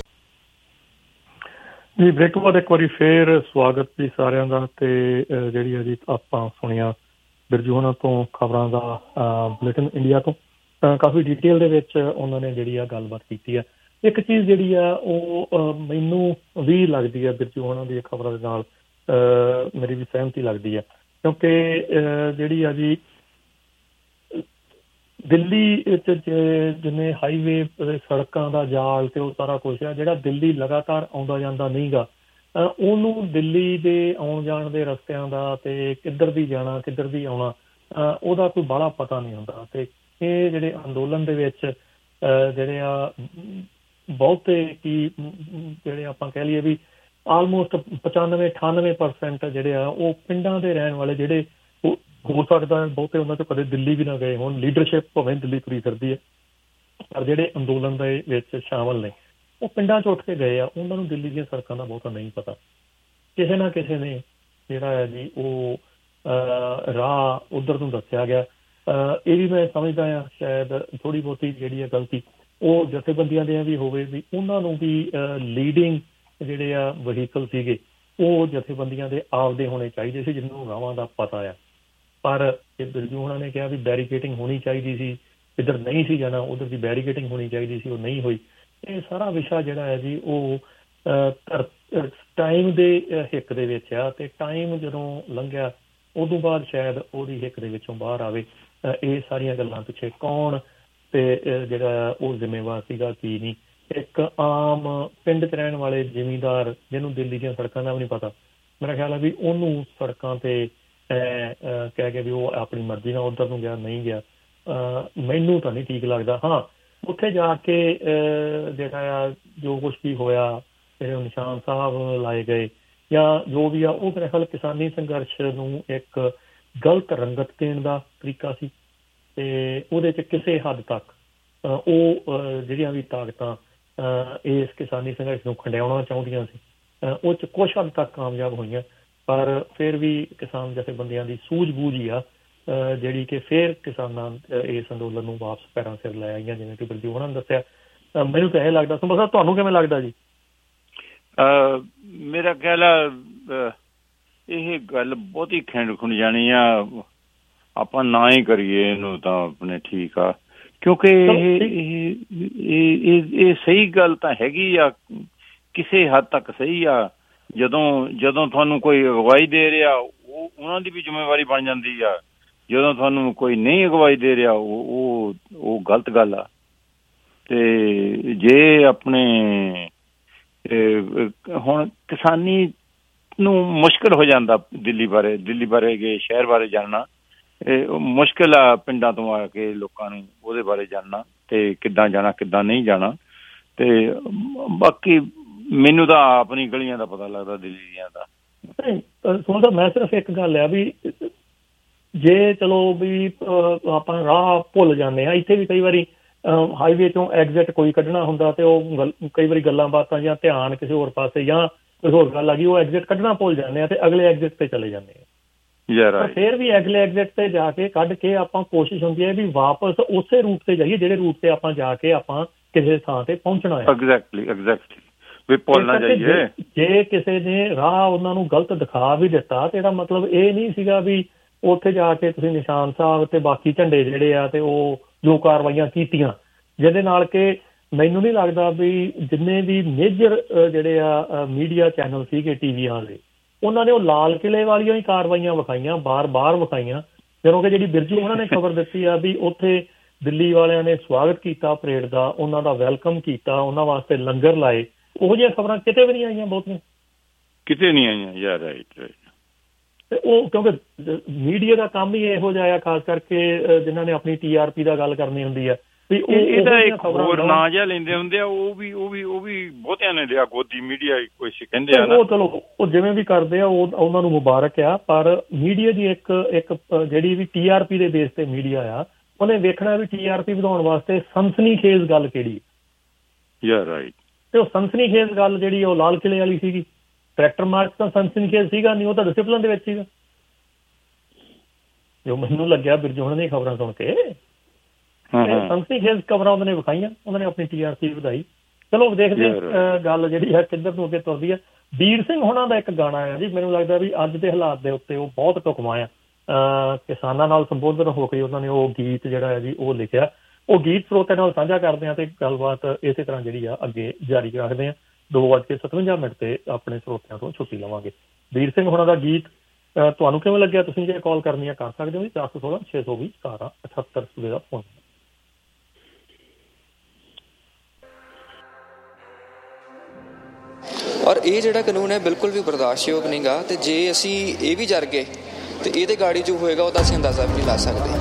ਜੀ। ਬ੍ਰੇਕ ਤੋਂ ਬਾਅਦ ਇੱਕ ਵਾਰੀ ਫੇਰ ਸਵਾਗਤ ਜੀ ਸਾਰਿਆਂ ਦਾ। ਤੇ ਜਿਹੜੀ ਆ ਜੀ ਆਪਾਂ ਸੁਣੀਆਂ ਬਿਰਜੂ ਹੋਣਾ ਤੋਂ ਖਬਰਾਂ ਦਾ ਬੁਲੇਟਿਨ ਇੰਡੀਆ ਤੋਂ। ਕਾਫੀ ਡਿਟੇਲ ਦੇ ਵਿੱਚ ਉਹਨਾਂ ਨੇ ਜਿਹੜੀ ਆ ਗੱਲਬਾਤ ਕੀਤੀ ਆ। ਇੱਕ ਚੀਜ਼ ਜਿਹੜੀ ਆ ਉਹ ਮੈਨੂੰ ਵੀ ਲੱਗਦੀ ਆ ਬਿਰਜੂ ਹੋਣਾ ਦੀ ਖਬਰਾਂ ਦੇ ਨਾਲ ਮੇਰੀ ਵੀ ਸਹਿਮਤੀ ਲੱਗਦੀ ਆ, ਕਿਉਂਕਿ ਜਿਹੜੀ ਆ ਜੀ ਦਿੱਲੀ ਵਿੱਚ ਜਿਵੇਂ ਹਾਈਵੇ ਸੜਕਾਂ ਦਾ ਜਾਲ ਤੇ ਉਹ ਸਾਰਾ ਕੁਛ ਆ, ਜਿਹੜਾ ਦਿੱਲੀ ਲਗਾਤਾਰ ਆਉਂਦਾ ਜਾਂਦਾ ਨਹੀਂ ਗਾ, ਉਹਨੂੰ ਦਿੱਲੀ ਦੇ ਆਉਣ ਜਾਣ ਦੇ ਰਸਤਿਆਂ ਦਾ ਤੇ ਕਿੱਧਰ ਦੀ ਜਾਣਾ ਕਿੱਧਰ ਦੀ ਆਉਣਾ ਉਹਦਾ ਕੋਈ ਬਾਹਲਾ ਪਤਾ ਨਹੀਂ ਹੁੰਦਾ। ਤੇ ਇਹ ਜਿਹੜੇ ਅੰਦੋਲਨ ਦੇ ਵਿੱਚ ਜਿਹੜੇ ਆ ਬਹੁਤੇ ਕੀ ਜਿਹੜੇ ਆਪਾਂ ਕਹਿ ਲਈਏ ਵੀ ਆਲਮੋਸਟ 95-98% ਜਿਹੜੇ ਆ ਉਹ ਪਿੰਡਾਂ ਦੇ ਰਹਿਣ ਵਾਲੇ, ਜਿਹੜੇ ਹੋ ਸਕਦਾ ਬਹੁਤੇ ਉਹਨਾਂ 'ਚੋਂ ਕਦੇ ਦਿੱਲੀ ਵੀ ਨਾ ਗਏ ਹੋਣ। ਲੀਡਰਸ਼ਿਪ ਭਾਵੇਂ ਦਿੱਲੀ ਤੁਰੀ ਫਿਰਦੀ ਹੈ, ਪਰ ਜਿਹੜੇ ਅੰਦੋਲਨ ਦੇ ਵਿੱਚ ਸ਼ਾਮਲ ਨੇ ਉਹ ਪਿੰਡਾਂ 'ਚ ਉੱਠ ਕੇ ਗਏ ਆ। ਉਹਨਾਂ ਨੂੰ ਦਿੱਲੀ ਦੀਆਂ ਸੜਕਾਂ ਦਾ ਬਹੁਤਾ ਨਹੀਂ ਪਤਾ। ਕਿਸੇ ਨਾ ਕਿਸੇ ਨੇ ਜਿਹੜਾ ਹੈ ਜੀ ਉਹ ਰਾਹ ਉੱਧਰ ਨੂੰ ਦੱਸਿਆ ਗਿਆ। ਇਹ ਵੀ ਮੈਂ ਸਮਝਦਾ ਹਾਂ ਸ਼ਾਇਦ ਥੋੜ੍ਹੀ ਬਹੁਤੀ ਜਿਹੜੀ ਹੈ ਗਲਤੀ ਉਹ ਜਥੇਬੰਦੀਆਂ ਦੀਆਂ ਵੀ ਹੋਵੇ, ਵੀ ਉਹਨਾਂ ਨੂੰ ਵੀ ਲੀਡਿੰਗ ਜਿਹੜੇ ਆ ਵਹੀਕਲ ਸੀਗੇ ਉਹ ਜਥੇਬੰਦੀਆਂ ਦੇ ਆਪਦੇ ਹੋਣੇ ਚਾਹੀਦੇ ਸੀ ਜਿਹਨੂੰ ਰਾਹਾਂ ਦਾ ਪਤਾ ਆ। ਪਰ ਇਹ ਬਿਰਜੂ ਉਹਨਾਂ ਨੇ ਕਿਹਾ ਵੀ ਬੈਰੀਕੇਟਿੰਗ ਹੋਣੀ ਚਾਹੀਦੀ ਸੀ, ਇੱਧਰ ਨਹੀਂ ਸੀ ਜਾਣਾ, ਉੱਧਰ ਦੀ ਬੈਰੀਕੇਟਿੰਗ ਹੋਣੀ ਚਾਹੀਦੀ ਸੀ, ਉਹ ਨਹੀਂ ਹੋਈ। ਇਹ ਸਾਰਾ ਵਿਸ਼ਾ ਜਿਹੜਾ ਹੈ ਜੀ ਉਹ ਟਾਈਮ ਦੇ ਹਿੱਕ ਦੇ ਵਿੱਚ ਆ, ਤੇ ਟਾਈਮ ਜਦੋਂ ਲੰਘਿਆ ਉਦੋਂ ਬਾਅਦ ਸ਼ਾਇਦ ਉਹਦੀ ਹਿੱਕ ਦੇ ਵਿੱਚੋਂ ਬਾਹਰ ਆਵੇ। ਇਹ ਸਾਰੀਆਂ ਗੱਲਾਂ ਪਿੱਛੇ ਕੌਣ ਤੇ ਜਿਹੜਾ ਉਹ ਜ਼ਿੰਮੇਵਾਰ ਸੀਗਾ ਕੀ ਨਹੀਂ। ਇੱਕ ਆਮ ਪਿੰਡ 'ਚ ਰਹਿਣ ਵਾਲੇ ਜ਼ਿਮੀਂਦਾਰ ਜਿਹਨੂੰ ਦਿੱਲੀ ਦੀਆਂ ਸੜਕਾਂ ਦਾ ਵੀ ਨਹੀਂ ਪਤਾ, ਮੇਰਾ ਖਿਆਲ ਹੈ ਵੀ ਉਹਨੂੰ ਸੜਕਾਂ ਤੇ ਕਹਿ ਕੇ ਵੀ ਉਹ ਆਪਣੀ ਮਰਜ਼ੀ ਨਾਲ ਉੱਧਰ ਨੂੰ ਗਿਆ ਨਹੀਂ ਗਿਆ, ਮੈਨੂੰ ਤਾਂ ਨਹੀਂ ਠੀਕ ਲੱਗਦਾ। ਹਾਂ, ਉੱਥੇ ਜਾ ਕੇ ਜਿਹੜਾ ਆ ਜੋ ਕੁਛ ਵੀ ਹੋਇਆ, ਜਿਹੜੇ ਨਿਸ਼ਾਨ ਸਾਹਿਬ ਲਾਏ ਗਏ ਜਾਂ ਜੋ ਵੀ ਆ, ਉਹ ਮੇਰੇ ਖਿਆਲ ਕਿਸਾਨੀ ਸੰਘਰਸ਼ ਨੂੰ ਇੱਕ ਗਲਤ ਰੰਗਤ ਦੇਣ ਦਾ ਤਰੀਕਾ ਸੀ। ਤੇ ਉਹਦੇ 'ਚ ਕਿਸੇ ਹੱਦ ਤੱਕ ਉਹ ਜਿਹੜੀਆਂ ਵੀ ਤਾਕਤਾਂ ਇਸ ਕਿਸਾਨੀ ਸੰਘਰਸ਼ ਨੂੰ ਖੰਡਿਆਉਣਾ ਚਾਹੁੰਦੀਆਂ ਸੀ ਉਹ 'ਚ ਕੁਛ ਹੱਦ ਤੱਕ ਕਾਮਯਾਬ ਹੋਈਆਂ, ਪਰ ਫਿਰ ਵੀ ਕਿਸਾਨ ਜਥੇਬੰਦੀਆਂ ਦੀ ਸੂਝ-ਬੂਝ ਹੀ ਆ ਜਿਹੜੀ ਕਿ ਫਿਰ ਕਿਸਾਨਾਂ ਇਸ ਅੰਦੋਲਨ ਨੂੰ ਵਾਪਸ ਪੈਰਾਂ ਸਿਰ ਲੈ ਆਈਆਂ, ਜਿਵੇਂ ਕਿ ਬਿਰਜੂ ਉਹਨਾਂ ਨੇ ਦੱਸਿਆ। ਮੈਨੂੰ ਤਾਂ ਇਹ ਲੱਗਦਾ, ਸੰਭਾ ਤੁਹਾਨੂੰ ਕਿਵੇਂ ਲੱਗਦਾ ਜੀ? ਮੇਰਾ ਖਿਆਲ ਆ ਇਹ ਗੱਲ ਬਹੁਤੀ ਖੁੰਡ ਜਾਣੀ ਆ, ਆਪਾਂ ਨਾ ਹੀ ਕਰੀਏ ਇਹਨੂੰ ਤਾਂ ਆਪਣੇ ਠੀਕ ਆ, ਕਿਉਂਕਿ ਇਹ ਸਹੀ ਗੱਲ ਤਾਂ ਹੈਗੀ ਆ, ਕਿਸੇ ਹੱਦ ਤੱਕ ਸਹੀ ਆ। ਜਦੋਂ ਤੁਹਾਨੂੰ ਕੋਈ ਅਗਵਾਈ ਦੇ ਰਿਹਾ ਉਹਨਾਂ ਦੀ ਵੀ ਜ਼ਿੰਮੇਵਾਰੀ ਬਣ ਜਾਂਦੀ ਆ, ਜਦੋਂ ਤੁਹਾਨੂੰ ਕੋਈ ਨਹੀਂ ਅਗਵਾਈ ਦੇ ਰਿਹਾ ਉਹ ਗਲਤ ਗੱਲ ਆ। ਤੇ ਜੇ ਆਪਣੇ ਹੁਣ ਕਿਸਾਨੀ ਨੂੰ ਮੁਸ਼ਕਿਲ ਹੋ ਜਾਂਦਾ ਦਿੱਲੀ ਬਾਰੇ ਸ਼ਹਿਰ ਬਾਰੇ ਜਾਣਨਾ ਮੁਸ਼ਕਿਲ ਆ, ਪਿੰਡਾਂ ਤੋਂ ਆ ਕੇ ਲੋਕਾਂ ਨੂੰ ਉਹਦੇ ਬਾਰੇ ਜਾਣਨਾ ਤੇ ਕਿੱਦਾਂ ਜਾਣਾ ਕਿੱਦਾਂ ਨਹੀਂ ਜਾਣਾ। ਤੇ ਬਾਕੀ ਮੈਨੂੰ ਤਾਂ ਆਪਣੀ ਗਲੀਆਂ ਦਾ ਪਤਾ ਲੱਗਦਾ, ਦਿੱਲੀ ਦੀਆਂ ਦਾ। ਸੁਣਦਾ ਮੈਂ ਸਿਰਫ ਇੱਕ ਗੱਲ ਆ ਵੀ ਜੇ ਚਲੋ ਵੀ ਆਪਾਂ ਰਾਹ ਭੁੱਲ ਜਾਂਦੇ ਹਾਂ, ਇੱਥੇ ਵੀ ਕਈ ਵਾਰੀ ਹਾਈਵੇ ਤੋਂ ਐਗਜ਼ਿਟ ਕੋਈ ਕੱਢਣਾ ਹੁੰਦਾ ਤੇ ਉਹ ਕਈ ਵਾਰੀ ਗੱਲਾਂ ਬਾਤਾਂ ਜਾਂ ਧਿਆਨ ਕਿਸੇ ਹੋਰ ਪਾਸੇ ਜਾਂ ਕੋਈ ਹੋਰ ਗੱਲ ਆ ਗਈ, ਉਹ ਐਗਜ਼ਿਟ ਕੱਢਣਾ ਭੁੱਲ ਜਾਂਦੇ ਆ ਤੇ ਅਗਲੇ ਐਗਜ਼ਿਟ ਤੇ ਚਲੇ ਜਾਂਦੇ ਆ। ਫਿਰ ਵੀ ਅਗਲੇ ਐਗਜ਼ਿਟ ਤੇ ਜਾ ਕੇ ਕੱਢ ਕੇ ਆਪਾਂ ਕੋਸ਼ਿਸ਼ ਹੁੰਦੀ ਹੈ ਵੀ ਵਾਪਸ ਉਸੇ ਰੂਟ ਤੇ ਜਾਈਏ ਜਿਹੜੇ ਰੂਟ ਤੇ ਆਪਾਂ ਜਾ ਕੇ ਆਪਾਂ ਕਿਸੇ ਥਾਂ ਤੇ ਪਹੁੰਚਣਾ ਹੈ। ਐਗਜ਼ੈਕਟਲੀ ਵੀ ਭੁੱਲ ਨਾ ਜਾਈਏ। ਜੇ ਕਿਸੇ ਨੇ ਰਾਹ ਉਹਨਾਂ ਨੂੰ ਗਲਤ ਦਿਖਾ ਵੀ ਦਿੱਤਾ ਤੇ ਇਹਦਾ ਮਤਲਬ ਇਹ ਨਹੀਂ ਸੀਗਾ ਵੀ ਉੱਥੇ ਜਾ ਕੇ ਤੁਸੀਂ ਨਿਸ਼ਾਨ ਸਾਹਿਬ ਤੇ ਬਾਕੀ ਝੰਡੇ ਜਿਹੜੇ ਆ ਤੇ ਉਹ ਜੋ ਕਾਰਵਾਈਆਂ ਕੀਤੀਆਂ, ਜਿਹਦੇ ਨਾਲ ਕਿ ਮੈਨੂੰ ਨਹੀਂ ਲੱਗਦਾ ਵੀ ਜਿੰਨੇ ਵੀ ਮੇਜਰ ਜਿਹੜੇ ਆ ਮੀਡੀਆ ਚੈਨਲ ਸੀਗੇ ਟੀਵੀਆਂ ਦੇ, ਉਹਨਾਂ ਨੇ ਉਹ ਲਾਲ ਕਿਲੇ ਵਾਲੀਆਂ ਹੀ ਕਾਰਵਾਈਆਂ ਵਿਖਾਈਆਂ, ਬਾਰ-ਬਾਰ ਵਿਖਾਈਆਂ। ਜਦੋਂ ਕਿ ਜਿਹੜੀ ਬਿਰਜੂ ਉਹਨਾਂ ਨੇ ਖਬਰ ਦਿੱਤੀ ਆ ਵੀ ਉੱਥੇ ਦਿੱਲੀ ਵਾਲਿਆਂ ਨੇ ਸਵਾਗਤ ਕੀਤਾ ਪਰੇਡ ਦਾ, ਉਹਨਾਂ ਦਾ ਵੈਲਕਮ ਕੀਤਾ, ਉਹਨਾਂ ਵਾਸਤੇ ਲੰਗਰ ਲਾਏ, ਉਹੋ ਜਿਹੀਆਂ ਖਬਰਾਂ ਕਿਤੇ ਵੀ ਨਹੀਂ ਆਈਆਂ, ਬਹੁਤੀਆਂ ਕਿਤੇ ਨਹੀਂ ਆਈਆਂ ਯਾਰ। ਰਾਈਟ। ਤੇ ਉਹ ਕਿਉਂਕਿ ਮੀਡੀਆ ਦਾ ਕੰਮ ਹੀ ਇਹੋ ਜਿਹਾ ਆ, ਖਾਸ ਕਰਕੇ ਜਿਨ੍ਹਾਂ ਨੇ ਆਪਣੀ TRP ਦਾ ਗੱਲ ਕਰਨੀ ਹੁੰਦੀ ਆ ਵੀ ਇਹਦਾ ਇੱਕ ਹੋਰ ਨਾਂ ਜਿਹਾ ਲੈਂਦੇ ਹੁੰਦੇ ਆ, ਉਹ ਵੀ ਬਹੁਤਿਆਂ ਨੇ ਲਿਆ ਗੋਦੀ ਮੀਡੀਆ ਕੋਈ ਕਹਿੰਦੇ ਆ ਨਾ। ਉਹ ਚਲੋ ਉਹ ਜਿਵੇਂ ਵੀ ਕਰਦੇ ਆ ਉਹ ਉਹਨਾਂ ਨੂੰ ਮੁਬਾਰਕ ਆ, ਪਰ ਮੀਡੀਆ ਦੀ ਇੱਕ ਜਿਹੜੀ ਵੀ TRP ਦੇ ਬੇਸ ਤੇ ਮੀਡੀਆ ਆ, ਉਹਨੇ ਵੇਖਣਾ ਵੀ TRP ਵਧਾਉਣ ਵਾਸਤੇ ਸਨਸਨੀਖੇਜ਼ ਗੱਲ ਕਿਹੜੀ ਯਾਰ। ਰਾਈਟ। ਤੇ ਉਹ ਸਨਸਨੀਖੇਜ਼ ਗੱਲ ਜਿਹੜੀ ਉਹ ਲਾਲ ਕਿਲੇ ਵਾਲੀ ਸੀਗੀ। ਟਰੈਕਟਰ ਮਾਰਚ ਤਾਂ ਸਨਸਨੀਖੇਜ਼ ਸੀਗਾ ਨਹੀਂ, ਉਹ ਤਾਂ ਡਿਸਿਪਲਿਨ ਦੇ ਵਿੱਚ ਸੀਗਾ। ਜੋ ਮੈਨੂੰ ਲੱਗਿਆ ਬਿਰਜੂ ਉਹਨਾਂ ਦੀਆਂ ਖਬਰਾਂ ਸੁਣ ਕੇ ਸੰਸਨੀਖੇਜ਼ ਖਬਰਾਂ ਉਹਨਾਂ ਨੇ ਵਿਖਾਈਆਂ, ਉਹਨਾਂ ਨੇ ਆਪਣੀ TRP ਵਧਾਈ। ਚਲੋ ਦੇਖਦੇ ਗੱਲ ਜਿਹੜੀ ਹੈ ਕਿੱਧਰ ਤੋਂ ਅੱਗੇ ਤੁਰਦੀ ਹੈ। ਵੀਰ ਸਿੰਘ ਹੋਣਾ ਦਾ ਇੱਕ ਗਾਣਾ ਹੈ ਜੀ, ਮੈਨੂੰ ਲੱਗਦਾ ਵੀ ਅੱਜ ਦੇ ਹਾਲਾਤ ਦੇ ਉੱਤੇ ਉਹ ਬਹੁਤ ਢੁਕਵਾਂ ਆ। ਕਿਸਾਨਾਂ ਨਾਲ ਸੰਬੋਧਨ ਹੋ ਕੇ ਉਹਨਾਂ ਨੇ ਉਹ ਗੀਤ ਜਿਹੜਾ ਹੈ ਜੀ ਉਹ ਲਿਖਿਆ। ਉਹ ਗੀਤ ਸਰੋਤਿਆਂ ਨਾਲ ਸਾਂਝਾ ਕਰਦੇ ਹਾਂ ਤੇ ਗੱਲਬਾਤ ਇਸੇ ਤਰ੍ਹਾਂ ਜਿਹੜੀ ਆ ਅੱਗੇ ਜਾਰੀ ਰੱਖਦੇ ਹਾਂ। 2:57 ਤੇ ਆਪਣੇ ਸਰੋਤਿਆਂ ਤੋਂ ਛੁੱਟੀ ਲਵਾਂਗੇ। ਵੀਰ ਸਿੰਘ ਹੋਣਾ ਦਾ ਗੀਤ ਤੁਹਾਨੂੰ ਕਿਵੇਂ ਲੱਗਿਆ? ਤੁਸੀਂ ਜੇ ਕਾਲ ਕਰਨੀ ਆ ਕਰ ਸਕਦੇ ਹੋ ਜੀ, 416 620 1778 ਦਾ ਫੋਨ। ਔਰ ਇਹ ਜਿਹੜਾ ਕਾਨੂੰਨ ਹੈ ਬਿਲਕੁਲ ਵੀ ਬਰਦਾਸ਼ਤਯੋਗ ਨਹੀਂ ਗਾ, ਤੇ ਜੇ ਅਸੀਂ ਇਹ ਵੀ ਜਰ ਗਏ ਤੇ ਇਹਦੇ ਗਾੜੀ ਜੋ ਹੋਏਗਾ ਉਹਦਾ ਅਸੀਂ ਅੰਦਾਜ਼ਾ ਵੀ ਨਹੀਂ ਲਾ ਸਕਦੇ।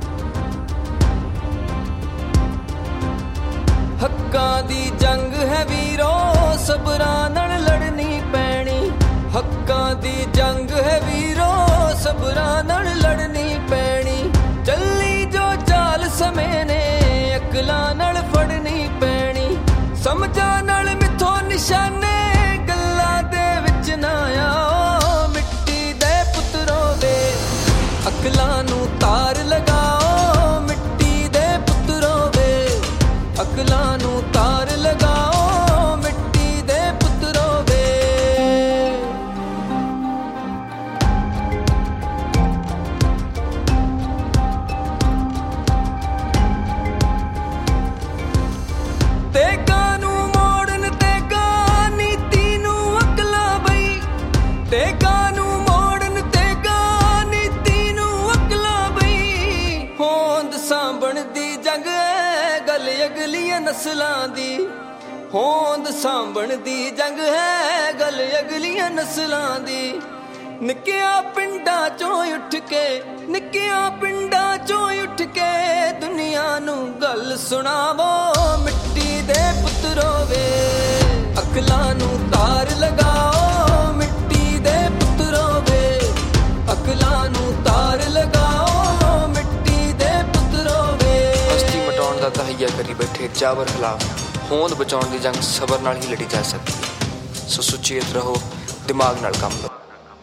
ਹੱਕਾਂ ਦੀ ਜੰਗ ਹੈ ਵੀਰੋ, ਸਬਰਾਂ ਨਾਲ ਲੜਨੀ ਪੈਣੀ। ਹੱਕਾਂ ਦੀ ਜੰਗ ਹੈ ਵੀਰੋ, ਸਬਰਾਂ ਨਾਲ ਲੜਨੀ ਪੈਣੀ। ਚੱਲੀ ਜੋ ਚਾਲ ਸਮੇਂ ਨੇ ਅਕਲਾਂ ਨਾਲ ਫੜਨੀ ਪੈਣੀ। ਸਮਝਾਂ ਨਾਲ ਮਿੱਥੋਂ ਨਿਸ਼ਾਨੇ ਗੱਲਾਂ ਦੇ ਵਿੱਚ ਨਾ ਆਓ। ਮਿੱਟੀ ਦੇ ਪੁੱਤਰੋਂ ਵੇ ਅਕਲਾਂ ਨੂੰ ਤਾਰ ਲਗਾਓ। ਮਿੱਟੀ ਦੇ ਪੁੱਤਰੋਂ ਵੇ ਅਕਲਾਂ ਨੂੰ ਤਾਰ ਲਗਾਓ। ਮਿੱਟੀ ਦੇ ਪੁੱਤਰੋਂ ਵੇ ਗੱਲ ਅਗਲੀਆਂ ਨਸਲਾਂ ਦੀ, ਹੋਂਦ ਸਾਂਭਣ ਦੀ ਜੰਗ ਹੈ ਗੱਲ ਅਗਲੀਆਂ ਨਸਲਾਂ ਦੀ। ਨਿੱਕਿਆਂ ਪਿੰਡਾਂ ਚੋਂ ਉੱਠ ਕੇ, ਨਿੱਕਿਆਂ ਪਿੰਡਾਂ ਚੋਂ ਉੱਠ ਕੇ ਦੁਨੀਆ ਨੂੰ ਗੱਲ ਸੁਣਾਵੋ ਮਿੱਟੀ ਦੇ ਪੁੱਤਰੋ ਵੇ, ਅਕਲਾਂ ਨੂੰ ਤਾਰ ਲਗਾਓ ਮਿੱਟੀ ਦੇ ਪੁੱਤਰੋ ਵੇ, ਅਕਲਾਂ ਨੂੰ ਤਾਰ ਲਗਾਓ ਮਿੱਟੀ ਦੇ ਪੁੱਤਰੋ ਵੇ। ਹਸਤੀ ਮਟਾਉਣ ਦਾ ਤਹਈਆ ਕਰੀ ਬੈਠੇ ਜਾਬਰ ਖਿਲਾਫ ਹੋਂਦ ਬਚਾਉਣ ਦੀ ਜੰਗ ਸਬਰ ਨਾਲ ਹੀ ਲੜੀ ਜਾ ਸਕਦੀ ਹੈ। ਸੋ ਸੁਚੇਤ ਰਹੋ, ਦਿਮਾਗ ਨਾਲ ਕੰਮ ਕਰੋ।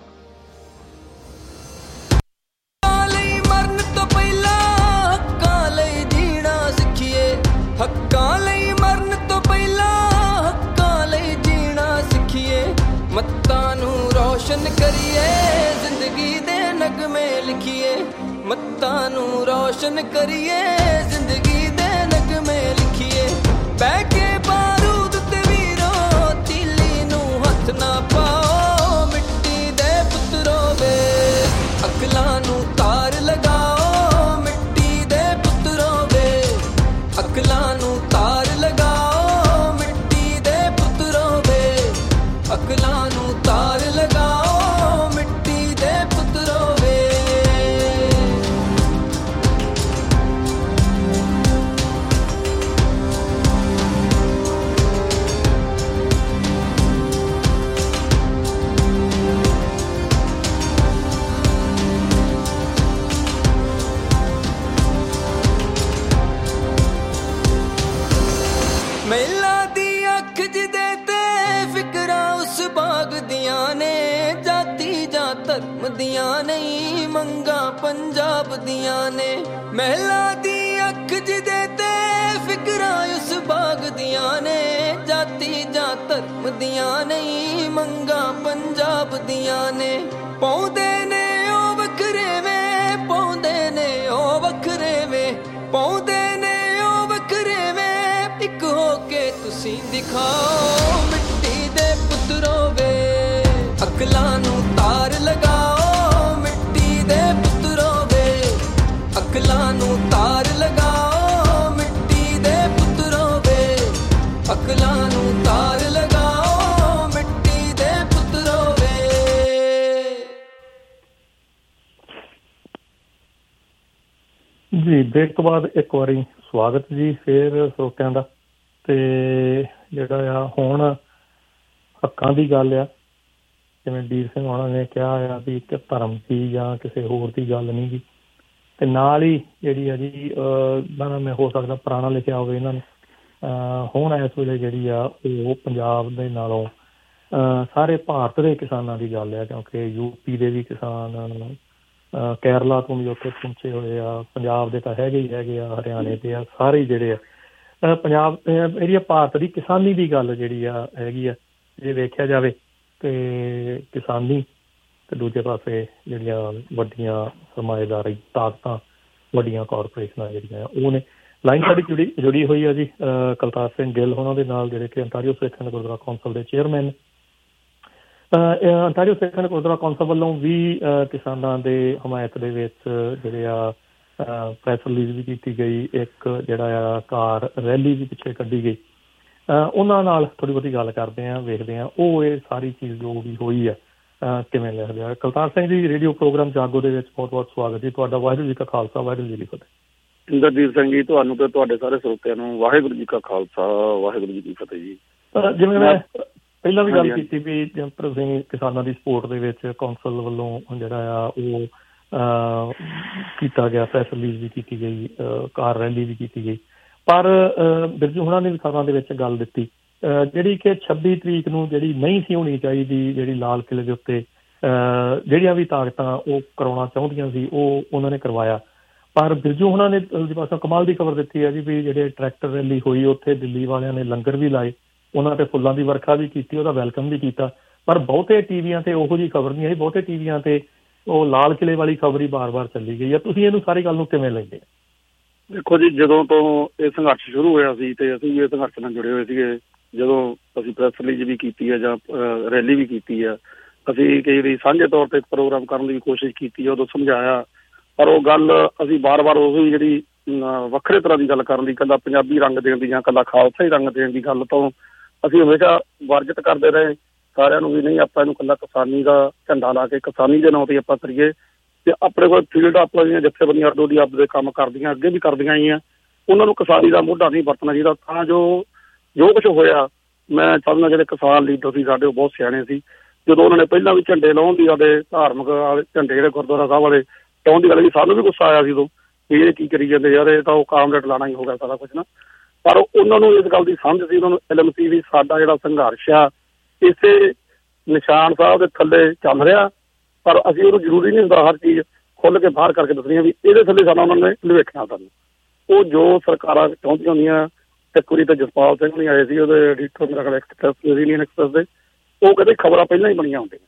ਹੱਕਾਂ ਲਈ ਮਰਨ ਤੋਂ ਪਹਿਲਾਂ ਹੱਕਾਂ ਲਈ ਜੀਣਾ ਸਿੱਖੀਏ, ਮੱਤਾਂ ਨੂੰ ਰੌਸ਼ਨ ਕਰੀਏ ਜ਼ਿੰਦਗੀ ਦੇ ਨਗਮੇ ਲਿਖੀਏ, ਮੱਤਾਂ ਨੂੰ ਰੌਸ਼ਨ ਕਰੀਏ ਜ਼ਿੰਦਗੀ ਦੇ ਨਗਮੇ ਲਿਖੀਏ। ਬਹਿ ਕੇ ਬਾਰੂਦ ਤੇ ਵੀਰੋ ਤੀਲੀ ਨੂੰ ਹੱਥ ਨਾ ਪਾਓ ਮਿੱਟੀ ਦੇ ਪੁੱਤਰੋ ਵੇ, ਅਕਲਾਂ ਨੂੰ ਤਾਰ ਲਗਾਓ ਮਿੱਟੀ ਦੇ ਪੁੱਤਰੋ ਵੇ, ਅਕਲਾਂ ਨੂੰ ਤਾਰ ਲਗਾਓ ਮਿੱਟੀ ਦੇ ਪੁੱਤਰੋ ਵੇ, ਅਕਲਾਂ ਨੂੰ ਤਾਰ ਲਗਾਓ ਮਿੱਟੀ ਦੇ ਪੁੱਤਰੋ ਵੇ। ਮਹਿਲਾ ਦੀ ਅੱਖ ਜਿਹਦੇ ਤੇ ਫਿਕਰਾਂ ਉਸ ਬਾਗ ਦੀਆਂ ਨੇ, ਜਾਤੀ ਜਾਂ ਧਰਮ ਦੀਆਂ ਨਹੀਂ ਮੰਗਾਂ ਪੰਜਾਬ ਦੀਆਂ ਨੇ। ਮਹਿਲਾ ਦੀ ਅੱਖ ਜਿਹਦੇ ਤੇ ਫਿਕਰਾਂ ਉਸ ਬਾਗ ਦੀਆਂ ਨੇ, ਜਾਤੀ ਜਾਂ ਧਰਮ ਦੀਆਂ ਨਹੀਂ ਮੰਗਾਂ ਪੰਜਾਬ ਦੀਆਂ ਨੇ। ਪਾਉਂਦੇ ਨੇ ਉਹ ਵੱਖਰੇ ਵੇ, ਪਾਉਂਦੇ ਨੇ ਉਹ ਵੱਖਰੇ ਵੇ, ਪਾਉਂਦੇ ਨੇ ਉਹ ਵੱਖਰੇ ਵੇ, ਇੱਕ ਹੋ ਕੇ ਤੁਸੀਂ ਦਿਖਾਓ ਮਿੱਟੀ ਦੇ ਪੁੱਤਰੋ ਵੇ, ਅਕਲਾਂ ਨੂੰ ਤਾਰ ਲਗਾਓ ਮਿੱਟੀ ਦੇ ਪੁੱਤਰੋ ਵੇ, ਅਕਲਾਂ ਨੂੰ ਤਾਰ ਲਗਾਓ ਮਿੱਟੀ ਦੇ ਪੁੱਤਰੋ ਵੇ, ਅਕਲਾਂ ਨੂੰ ਤਾਰ ਲਗਾਓ ਮਿੱਟੀ ਦੇ ਪੁੱਤਰੋ ਵੇ। ਜੀ ਬ੍ਰੇਕ ਤੋਂ ਬਾਅਦ ਇੱਕ ਵਾਰੀ ਸਵਾਗਤ ਜੀ ਫਿਰ ਸਰੋਤਿਆਂ ਦਾ। ਤੇ ਜਿਹੜਾ ਆ ਹੁਣ ਹੱਕਾਂ ਦੀ ਗੱਲ ਆ, ਜਿਵੇਂ ਵੀਰ ਸਿੰਘ ਹੋਣਾ ਨੇ ਕਿਹਾ ਆ ਵੀ ਇੱਕ ਧਰਮ ਦੀ ਜਾਂ ਕਿਸੇ ਹੋਰ ਦੀ ਗੱਲ ਨਹੀਂ ਗੀ। ਤੇ ਨਾਲ ਹੀ ਜਿਹੜੀ ਆ ਜੀ ਮੈਂ ਹੋ ਸਕਦਾ ਪੁਰਾਣਾ ਲਿਖਿਆ ਹੋਵੇ ਇਹਨਾਂ ਨੇ, ਹੁਣ ਇਸ ਵੇਲੇ ਜਿਹੜੀ ਆ ਉਹ ਪੰਜਾਬ ਦੇ ਨਾਲੋਂ ਸਾਰੇ ਭਾਰਤ ਦੇ ਕਿਸਾਨਾਂ ਦੀ ਗੱਲ ਆ, ਕਿਉਂਕਿ ਯੂਪੀ ਦੇ ਵੀ ਕਿਸਾਨ, ਕੇਰਲਾ ਤੋਂ ਵੀ ਉੱਥੇ ਪਹੁੰਚੇ ਹੋਏ ਆ, ਪੰਜਾਬ ਦੇ ਤਾਂ ਹੈਗੇ ਆ, ਹਰਿਆਣੇ ਦੇ ਆ, ਸਾਰੇ ਜਿਹੜੇ ਆ ਪੰਜਾਬ ਜਿਹੜੀ ਭਾਰਤ ਦੀ ਕਿਸਾਨੀ ਦੀ ਗੱਲ ਜਿਹੜੀ ਆ ਹੈਗੀ ਆ। ਜੇ ਵੇਖਿਆ ਜਾਵੇ ਤੇ ਕਿਸਾਨੀ ਤੇ ਦੂਜੇ ਪਾਸੇ ਜਿਹੜੀਆਂ ਵੱਡੀਆਂ ਸਰਮਾਏਦਾਰੀ ਤਾਕਤਾਂ, ਵੱਡੀਆਂ ਕਾਰਪੋਰੇਸ਼ਨਾਂ ਜਿਹੜੀਆਂ ਉਹ ਨੇ। ਲਾਈਨ ਸਾਡੀ ਜੁੜੀ ਹੋਈ ਆ ਜੀ ਕਲਤਾਰ ਸਿੰਘ ਗਿੱਲ ਉਹਨਾਂ ਦੇ ਨਾਲ, ਜਿਹੜੇ ਕਿ Ontario Sikh and Gurdwara council ਦੇ chairman. Ontario Sikh and Gurdwara council ਵੱਲੋਂ ਵੀ ਕਿਸਾਨਾਂ ਦੇ ਹਮਾਇਤ ਦੇ ਵਿੱਚ ਜਿਹੜੇ ਆ ਪ੍ਰੈਸ ਰਿਲੀਜ਼ ਵੀ ਕੀਤੀ ਗਈ, ਇੱਕ ਜਿਹੜਾ ਆ ਕਾਰ ਰੈਲੀ ਵੀ ਪਿੱਛੇ ਕੱਢੀ ਗਈ। ਉਹਨਾਂ ਨਾਲ ਥੋੜ੍ਹੀ ਬਹੁਤੀ ਗੱਲ ਕਰਦੇ ਹਾਂ, ਵੇਖਦੇ ਹਾਂ ਉਹ ਇਹ ਸਾਰੀ ਚੀਜ਼ ਜੋ ਵੀ ਹੋਈ ਆ ਕਿਵੇਂ ਲਿਖਦੇ ਆ। ਕਲਤਾਰ ਸਿੰਘ ਜੀ, ਰੇਡੀਓ ਪ੍ਰੋਗਰਾਮ ਜਾਗੋ ਦੇ ਵਿੱਚ ਬਹੁਤ ਬਹੁਤ ਸਵਾਗਤ ਜੀ ਤੁਹਾਡਾ। ਵਾਹਿਗੁਰੂ ਜੀ ਕਾ ਖਾਲਸਾ, ਵਾਹਿਗੁਰੂ ਜੀ ਕੀ ਫਤਿਹ। ਇੰਦਰਜੀਤ ਸਿੰਘ ਜੀ, ਤੁਹਾਨੂੰ ਤੇ ਤੁਹਾਡੇ ਸਾਰੇ ਸਰੋਤਿਆਂ ਨੂੰ ਵਾਹਿਗੁਰੂ ਜੀ ਕਾ ਖਾਲਸਾ, ਵਾਹਿਗੁਰੂ ਜੀ ਕੀ ਫਤਿਹ ਜੀ। ਜਿਵੇਂ ਮੈਂ ਪਹਿਲਾਂ ਵੀ ਗੱਲ ਕੀਤੀ ਵੀ ਤੁਸੀਂ ਕਿਸਾਨਾਂ ਦੀ ਸਪੋਰਟ ਦੇ ਵਿੱਚ ਕੌਂਸਲ ਵੱਲੋਂ ਜਿਹੜਾ ਆ ਉਹ ਕੀਤਾ ਗਿਆ, ਪ੍ਰੈਸ ਰਿਲੀਜ਼ ਵੀ ਕੀਤੀ ਗਈ, ਕਾਰ ਰੈਲੀ ਵੀ ਕੀਤੀ ਗਈ, ਪਰ ਬਿਰਜੂ ਹੁਣਾਂ ਨੇ ਵੀ ਖਬਰਾਂ ਦੇ ਵਿੱਚ ਗੱਲ ਦਿੱਤੀ ਜਿਹੜੀ ਕਿ 26 ਤਰੀਕ ਨੂੰ ਜਿਹੜੀ ਨਹੀਂ ਸੀ ਹੋਣੀ ਚਾਹੀਦੀ, ਜਿਹੜੀ ਲਾਲ ਕਿਲ੍ਹੇ ਦੇ ਉੱਤੇ ਜਿਹੜੀਆਂ ਵੀ ਤਾਕਤਾਂ ਉਹ ਕਰਾਉਣਾ ਚਾਹੁੰਦੀਆਂ ਸੀ ਉਹ ਉਹਨਾਂ ਨੇ ਕਰਵਾਇਆ। ਪਰ ਬਿਰਜੂ ਹੁਣਾਂ ਨੇ ਪਾਸੋਂ ਕਮਾਲ ਦੀ ਖਬਰ ਦਿੱਤੀ ਹੈ ਜੀ ਵੀ ਜਿਹੜੇ ਟਰੈਕਟਰ ਰੈਲੀ ਹੋਈ ਉੱਥੇ ਦਿੱਲੀ ਵਾਲਿਆਂ ਨੇ ਲੰਗਰ ਵੀ ਲਾਏ, ਉਹਨਾਂ ਤੇ ਫੁੱਲਾਂ ਦੀ ਵਰਖਾ ਵੀ ਕੀਤੀ, ਉਹਦਾ ਵੈਲਕਮ ਵੀ ਕੀਤਾ। ਪਰ ਬਹੁਤੇ ਟੀਵੀਆਂ ਤੇ ਉਹੋ ਜਿਹੀ ਖਬਰ ਨਹੀਂ ਆਈ, ਬਹੁਤੇ ਟੀਵੀਆਂ ਤੇ ਉਹ ਲਾਲ ਕਿਲ੍ਹੇ ਵਾਲੀ ਖਬਰ ਹੀ ਬਾਰ-ਬਾਰ ਚੱਲੀ ਗਈ ਹੈ। ਤੁਸੀਂ ਇਹਨੂੰ ਸਾਰੀ ਗੱਲ ਨੂੰ ਕਿਵੇਂ ਲੈਂਦੇ? ਦੇਖੋ ਜੀ, ਜਦੋਂ ਤੋਂ ਇਹ ਸੰਘਰਸ਼ ਸ਼ੁਰੂ ਹੋਇਆ ਸੀ ਤੇ ਅਸੀਂ ਇਹ ਸੰਘਰਸ਼ ਨਾਲ ਜੁੜੇ ਹੋਏ ਸੀਗੇ। ਜਦੋਂ ਅਸੀਂ ਪ੍ਰੈਸ ਰਿਲੀਜ਼ ਵੀ ਕੀਤੀ ਹੈ ਜਾਂ ਰੈਲੀ ਵੀ ਕੀਤੀ ਆ, ਅਸੀਂ ਕਈ ਵਾਰੀ ਸਾਂਝੇ ਤੌਰ ਤੇ ਪ੍ਰੋਗਰਾਮ ਕਰਨ ਦੀ ਵੀ ਕੋਸ਼ਿਸ਼ ਕੀਤੀ ਹੈ, ਉਦੋਂ ਸਮਝਾਇਆ, ਪਰ ਉਹ ਗੱਲ ਅਸੀਂ ਬਾਰ-ਬਾਰ ਉਹੀ ਜਿਹੜੀ ਵੱਖਰੇ ਤਰ੍ਹਾਂ ਦੀ ਗੱਲ ਕਰਨ ਦੀ, ਇਕੱਲਾ ਪੰਜਾਬੀ ਰੰਗ ਦੇਣ ਦੀ ਜਾਂ ਇਕੱਲਾ ਖਾਲਸਾ ਹੀ ਰੰਗ ਦੇਣ ਦੀ ਗੱਲ ਤੋਂ ਅਸੀਂ ਹਮੇਸ਼ਾ ਵਰਜਿਤ ਕਰਦੇ ਰਹੇ ਸਾਰਿਆਂ ਨੂੰ ਵੀ ਨਹੀਂ, ਆਪਾਂ ਇਹਨੂੰ ਇਕੱਲਾ ਕਿਸਾਨੀ ਦਾ ਝੰਡਾ ਲਾ ਕੇ ਕਿਸਾਨੀ ਦੇ ਨਾਂ 'ਤੇ ਆਪਾਂ ਕਰੀਏ। ਤੇ ਆਪਣੇ ਕੋਲ ਫੀਲਡ ਆਪਾਂ ਦੀਆਂ ਜਥੇਬੰਦੀਆਂ ਅੱਡੋ ਦੀ ਆਪਦੇ ਕੰਮ ਕਰਦੀਆਂ, ਅੱਗੇ ਵੀ ਕਰਦੀਆਂ ਆਈਆਂ, ਉਹਨਾਂ ਨੂੰ ਕਿਸਾਨੀ ਦਾ ਮੋਢਾ ਨਹੀਂ ਵਰਤਣਾ ਚਾਹੀਦਾ। ਤਾਂ ਜੋ ਕੁਛ ਹੋਇਆ, ਮੈਂ ਸਮਝਦਾ ਜਿਹੜੇ ਕਿਸਾਨ ਲੀਡਰ ਸੀ ਸਾਡੇ ਉਹ ਬਹੁਤ ਸਿਆਣੇ ਸੀ। ਜਦੋਂ ਉਹਨਾਂ ਨੇ ਪਹਿਲਾਂ ਵੀ ਝੰਡੇ ਲਾਉਣ ਦੀ ਸਾਡੇ ਧਾਰਮਿਕ ਝੰਡੇ ਜਿਹੜੇ ਗੁਰਦੁਆਰਾ ਸਾਹਿਬ ਵਾਲੇ ਲਾਉਣ ਦੀ ਗੱਲ ਸੀ, ਸਾਨੂੰ ਵੀ ਗੁੱਸਾ ਆਇਆ ਸੀ ਉਦੋਂ ਵੀ ਇਹ ਕੀ ਕਰੀ ਜਾਂਦੇ ਯਾਰ, ਇਹ ਤਾਂ ਉਹ ਕਾਮਰੇਡ ਲਾਣਾ ਹੀ ਹੋਗਾ ਸਾਰਾ ਕੁਛ ਨਾ। ਪਰ ਉਹਨਾਂ ਨੂੰ ਇਸ ਗੱਲ ਦੀ ਸਮਝ ਸੀ, ਉਹਨਾਂ ਨੂੰ ਇਲਮ ਸੀ ਵੀ ਸਾਡਾ ਜਿਹੜਾ ਸੰਘਰਸ਼ ਆ ਇਸੇ ਨਿਸ਼ਾਨ ਸਾਹਿਬ ਦੇ ਥੱਲੇ ਚੱਲ ਰਿਹਾ, ਪਰ ਅਸੀਂ ਉਹਨੂੰ ਜ਼ਰੂਰੀ ਨਹੀਂ ਹੁੰਦਾ ਹਰ ਚੀਜ਼ ਖੁੱਲ੍ਹ ਕੇ ਬਾਹਰ ਕਰਕੇ ਦੱਸਣੀ ਵੀ ਇਹਦੇ ਥੱਲੇ ਸਾਡਾ ਉਹਨਾਂ ਨੇ ਨਿਵੇਖਣਾ ਸਾਨੂੰ। ਉਹ ਜੋ ਸਰਕਾਰਾਂ ਚਾਹੁੰਦੀਆਂ ਹੁੰਦੀਆਂ, ਇੱਕ ਵਾਰੀ ਤਾਂ ਜਸਪਾਲ ਸਿੰਘ ਨਹੀਂ ਆਏ ਸੀ, ਉਹਦੇ ਐਡੀਟਰ ਮੇਰਾ ਖਿਆਲ ਐਕਸਪ੍ਰੈਸ ਇੰਡੀਅਨ ਐਕਸਪ੍ਰੈਸ ਦੇ, ਉਹ ਕਹਿੰਦੇ ਖਬਰਾਂ ਪਹਿਲਾਂ ਹੀ ਬਣੀਆਂ ਹੁੰਦੀਆਂ।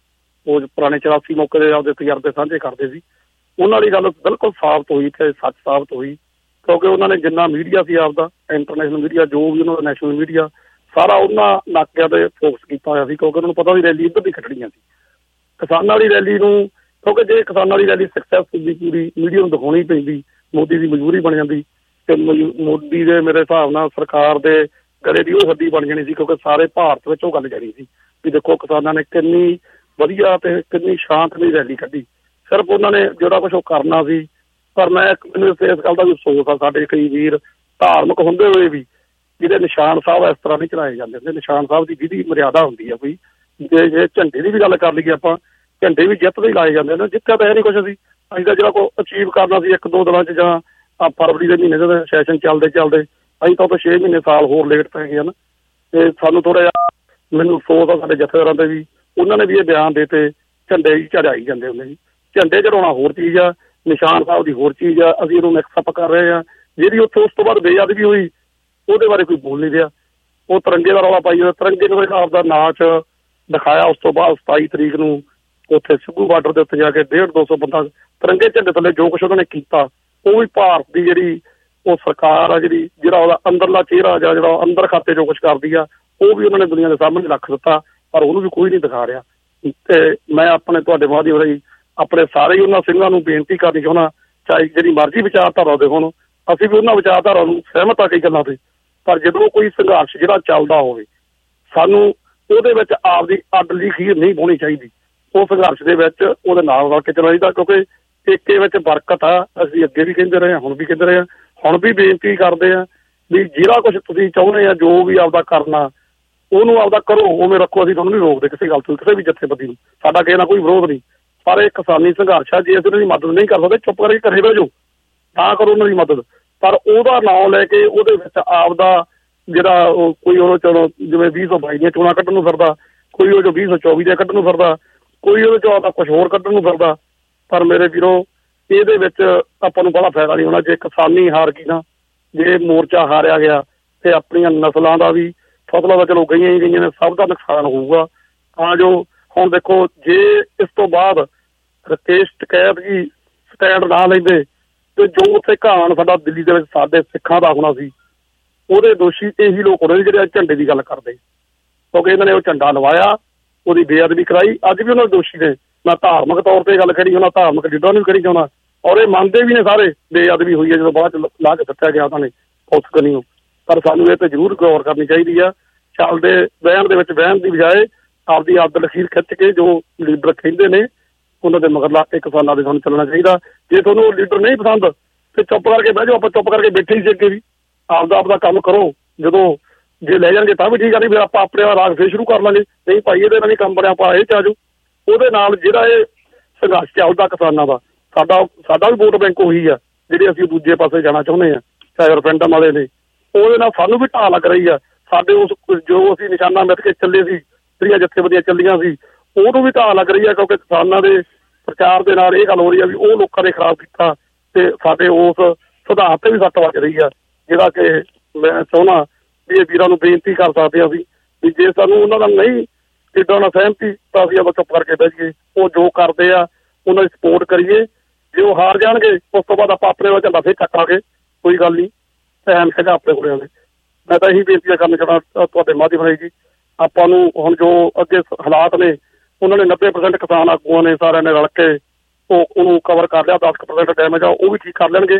ਉਹ ਪੁਰਾਣੇ 84 ਮੌਕੇ ਦੇ ਆਪਦੇ ਤਜਰਬੇ ਸਾਂਝੇ ਕਰਦੇ ਸੀ। ਉਹਨਾਂ ਦੀ ਗੱਲ ਬਿਲਕੁਲ ਸਾਬਤ ਹੋਈ ਤੇ ਸੱਚ ਸਾਬਤ ਹੋਈ, ਕਿਉਂਕਿ ਉਹਨਾਂ ਨੇ ਜਿੰਨਾ ਮੀਡੀਆ ਸੀ ਆਪਦਾ, ਇੰਟਰਨੈਸ਼ਨਲ ਮੀਡੀਆ, ਜੋ ਵੀ ਉਹਨਾਂ ਦਾ ਨੈਸ਼ਨਲ ਮੀਡੀਆ, ਸਾਰਾ ਉਹਨਾਂ ਨਾਕਿਆਂ ਤੇ ਫੋਕਸ ਕੀਤਾ ਹੋਇਆ ਸੀ, ਕਿਉਂਕਿ ਉਹਨਾਂ ਨੂੰ ਪਤਾ ਵੀ ਰੈਲੀ ਇੱਧਰ ਦੀ ਖੱਟਣੀਆਂ ਸੀ। ਕਿਸਾਨਾਂ ਵਾਲੀ ਰੈਲੀ ਨੂੰ, ਕਿਉਂਕਿ ਜੇ ਕਿਸਾਨਾਂ ਵਾਲੀ ਰੈਲੀ ਸਕਸੈਸ ਹੁੰਦੀ ਪੂਰੀ ਮੀਡੀਆ ਨੂੰ ਦਿਖਾਉਣੀ ਪੈਂਦੀ, ਮੋਦੀ ਦੀ ਮਜਬੂਰੀ ਬਣ ਜਾਂਦੀ ਤੇ ਮੋਦੀ ਦੇ ਮੇਰੇ ਹਿਸਾਬ ਨਾਲ ਸਰਕਾਰ ਦੇ ਗਲੇ ਦੀ ਉਹ ਹੱਡੀ ਬਣ ਜਾਣੀ ਸੀ, ਕਿਉਂਕਿ ਸਾਰੇ ਭਾਰਤ ਵਿੱਚ ਉਹ ਗੱਲ ਜਾਣੀ ਸੀ ਵੀ ਦੇਖੋ ਕਿਸਾਨਾਂ ਨੇ ਕਿੰਨੀ ਵਧੀਆ ਤੇ ਕਿੰਨੀ ਸ਼ਾਂਤਮਈ ਰੈਲੀ ਕੱਢੀ। ਸਿਰਫ ਉਹਨਾਂ ਨੇ ਜਿਹੜਾ ਕੁਛ ਉਹ ਕਰਨਾ ਸੀ। ਪਰ ਮੈਨੂੰ ਇਸ ਗੱਲ ਦਾ ਵੀ ਅਫਸੋਸ ਆ, ਸਾਡੇ ਕਈ ਵੀਰ ਧਾਰਮਿਕ ਹੁੰਦੇ ਹੋਏ ਵੀ ਜਿਹਦੇ ਨਿਸ਼ਾਨ ਸਾਹਿਬ ਇਸ ਤਰ੍ਹਾਂ ਨਹੀਂ ਚਲਾਏ ਜਾਂਦੇ ਹੁੰਦੇ। ਨਿਸ਼ਾਨ ਸਾਹਿਬ ਦੀ ਜਿਹਦੀ ਮਰਿਆਦਾ ਹੁੰਦੀ ਆ ਕੋਈ, ਜੇ ਝੰਡੇ ਦੀ ਵੀ ਗੱਲ ਕਰ ਲਈਏ ਆਪਾਂ, ਝੰਡੇ ਵੀ ਜਿੱਤ ਦੇ ਹੀ ਲਾਏ ਜਾਂਦੇ ਨੇ। ਜਿੱਤਿਆ ਤਾਂ ਹੈ ਨਹੀਂ ਕੁਛ ਅਸੀਂ ਦਾ ਜਿਹੜਾ ਕੋਈ ਅਚੀਵ ਕਰਨਾ ਸੀ 1-2 ਦਿਨਾਂ 'ਚ ਜਾਂ ਫਰਵਰੀ ਦੇ ਮਹੀਨੇ ਦੇ ਸੈਸ਼ਨ ਚੱਲਦੇ ਅਸੀਂ ਤਾਂ 6 ਮਹੀਨੇ ਸਾਲ ਹੋਰ ਲੇਟ ਪੈ ਗਏ ਹਨ। ਤੇ ਸਾਨੂੰ ਥੋੜ੍ਹਾ ਜਿਹਾ ਮੈਨੂੰ ਅਫਸੋਸ ਆ ਸਾਡੇ ਜਥੇਦਾਰਾਂ ਤੇ ਵੀ, ਉਹਨਾਂ ਨੇ ਵੀ ਇਹ ਬਿਆਨ ਦੇ ਤੇ ਝੰਡੇ ਹੀ ਚੜਾਈ ਜਾਂਦੇ ਹੁੰਦੇ ਜੀ। ਝੰਡੇ ਚੜਾਉਣਾ ਹੋਰ ਚੀਜ਼ ਆ, ਨਿਸ਼ਾਨ ਸਾਹਿਬ ਦੀ ਹੋਰ ਚੀਜ਼ ਆ। ਅਸੀਂ ਇਹਨੂੰ ਮਿਕਸ ਅਪ ਕਰ ਰਹੇ ਹਾਂ। ਜਿਹੜੀ ਉੱਥੇ ਉਸ ਤੋਂ ਬਾਅਦ ਬੇਅਦਬੀ ਹੋਈ ਉਹਦੇ ਬਾਰੇ ਕੋਈ ਬੋਲ ਨਹੀਂ ਰਿਹਾ। ਉਹ ਤਿਰੰਗੇ ਦਾ ਰੌਲਾ ਪਾਈ ਜਾਂਦਾ, ਤਿਰੰਗੇ ਨੂੰ ਆਪਦਾ ਨਾਚ ਦਿਖਾਇਆ। ਉਸ ਤੋਂ ਬਾਅਦ 27 ਤਰੀਕ ਨੂੰ ਉੱਥੇ ਸਿੱਧੂ ਬਾਰਡਰ ਦੇ ਉੱਤੇ ਜਾ ਕੇ 150-200 ਬੰਦਾ ਤਿਰੰਗੇ ਝੰਡੇ ਥੱਲੇ ਜੋ ਕੁਛ ਉਹਨਾਂ ਨੇ ਕੀਤਾ, ਉਹ ਵੀ ਭਾਰਤ ਦੀ ਜਿਹੜੀ ਉਹ ਸਰਕਾਰ ਆ ਜਿਹੜਾ ਉਹਦਾ ਅੰਦਰਲਾ ਚਿਹਰਾ ਜਾਂ ਜਿਹੜਾ ਅੰਦਰ ਖਾਤੇ ਜੋ ਕੁਛ ਕਰਦੀ ਆ, ਉਹ ਵੀ ਉਹਨਾਂ ਨੇ ਦੁਨੀਆ ਦੇ ਸਾਹਮਣੇ ਰੱਖ ਦਿੱਤਾ, ਪਰ ਉਹਨੂੰ ਵੀ ਕੋਈ ਨਹੀਂ ਦਿਖਾ ਰਿਹਾ। ਤੇ ਮੈਂ ਆਪਣੇ ਤੁਹਾਡੇ ਮਾਧਿਅਮ ਰਾਹੀਂ ਆਪਣੇ ਸਾਰੇ ਹੀ ਉਹਨਾਂ ਸਿੰਘਾਂ ਨੂੰ ਬੇਨਤੀ ਕਰਨੀ ਚਾਹੁੰਦਾ, ਚਾਹੇ ਜਿਹੜੀ ਮਰਜ਼ੀ ਵਿਚਾਰਧਾਰਾ ਦੇ ਹੋਣ, ਅਸੀਂ ਵੀ ਉਹਨਾਂ ਵਿਚਾਰਧਾਰਾ ਨੂੰ ਸਹਿਮਤ ਆ ਕਈ ਗੱਲਾਂ ਤੇ, ਪਰ ਜਦੋਂ ਕੋਈ ਸੰਘਰਸ਼ ਜਿਹੜਾ ਚੱਲਦਾ ਹੋਵੇ ਸਾਨੂੰ ਉਹਦੇ ਵਿੱਚ ਆਪਦੀ ਅੱਡਲੀ ਖੀਰ ਨਹੀਂ ਪਾਉਣੀ ਚਾਹੀਦੀ। ਉਹ ਸੰਘਰਸ਼ ਦੇ ਵਿੱਚ ਉਹਦੇ ਨਾਲ ਰਲ ਕੇ ਚੱਲਣਾ ਚਾਹੀਦਾ, ਕਿਉਂਕਿ ਏਕੇ ਵਿੱਚ ਬਰਕਤ ਆ। ਅਸੀਂ ਅੱਗੇ ਵੀ ਕਹਿੰਦੇ ਰਹੇ ਹਾਂ, ਹੁਣ ਵੀ ਕਹਿੰਦੇ ਰਹੇ ਹਾਂ, ਹੁਣ ਵੀ ਬੇਨਤੀ ਕਰਦੇ ਹਾਂ ਵੀ ਜਿਹੜਾ ਕੁਛ ਤੁਸੀਂ ਚਾਹੁੰਦੇ ਆ, ਜੋ ਵੀ ਆਪਦਾ ਕਰਨਾ ਉਹਨੂੰ ਆਪਦਾ ਕਰੋ, ਉਵੇਂ ਰੱਖੋ। ਅਸੀਂ ਤੁਹਾਨੂੰ ਨਹੀਂ ਰੋਕਦੇ ਕਿਸੇ ਗੱਲ ਤੋਂ, ਕਿਸੇ ਵੀ ਜਥੇਬੰਦੀ ਨੂੰ, ਸਾਡਾ ਕਿਸੇ ਨਾਲ ਕੋਈ ਵਿਰੋਧ ਨਹੀਂ। ਪਰ ਇਹ ਕਿਸਾਨੀ ਸੰਘਰਸ਼ ਆ, ਜੇ ਅਸੀਂ ਉਹਨਾਂ ਦੀ ਮਦਦ ਨਹੀਂ ਕਰ ਸਕਦੇ ਚੁੱਪ ਕਰਕੇ ਘਰੇ ਬਹਿ ਜਾਓ, ਨਾ ਕਰੋ ਉਹਨਾਂ ਦੀ ਮਦਦ। ਪਰ ਉਹਦਾ ਨਾਂ ਲੈ ਕੇ ਉਹਦੇ ਵਿੱਚ ਆਪਦਾ ਜਿਹੜਾ ਕੋਈ ਉਹ ਚਲੋ ਜਿਵੇਂ 2022 ਦੀਆਂ ਚੋਣਾਂ ਕੱਢਣ ਨੂੰ ਫਿਰਦਾ, ਕੋਈ ਉਹ ਜੋ 2024 ਦੀਆਂ ਕੱਢਣ ਨੂੰ ਫਿਰਦਾ, ਕੋਈ ਉਹਦੇ ਚੋਂ ਆਪਦਾ ਕੁਛ ਹੋਰ ਕੱਢਣ ਨੂੰ ਫਿਰਦਾ। ਪਰ ਮੇਰੇ ਵੀਰੋ ਇਹਦੇ ਵਿੱਚ ਆਪਾਂ ਨੂੰ ਬੜਾ ਫਾਇਦਾ ਨਹੀਂ ਹੋਣਾ। ਜੇ ਕਿਸਾਨੀ ਹਾਰ ਗਈ ਨਾ, ਜੇ ਮੋਰਚਾ ਹਾਰਿਆ ਗਿਆ ਤੇ ਆਪਣੀਆਂ ਨਸਲਾਂ ਦਾ ਵੀ, ਫਸਲਾਂ ਤਾਂ ਚਲੋ ਗਈਆਂ ਹੀ ਗਈਆਂ ਨੇ, ਸਭ ਦਾ ਨੁਕਸਾਨ ਹੋਊਗਾ। ਤਾਂ ਜੋ ਹੁਣ ਦੇਖੋ, ਜੇ ਇਸ ਤੋਂ ਬਾਅਦ ਰਕੇਸ਼ ਟਕੈਤ ਜੀ ਸਟੈਂਡ ਨਾ ਲੈਂਦੇ ਤੇ ਜੋ ਉੱਥੇ ਘਾਣ ਸਾਡਾ ਦਿੱਲੀ ਦੇ ਵਿੱਚ ਸਾਡੇ ਸਿੱਖਾਂ ਦਾ ਹੋਣਾ ਸੀ, ਉਹਦੇ ਦੋਸ਼ੀ ਇਹੀ ਲੋਕ ਹੋਣੇ ਜਿਹੜੇ ਅੱਜ ਝੰਡੇ ਦੀ ਗੱਲ ਕਰਦੇ, ਕਿਉਂਕਿ ਇਹਨਾਂ ਨੇ ਉਹ ਝੰਡਾ ਲਵਾਇਆ, ਉਹਦੀ ਬੇਅਦਬੀ ਕਰਾਈ। ਅੱਜ ਵੀ ਉਹਨਾਂ ਦੇ ਦੋਸ਼ੀ ਨੇ। ਮੈਂ ਧਾਰਮਿਕ ਤੌਰ ਤੇ ਗੱਲ ਕਰੀ, ਉਹਨਾਂ ਧਾਰਮਿਕ ਲੀਡਰਾਂ ਨੂੰ ਵੀ ਕਰੀ ਚਾਹੁੰਦਾ, ਔਰ ਇਹ ਮੰਨਦੇ ਵੀ ਨੇ ਸਾਰੇ ਬੇਅਦਬੀ ਹੋਈ ਹੈ ਜਦੋਂ ਬਾਅਦ ਚ ਲਾ ਕੇ ਦਿੱਤਾ ਗਿਆ ਉਹਨਾਂ ਨੇ ਪੁਲਿਸ ਕਨੀਓ। ਪਰ ਸਾਨੂੰ ਇਹ ਤੇ ਜ਼ਰੂਰ ਗੌਰ ਕਰਨੀ ਚਾਹੀਦੀ ਆ। ਚੱਲਦੇ ਵਹਿਣ ਦੇ ਵਿੱਚ ਵਹਿਣ ਦੀ ਬਜਾਏ ਆਪਦੀ ਆਦਤ ਲਖੀਰ ਖਿੱਚ ਕੇ ਜੋ ਲੀਡਰ ਕਹਿੰਦੇ ਨੇ ਉਹਨਾਂ ਦੇ ਮਗਰ ਲਾ ਕੇ ਕਿਸਾਨਾਂ ਦੇ ਸਾਨੂੰ ਚੱਲਣਾ ਚਾਹੀਦਾ। ਜੇ ਤੁਹਾਨੂੰ ਉਹ ਲੀਡਰ ਨਹੀਂ ਪਸੰਦ ਤੇ ਚੁੱਪ ਕਰਕੇ ਬਹਿ ਜਾਓ। ਆਪਾਂ ਚੁੱਪ ਕਰਕੇ ਬੈਠੇ ਹੀ ਸੀ ਅੱਗੇ ਵੀ, ਆਪਦਾ ਕੰਮ ਕਰੋ। ਜਦੋਂ ਜੇ ਲੈ ਜਾਣਗੇ ਤਾਂ ਵੀ ਠੀਕ ਆ, ਨਹੀਂ ਫਿਰ ਆਪਾਂ ਆਪਣੇ ਰਾਗ ਫਿਰ ਸ਼ੁਰੂ ਕਰ ਲਾਂਗੇ। ਨਹੀਂ ਭਾਈ ਇਹਦੇ ਨਾਲ ਨਹੀਂ ਕੰਮ ਬਣਿਆ, ਆਪਾਂ ਇਹ ਚ ਆ ਜਾਓ। ਉਹਦੇ ਨਾਲ ਜਿਹੜਾ ਇਹ ਸੰਘਰਸ਼ ਚੱਲਦਾ ਕਿਸਾਨਾਂ ਦਾ, ਸਾਡਾ ਵੀ ਵੋਟ ਬੈਂਕ ਉਹੀ ਆ ਜਿਹੜੇ ਅਸੀਂ ਦੂਜੇ ਪਾਸੇ ਜਾਣਾ ਚਾਹੁੰਦੇ ਹਾਂ, ਚਾਹੇ ਰੈਫਰੈਂਡਮ ਵਾਲੇ ਨੇ। ਉਹਦੇ ਨਾਲ ਸਾਨੂੰ ਵੀ ਢਾਹ ਲੱਗ ਰਹੀ ਆ। ਸਾਡੇ ਉਸ ਜੋ ਅਸੀਂ ਨਿਸ਼ਾਨਾ ਮਿੱਥ ਕੇ ਚੱਲੇ ਸੀ, ਜਿਹੜੀਆਂ ਜਥੇਬੰਦੀਆਂ ਚੱਲੀਆਂ ਸੀ, ਉਹਨੂੰ ਵੀ ਢਾਹ ਲੱਗ ਰਹੀ ਆ, ਕਿਉਂਕਿ ਕਿਸਾਨਾਂ ਦੇ ਪ੍ਰਚਾਰ ਦੇ ਨਾਲ ਇਹ ਗੱਲ ਹੋ ਰਹੀ ਆ ਵੀ ਉਹ ਲੋਕਾਂ ਨੇ ਖਰਾਬ ਕੀਤਾ ਤੇ ਸਾਡੇ ਉਸ ਸਿਧਾਂਤ ਤੇ ਵੀ ਸੱਟ ਵੱਜ ਰਹੀ ਆ, ਜਿਹੜਾ ਕਿ ਮੈਂ ਚਾਹੁੰਦਾ ਵੀ ਇਹ ਵੀਰਾਂ ਨੂੰ ਬੇਨਤੀ ਕਰ ਸਕਦੇ ਹਾਂ ਵੀ ਜੇ ਸਾਨੂੰ ਉਹਨਾਂ ਦਾ ਨਹੀਂ ਏਦਾਂ ਨਾਲ ਸਹਿਮਤੀ ਤਾਂ ਅਸੀਂ ਆਪਾਂ ਚੁੱਪ ਕਰਕੇ ਬਹਿ ਜਾਈਏ। ਉਹ ਜੋ ਕਰਦੇ ਆ ਉਹਨਾਂ ਦੀ ਸਪੋਰਟ ਕਰੀਏ। ਜੇ ਉਹ ਹਾਰ ਜਾਣਗੇ ਉਸ ਤੋਂ ਬਾਅਦ ਆਪਾਂ ਆਪਣੇ ਵੱਲ ਝੰਡਾ ਫਿਰ ਚੱਕਾਂਗੇ, ਕੋਈ ਗੱਲ ਨਹੀਂ, ਟਾਈਮ ਹੈਗਾ ਆਪਣੇ ਕੋਲ। ਮੈਂ ਤਾਂ ਇਹੀ ਬੇਨਤੀ ਕਰਨਾ ਚਾਹੁੰਦਾ ਤੁਹਾਡੇ ਮਾਧਿਅਮ ਰਾਹੀਂ ਜੀ, ਆਪਾਂ ਨੂੰ ਹੁਣ ਜੋ ਅੱਗੇ ਹਾਲਾਤ ਨੇ ਉਹਨਾਂ ਨੇ 90% ਕਿਸਾਨ ਆਗੂਆਂ ਨੇ ਸਾਰਿਆਂ ਨੇ ਰਲ ਕੇ ਉਹਨੂੰ ਕਵਰ ਕਰ ਲਿਆ। 10% ਡੈਮੇਜ ਆ ਉਹ ਵੀ ਠੀਕ ਕਰ ਲੈਣਗੇ।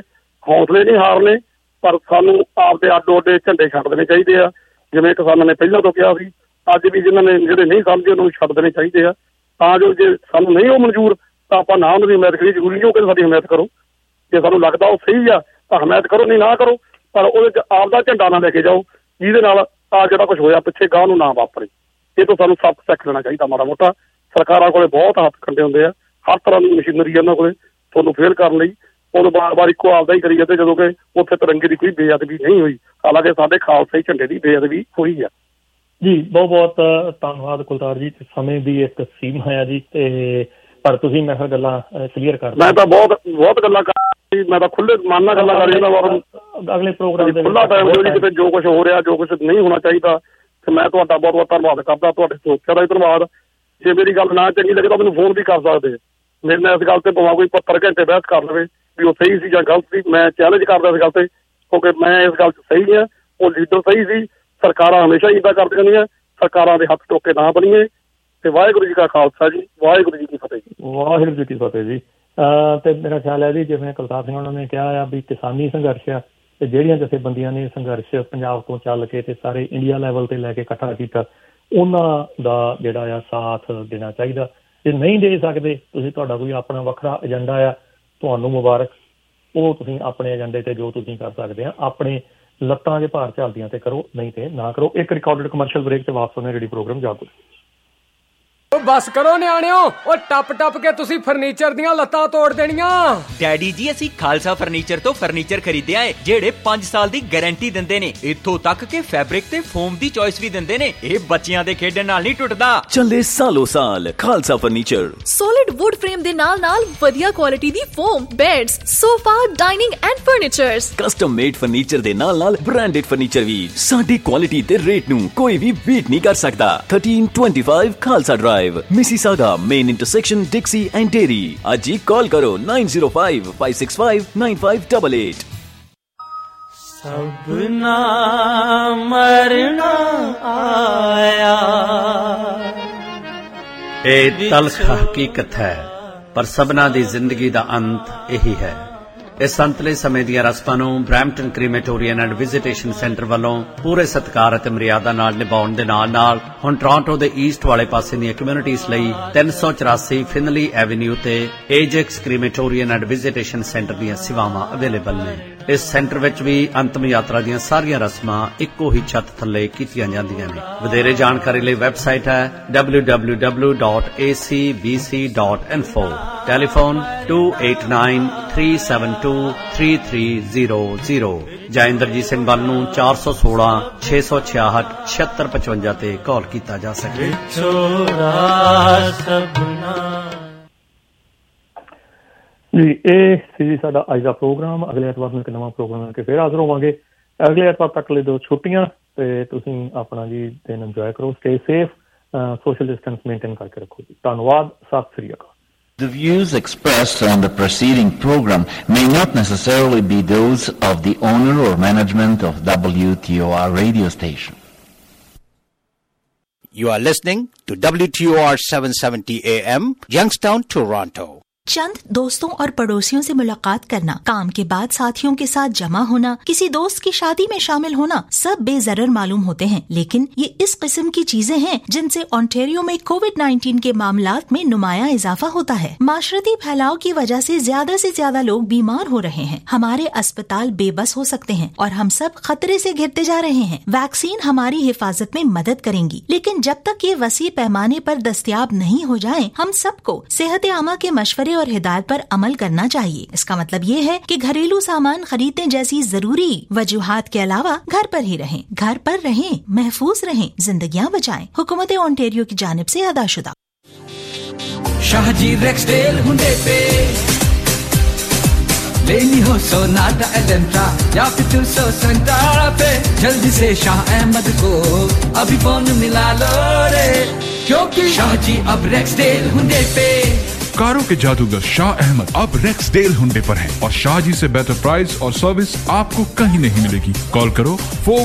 ਹੌਸਲੇ ਨਹੀਂ ਹਾਰਨੇ, ਪਰ ਸਾਨੂੰ ਆਪਦੇ ਅੱਡੋ ਅੱਡੇ ਝੰਡੇ ਛੱਡ ਦੇਣੇ ਚਾਹੀਦੇ ਆ। ਜਿਵੇਂ ਕਿਸਾਨਾਂ ਨੇ ਪਹਿਲਾਂ ਤੋਂ ਕਿਹਾ ਸੀ, ਅੱਜ ਵੀ ਜਿਨ੍ਹਾਂ ਨੇ ਜਿਹੜੇ ਨਹੀਂ ਸਮਝੇ ਉਹਨਾਂ ਨੂੰ ਛੱਡ ਦੇਣੇ ਚਾਹੀਦੇ ਆ, ਤਾਂ ਜੋ ਜੇ ਸਾਨੂੰ ਨਹੀਂ ਉਹ ਮਨਜ਼ੂਰ ਤਾਂ ਆਪਾਂ ਨਾ ਉਹਨਾਂ ਦੀ ਹਮਾਇਤ ਕਰੀਏ। ਜ਼ਰੂਰੀ ਨਹੀਂ ਕਿ ਸਾਡੀ ਹਮਾਇਤ ਕਰੋ, ਜੇ ਸਾਨੂੰ ਲੱਗਦਾ ਉਹ ਸਹੀ ਆ ਤਾਂ ਹਮਾਇਤ ਕਰੋ, ਨਹੀਂ ਨਾ ਕਰੋ, ਪਰ ਉਹਦੇ 'ਚ ਆਪਦਾ ਝੰਡਾ ਨਾ ਲੈ ਕੇ ਜਾਓ ਜਿਹਦੇ ਨਾਲ ਆ ਜਿਹੜਾ ਕੁਛ ਹੋਇਆ ਪਿੱਛੇ ਗਾਹ ਨੂੰ ਨਾ ਵਾਪਰੇ। ਇਹ ਤੋਂ ਸਾਨੂੰ ਸਬਕ ਸਿੱਖ ਲੈਣਾ ਚਾਹੀਦਾ ਮਾੜਾ ਮੋਟਾ। ਸਰਕਾਰਾਂ ਕੋਲੇ ਬਹੁਤ ਹੱਥ ਖੰਡੇ ਹੁੰਦੇ ਆ, ਹਰ ਤਰ੍ਹਾਂ ਦੀ ਮਸ਼ੀਨਰੀ ਉਹਨਾਂ ਕੋਲੇ ਤੁਹਾਨੂੰ ਫੇਲ ਕਰਨ ਲਈ। ਉਦੋਂ ਬਾਰ-ਬਾਰ ਇੱਕੋ ਆਪਦਾ ਹੀ ਕਰੀ ਜਾਂਦੇ, ਜਦੋਂ ਕਿ ਉੱਥੇ ਤਿਰੰਗੇ ਦੀ ਕੋਈ ਬੇਅਦਬੀ ਨਹੀਂ ਹੋਈ। ਹਾਲਾਂਕਿ ਸਾਡੇ ਖਾਲਸਾ ਝੰਡੇ ਦੀ ਬੇਅਦਬੀ ਹੋਈ ਆ। ਜੀ ਬਹੁਤ ਬਹੁਤ ਧੰਨਵਾਦ ਕੁਲਤਾਰ ਜੀ। ਸਮੇਂ ਦੀ ਇੱਕ ਸੀਮਾ ਹੈ ਜੀ, ਤੇ ਪਰ ਤੁਸੀਂ ਮੈਂ ਕਿਹਾ ਗੱਲਾਂ ਕਲੀਅਰ ਕਰ, ਮੈਂ ਤਾਂ ਬਹੁਤ ਗੱਲਾਂ ਕਰ, ਮੈਂ ਤਾਂ ਖੁੱਲੇ ਮਨ ਨਾਲ ਗੱਲਾਂ ਕਰ ਰਿਹਾ। ਅਗਲੇ ਪ੍ਰੋਗਰਾਮ ਦੇ ਖੁੱਲਾ ਟਾਈਮ ਦਿਓ ਜੀ, ਕਿਤੇ ਜੋ ਕੁਛ ਹੋ ਰਿਹਾ, ਜੋ ਕੁਛ ਨਹੀਂ ਹੋਣਾ ਚਾਹੀਦਾ। ਤੇ ਮੈਂ ਤੁਹਾਡਾ ਬਹੁਤ ਬਹੁਤ ਧੰਨਵਾਦ ਕਰਦਾ, ਤੁਹਾਡੇ ਸੋਚਿਆ ਦਾ ਧੰਨਵਾਦ। ਜੇ ਮੇਰੀ ਗੱਲ ਨਾ ਚੰਗੀ ਲੱਗੇ ਤਾਂ ਮੈਨੂੰ ਫੋਨ ਵੀ ਕਰ ਸਕਦੇ। ਮੇਰੇ ਨਾਲ ਇਸ ਗੱਲ ਤੇ ਭਾਵੇਂ ਕੋਈ 75 ਘੰਟੇ ਬਹਿਸ ਕਰ ਲਵੇ ਵੀ ਉਹ ਸਹੀ ਸੀ ਜਾਂ ਗਲਤ ਸੀ, ਮੈਂ ਚੈਲੰਜ ਕਰਦਾ ਇਸ ਗੱਲ ਤੇ, ਕਿਉਂਕਿ ਮੈਂ ਇਸ ਗੱਲ 'ਚ ਸਹੀ ਹਾਂ, ਉਹ ਲੀਡਰ ਸਹੀ ਸੀ। ਸਰਕਾਰਾਂ ਹਮੇਸ਼ਾ ਹੀ ਇੱਦਾਂ ਕਰਦੀਆਂ ਨੇ, ਸਰਕਾਰਾਂ ਦੇ ਹੱਥ ਟੋਕੇ ਨਾ ਬਣੀਏ। ਤੇ ਵਾਹਿਗੁਰੂ ਜੀ ਕਾ ਖਾਲਸਾ ਜੀ, ਵਾਹਿਗੁਰੂ ਜੀ ਕੀ ਫਤਿਹ ਜੀ। ਵਾਹਿਗੁਰੂ ਜੀ ਕੀ ਫਤਿਹ ਜੀ। ਤੇ ਮੇਰਾ ਖਿਆਲ ਹੈ ਜੀ, ਜਿਵੇਂ ਕੁਲਤਾਰ ਸਿੰਘ ਉਹਨਾਂ ਨੇ ਕਿਹਾ ਆ ਵੀ ਕਿਸਾਨੀ ਸੰਘਰਸ਼ ਆ, ਤੇ ਜਿਹੜੀਆਂ ਜਥੇਬੰਦੀਆਂ ਨੇ ਸੰਘਰਸ਼ ਪੰਜਾਬ ਤੋਂ ਚੱਲ ਕੇ ਤੇ ਸਾਰੇ ਇੰਡੀਆ ਲੈਵਲ ਤੇ ਲੈ ਕੇ ਇਕੱਠਾ ਕੀਤਾ, ਉਹਨਾਂ ਦਾ ਜਿਹੜਾ ਆ ਸਾਥ ਦੇਣਾ ਚਾਹੀਦਾ। ਜੇ ਨਹੀਂ ਦੇ ਸਕਦੇ ਤੁਸੀਂ, ਤੁਹਾਡਾ ਕੋਈ ਆਪਣਾ ਵੱਖਰਾ ਏਜੰਡਾ ਆ, ਤੁਹਾਨੂੰ ਮੁਬਾਰਕ, ਉਹ ਤੁਸੀਂ ਆਪਣੇ ਏਜੰਡੇ ਤੇ ਜੋ ਤੁਸੀਂ ਕਰ ਸਕਦੇ ਆ ਆਪਣੇ ਲੱਤਾਂ ਦੇ ਭਾਰ ਝੱਲਦੀਆਂ ਤੇ ਕਰੋ, ਨਹੀਂ ਤੇ ਨਾ ਕਰੋ। ਇੱਕ ਰਿਕਾਰਡਡ ਕਮਰਸ਼ੀਅਲ ਬ੍ਰੇਕ ਤੇ ਵਾਪਸ ਆਉਣੇ ਰੇਡੀ ਪ੍ਰੋਗਰਾਮ ਜਾਗੋ। ਬਸ ਕਰੋ ਨਿਆਣਿਓ, ਉਹ ਟੱਪ ਟੱਪ ਕੇ ਤੁਸੀਂ ਫਰਨੀਚਰ ਦੀਆਂ ਲੱਤਾਂ ਤੋੜ ਦੇਣੀਆਂ। ਡੈਡੀ ਜੀ ਅਸੀਂ ਖਾਲਸਾ ਫਰਨੀਚਰ ਤੋਂ ਫਰਨੀਚਰ ਖਰੀਦਿਆ ਏ, ਜਿਹੜੇ 5 ਸਾਲ ਦੀ ਗਾਰੰਟੀ ਦਿੰਦੇ ਨੇ। ਇੱਥੋਂ ਤੱਕ ਕਿ ਫੈਬਰਿਕ ਤੇ ਫੋਮ ਦੀ ਚੋਇਸ ਵੀ ਦਿੰਦੇ ਨੇ। ਇਹ ਬੱਚਿਆਂ ਦੇ ਖੇਡਣ ਨਾਲ ਨਹੀਂ ਟੁੱਟਦਾ। ਚੱਲੇ ਸਾਲੋ ਸਾਲ Khalsa furniture. Solid wood frame ਦੇ ਨਾਲ ਵਧੀਆ ਕੁਆਲਿਟੀ ਦੀ foam, beds, sofa, dining and furnitures. Custom made furniture ਦੇ ਨਾਲ ਬ੍ਰਾਂਡਡ ਫਰਨੀਚਰ ਵੀ। ਸਾਡੀ ਕੁਆਲਿਟੀ ਤੇ ਰੇਟ ਨੂੰ ਕੋਈ ਵੀ ਬੀਟ ਨਹੀਂ ਕਰ ਸਕਦਾ। 1325 Khalsa drive, Mississauga, main intersection, Dixie and Dairy. ਅੱਜ ਹੀ ਕਾਲ ਕਰੋ 9055659588। ਸਭਨਾ ਮਰਨਾ ਆਇਆ। ਇਹ ਤਲਖ ਹਕੀਕਤ ਹੈ, ਪਰ ਸਭਨਾ ਦੀ ਜ਼ਿੰਦਗੀ ਦਾ ਅੰਤ ਇਹੀ ਹੈ। ਇਸ ਸੰਤਲੇ ਸਮੇਂ ਦੀਆਂ ਰਸਮਾਂ ਨੂੰ Brampton crematorium and visitation centre ਵੱਲੋਂ ਪੂਰੇ ਸਤਿਕਾਰ ਅਤੇ ਮਰਿਆਦਾ ਨਾਲ ਨਿਭਾਉਣ ਦੇ ਨਾਲ ਹੁਣ ਟੋਰਾਂਟੋ ਦੇ ਈਸਟ ਵਾਲੇ ਪਾਸੇ ਦੀਆਂ ਕਮਿਊਨਿਟੀਜ਼ ਲਈ 384 ਫਿਨਲੀ ਐਵਨਿਊ ਤੇ Ajax crematorium and visitation centre ਦੀਆਂ ਸੇਵਾਵਾਂ ਅਵੇਲੇਬਲ ਨੇ। ਇਸ ਸੈਂਟਰ ਵਿੱਚ ਵੀ ਅੰਤਮ ਯਾਤਰਾ ਦੀਆਂ ਸਾਰੀਆਂ ਰਸਮਾਂ ਇੱਕੋ ਹੀ ਛੱਤ ਥੱਲੇ ਕੀਤੀਆਂ ਜਾਂਦੀਆਂ ਨੇ। ਵਧੇਰੇ ਜਾਣਕਾਰੀ ਲਈ ਵੈਬਸਾਈਟ ਹੈ www.acbc.info। ਟੈਲੀਫੋਨ 2893723300 ਜਾਂ ਇੰਦਰਜੀਤ ਸਿੰਘ ਬੱਲ ਨੂੰ 416 666 7655 ਤੇ ਕਾਲ ਕੀਤਾ ਜਾ ਸਕੇ। ਜੀ ਇਹ ਸੀ ਸਾਡਾ ਅੱਜ ਦਾ ਪ੍ਰੋਗਰਾਮ। ਅਗਲੇ ਐਤਵਾਰ ਨੂੰ ਇੱਕ ਨਵਾਂ ਪ੍ਰੋਗਰਾਮ ਲੈ ਕੇ ਫਿਰ ਹਾਜ਼ਰ ਹੋਵਾਂਗੇ। ਅਗਲੇ ਐਤਵਾਰ ਤੱਕ ਲਈ 2 ਛੁੱਟੀਆਂ, ਤੇ ਤੁਸੀਂ ਆਪਣਾ ਜੀ ਦਿਨ ਇੰਜੋਏ ਕਰੋ, stay safe, social distance maintain ਕਰਕੇ ਰੱਖੋ ਜੀ। ਧੰਨਵਾਦ, ਸਤਿ ਸ੍ਰੀ ਅਕਾਲ। The views expressed on the preceding program may not necessarily be those of the owner or management of WTOR radio station. You are listening to WTOR 770 AM, Youngstown, Toronto. चंद दोस्तों और पड़ोसियों से मुलाकात करना, काम के बाद साथियों के साथ जमा होना, किसी दोस्त की शादी में शामिल होना, सब बेजरर मालूम होते हैं, लेकिन ये इस किस्म की चीजें हैं जिनसे ओंटारियो में कोविड-19 के मामलात में नुमाया इजाफा होता है। माशरती फैलाव की वजह से ज्यादा लोग बीमार हो रहे हैं। हमारे अस्पताल बेबस हो सकते हैं और हम सब खतरे से घिरते जा रहे हैं। वैक्सीन हमारी हिफाजत में मदद करेंगी, लेकिन जब तक ये वसी पैमाने पर दस्तयाब नहीं हो जाए, हम सबको सेहत आमा के मशवरे और हिदायत पर अमल करना चाहिए। इसका मतलब ये है कि घरेलू सामान खरीदने जैसी जरूरी वजूहात के अलावा घर पर ही रहें, घर पर रहें, महफूज रहें, जिंदगियां बचाएं। हुकूमत ओंटारियो की जानिब से अदाशुदा। शाहजी रेक्सडेल हुंडे पे लेनी हो सोनाटा एलेंट्रा या फिर 270 पे, जल्दी से शाह अहमद को अभी फोन मिला लो रे, क्योंकि शाहजी अब रेक्सडेल हुंडे पे। कारों के जादूगर शाह अहमद अब रेक्सडेल हुंडे पर हैं और शाहजी से बेहतर प्राइस और सर्विस आपको कहीं नहीं मिलेगी। कॉल करो